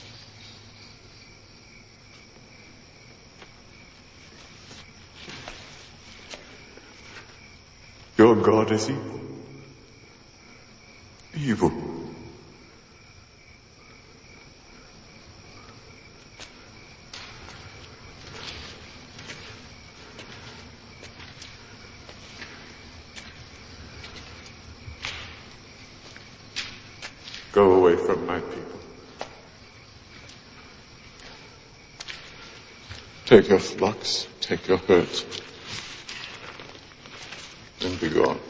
Your God is evil. Evil. Go away from my people. Take your flocks, take your herds, and be gone.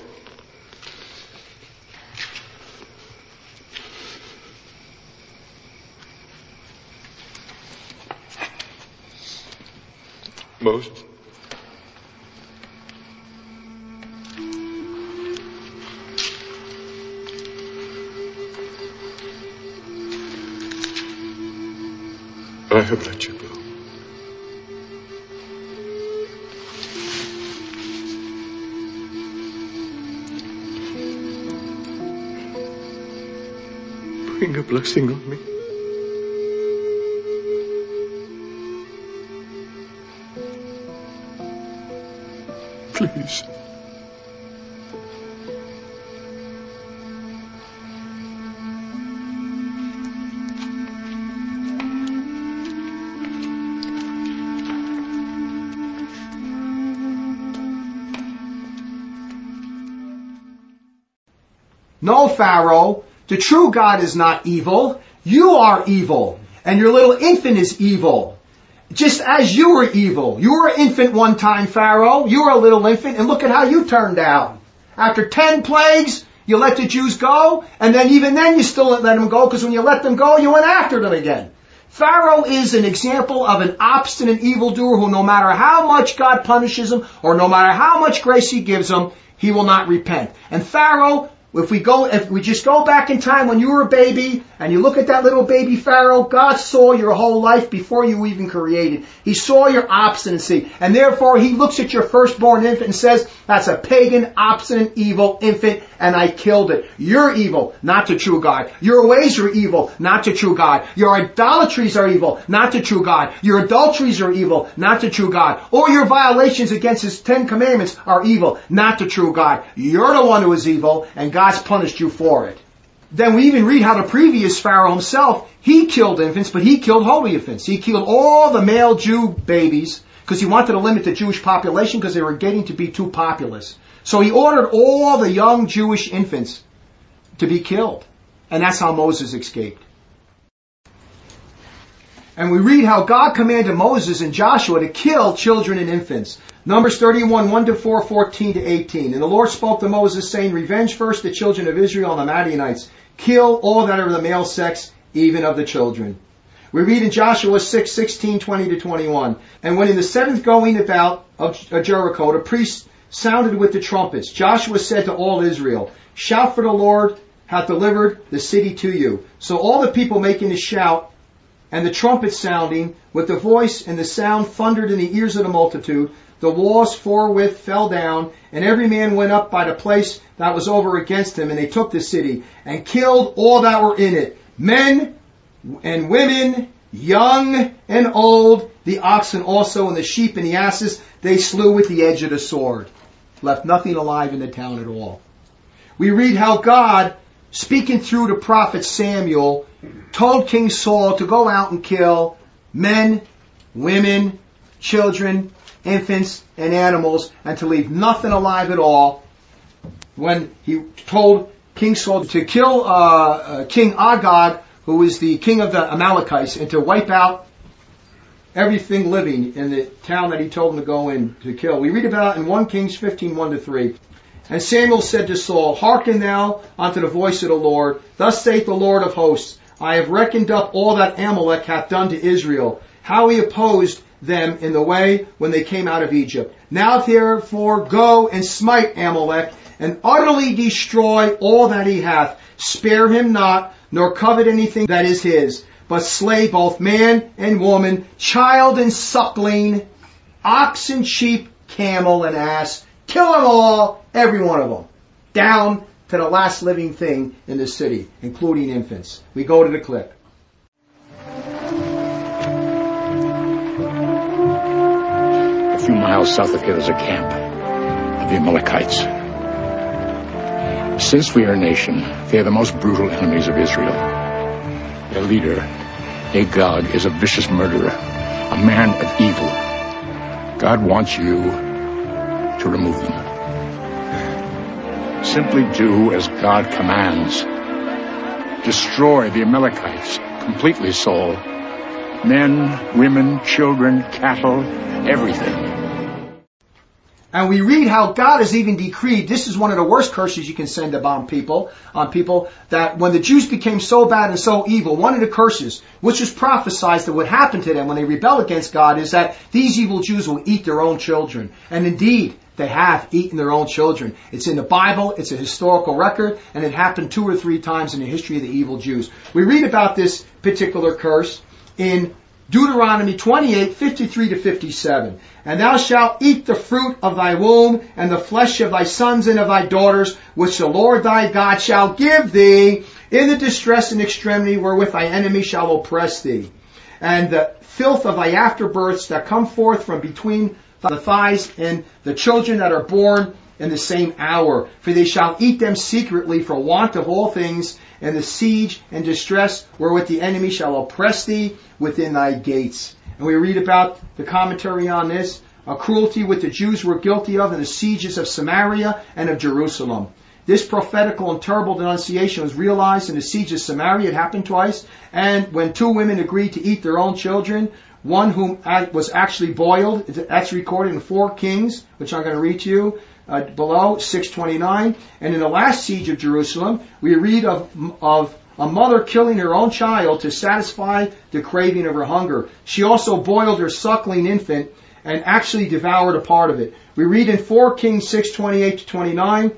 Moses. I have let you go. Bring a blessing on me. Please. No, Pharaoh, the true God is not evil. You are evil, and your little infant is evil. Just as you were evil. You were an infant one time, Pharaoh. You were a little infant, and look at how you turned out. After 10 plagues, you let the Jews go, and then even then you still didn't let them go, because when you let them go, you went after them again. Pharaoh is an example of an obstinate evildoer who no matter how much God punishes him, or no matter how much grace he gives him, he will not repent. And Pharaoh, if we just go back in time when you were a baby and you look at that little baby Pharaoh, God saw your whole life before you were even created. He saw your obstinacy, and therefore he looks at your firstborn infant and says, that's a pagan, obstinate, evil infant, and I killed it. You're evil, not the true God. Your ways are evil, not the true God. Your idolatries are evil, not the true God. Your adulteries are evil, not the true God. Or your violations against his 10 commandments are evil, not the true God. You're the one who is evil, and God's punished you for it. Then we even read how the previous Pharaoh himself, he killed infants, but he killed holy infants. He killed all the male Jew babies because he wanted to limit the Jewish population because they were getting to be too populous. So he ordered all the young Jewish infants to be killed. And that's how Moses escaped. And we read how God commanded Moses and Joshua to kill children and infants. Numbers 31, 1-4, 14 to 18. And the Lord spoke to Moses, saying, revenge first the children of Israel and the Madianites. Kill all that are of the male sex, even of the children. We read in Joshua 6, 16, 20 to 21. And when in the 7th going about of Jericho, the priests sounded with the trumpets, Joshua said to all Israel, shout, for the Lord hath delivered the city to you. So all the people making a shout, and the trumpet sounding, with the voice and the sound thundered in the ears of the multitude, the walls forthwith fell down, and every man went up by the place that was over against him, and they took the city, and killed all that were in it, men and women, young and old, the oxen also, and the sheep and the asses, they slew with the edge of the sword. Left nothing alive in the town at all. We read how God, speaking through the prophet Samuel, told King Saul to go out and kill men, women, children, infants, and animals, and to leave nothing alive at all. When he told King Saul to kill King Agag, who was the king of the Amalekites, and to wipe out everything living in the town that he told him to go in to kill. We read about it in 1 Kings 15, 1-3. And Samuel said to Saul, hearken thou unto the voice of the Lord. Thus saith the Lord of hosts, I have reckoned up all that Amalek hath done to Israel, how he opposed them in the way when they came out of Egypt. Now therefore go and smite Amalek, and utterly destroy all that he hath. Spare him not, nor covet anything that is his, but slay both man and woman, child and suckling, ox and sheep, camel and ass. Kill them all, every one of them, down to the last living thing in the city, including infants. We go to the clip. A few miles south of here is a camp of the Amalekites. Since we are a nation, they are the most brutal enemies of Israel. Their leader, Agag, is a vicious murderer, a man of evil. God wants you to remove them. Simply do as God commands. Destroy the Amalekites completely, Saul. Men, women, children, cattle, everything. And we read how God has even decreed, this is one of the worst curses you can send on people, that when the Jews became so bad and so evil, one of the curses, which was prophesied that would happen to them when they rebel against God, is that these evil Jews will eat their own children. And indeed, they have eaten their own children. It's in the Bible, it's a historical record, and it happened 2 or 3 times in the history of the evil Jews. We read about this particular curse in Deuteronomy 28:53-57. And thou shalt eat the fruit of thy womb, and the flesh of thy sons and of thy daughters, which the Lord thy God shall give thee, in the distress and extremity wherewith thy enemy shall oppress thee. And the filth of thy afterbirths that come forth from between the thighs, and the children that are born in the same hour. For they shall eat them secretly for want of all things, and the siege and distress wherewith the enemy shall oppress thee within thy gates. And we read about the commentary on this, a cruelty which the Jews were guilty of in the sieges of Samaria and of Jerusalem. This prophetical and terrible denunciation was realized in the siege of Samaria. It happened twice. And when 2 women agreed to eat their own children, one whom was actually boiled, that's recorded in 4 Kings, which I'm going to read to you below, 6:29. And in the last siege of Jerusalem, we read of a mother killing her own child to satisfy the craving of her hunger. She also boiled her suckling infant and actually devoured a part of it. We read in 4 Kings 6:28-29,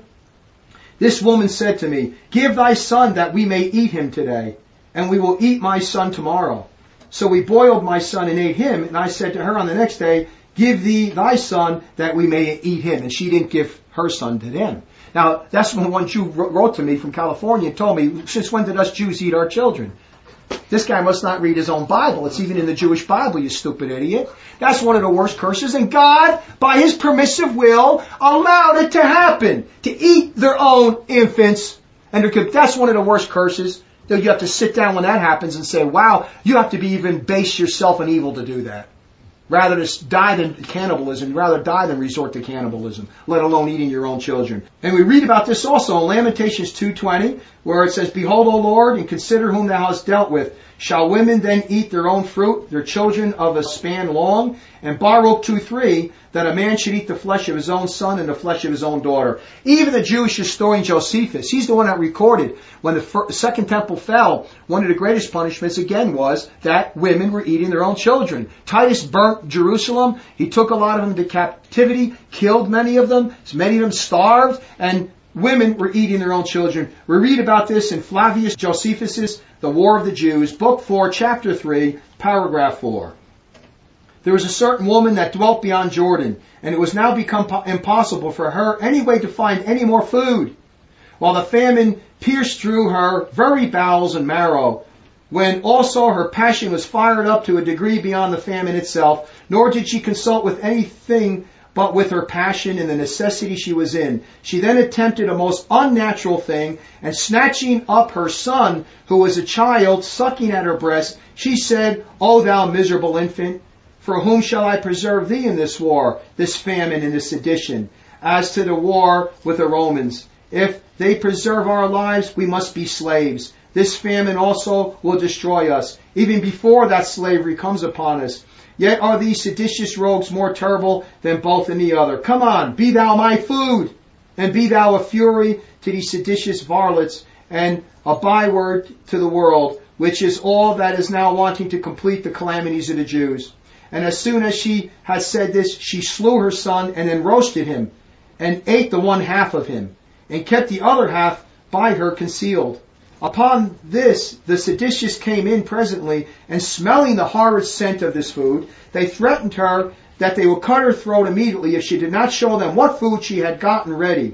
this woman said to me, give thy son that we may eat him today, and we will eat my son tomorrow. So we boiled my son and ate him, and I said to her on the next day, give thee thy son that we may eat him. And she didn't give her son to them. Now, that's when one Jew wrote to me from California and told me, since when did us Jews eat our children? This guy must not read his own Bible. It's even in the Jewish Bible, you stupid idiot. That's one of the worst curses. And God, by His permissive will, allowed it to happen. To eat their own infants. And that's one of the worst curses. You have to sit down when that happens and say, wow, you have to be even base yourself in evil to do that. Rather than die than cannibalism, rather die than resort to cannibalism, let alone eating your own children. And we read about this also in Lamentations 2:20, where it says, behold, O Lord, and consider whom thou hast dealt with. Shall women then eat their own fruit, their children of a span long? And Baruch 2:3, that a man should eat the flesh of his own son and the flesh of his own daughter. Even the Jewish historian Josephus, he's the one that recorded when the Second Temple fell, one of the greatest punishments again was that women were eating their own children. Titus burnt Jerusalem. He took a lot of them to captivity, killed many of them starved, and women were eating their own children. We read about this in Flavius Josephus' The War of the Jews, Book 4, Chapter 3, Paragraph 4. There was a certain woman that dwelt beyond Jordan, and it was now become impossible for her anyway to find any more food, while the famine pierced through her very bowels and marrow. When also her passion was fired up to a degree beyond the famine itself, nor did she consult with anything but with her passion and the necessity she was in. She then attempted a most unnatural thing, and snatching up her son, who was a child, sucking at her breast, she said, O thou miserable infant, for whom shall I preserve thee in this war, this famine and this sedition? As to the war with the Romans, if they preserve our lives, we must be slaves. This famine also will destroy us, even before that slavery comes upon us. Yet are these seditious rogues more terrible than both and the other. Come on, be thou my food, and be thou a fury to these seditious varlets, and a byword to the world, which is all that is now wanting to complete the calamities of the Jews. And as soon as she had said this, she slew her son, and then roasted him, and ate the one half of him, and kept the other half by her concealed. Upon this, the seditious came in presently, and smelling the horrid scent of this food, they threatened her that they would cut her throat immediately if she did not show them what food she had gotten ready.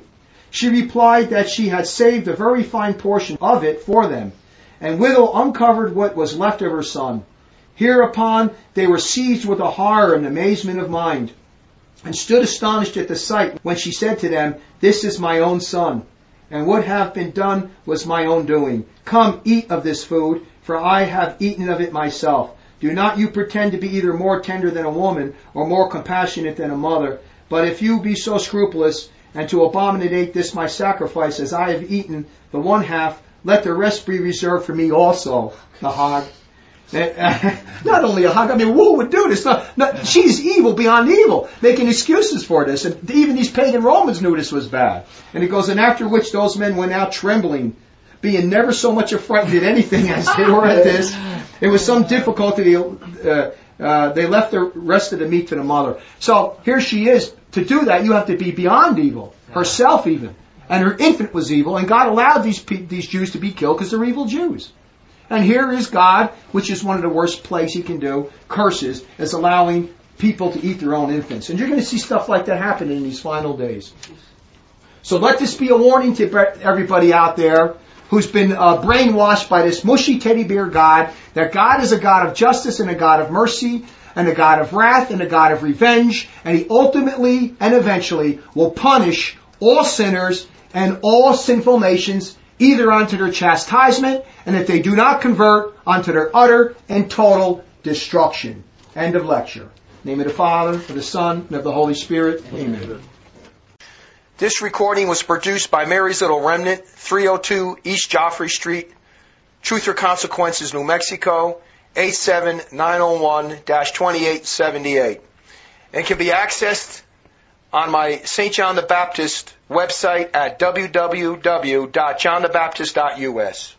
She replied that she had saved a very fine portion of it for them, and withal uncovered what was left of her son. Hereupon they were seized with a horror and amazement of mind, and stood astonished at the sight, when she said to them, This is my own son, and what have been done was my own doing. Come, eat of this food, for I have eaten of it myself. Do not you pretend to be either more tender than a woman, or more compassionate than a mother. But if you be so scrupulous, and to abominate this my sacrifice, as I have eaten the one half, let the rest be reserved for me also. The hog. Not only a hog, I mean, who would do this? She's evil beyond evil, making excuses for this. And even these pagan Romans knew this was bad. And it goes, and after which those men went out trembling, being never so much affrighted at anything as they were at this. It was some difficulty. They left the rest of the meat to the mother. So here she is. To do that, you have to be beyond evil, herself even. And her infant was evil, and God allowed these Jews to be killed because they're evil Jews. And here is God, which is one of the worst plagues he can do, curses, as allowing people to eat their own infants. And you're going to see stuff like that happen in these final days. So let this be a warning to everybody out there who's been brainwashed by this mushy teddy bear God, that God is a God of justice and a God of mercy, and a God of wrath and a God of revenge, and he ultimately and eventually will punish all sinners and all sinful nations, either unto their chastisement, and if they do not convert, unto their utter and total destruction. End of lecture. In the name of the Father, of the Son, and of the Holy Spirit. Amen. This recording was produced by Mary's Little Remnant, 302 East Joffrey Street, Truth or Consequences, New Mexico, 87901-2878, and can be accessed on my St. John the Baptist website at www.johnthebaptist.us.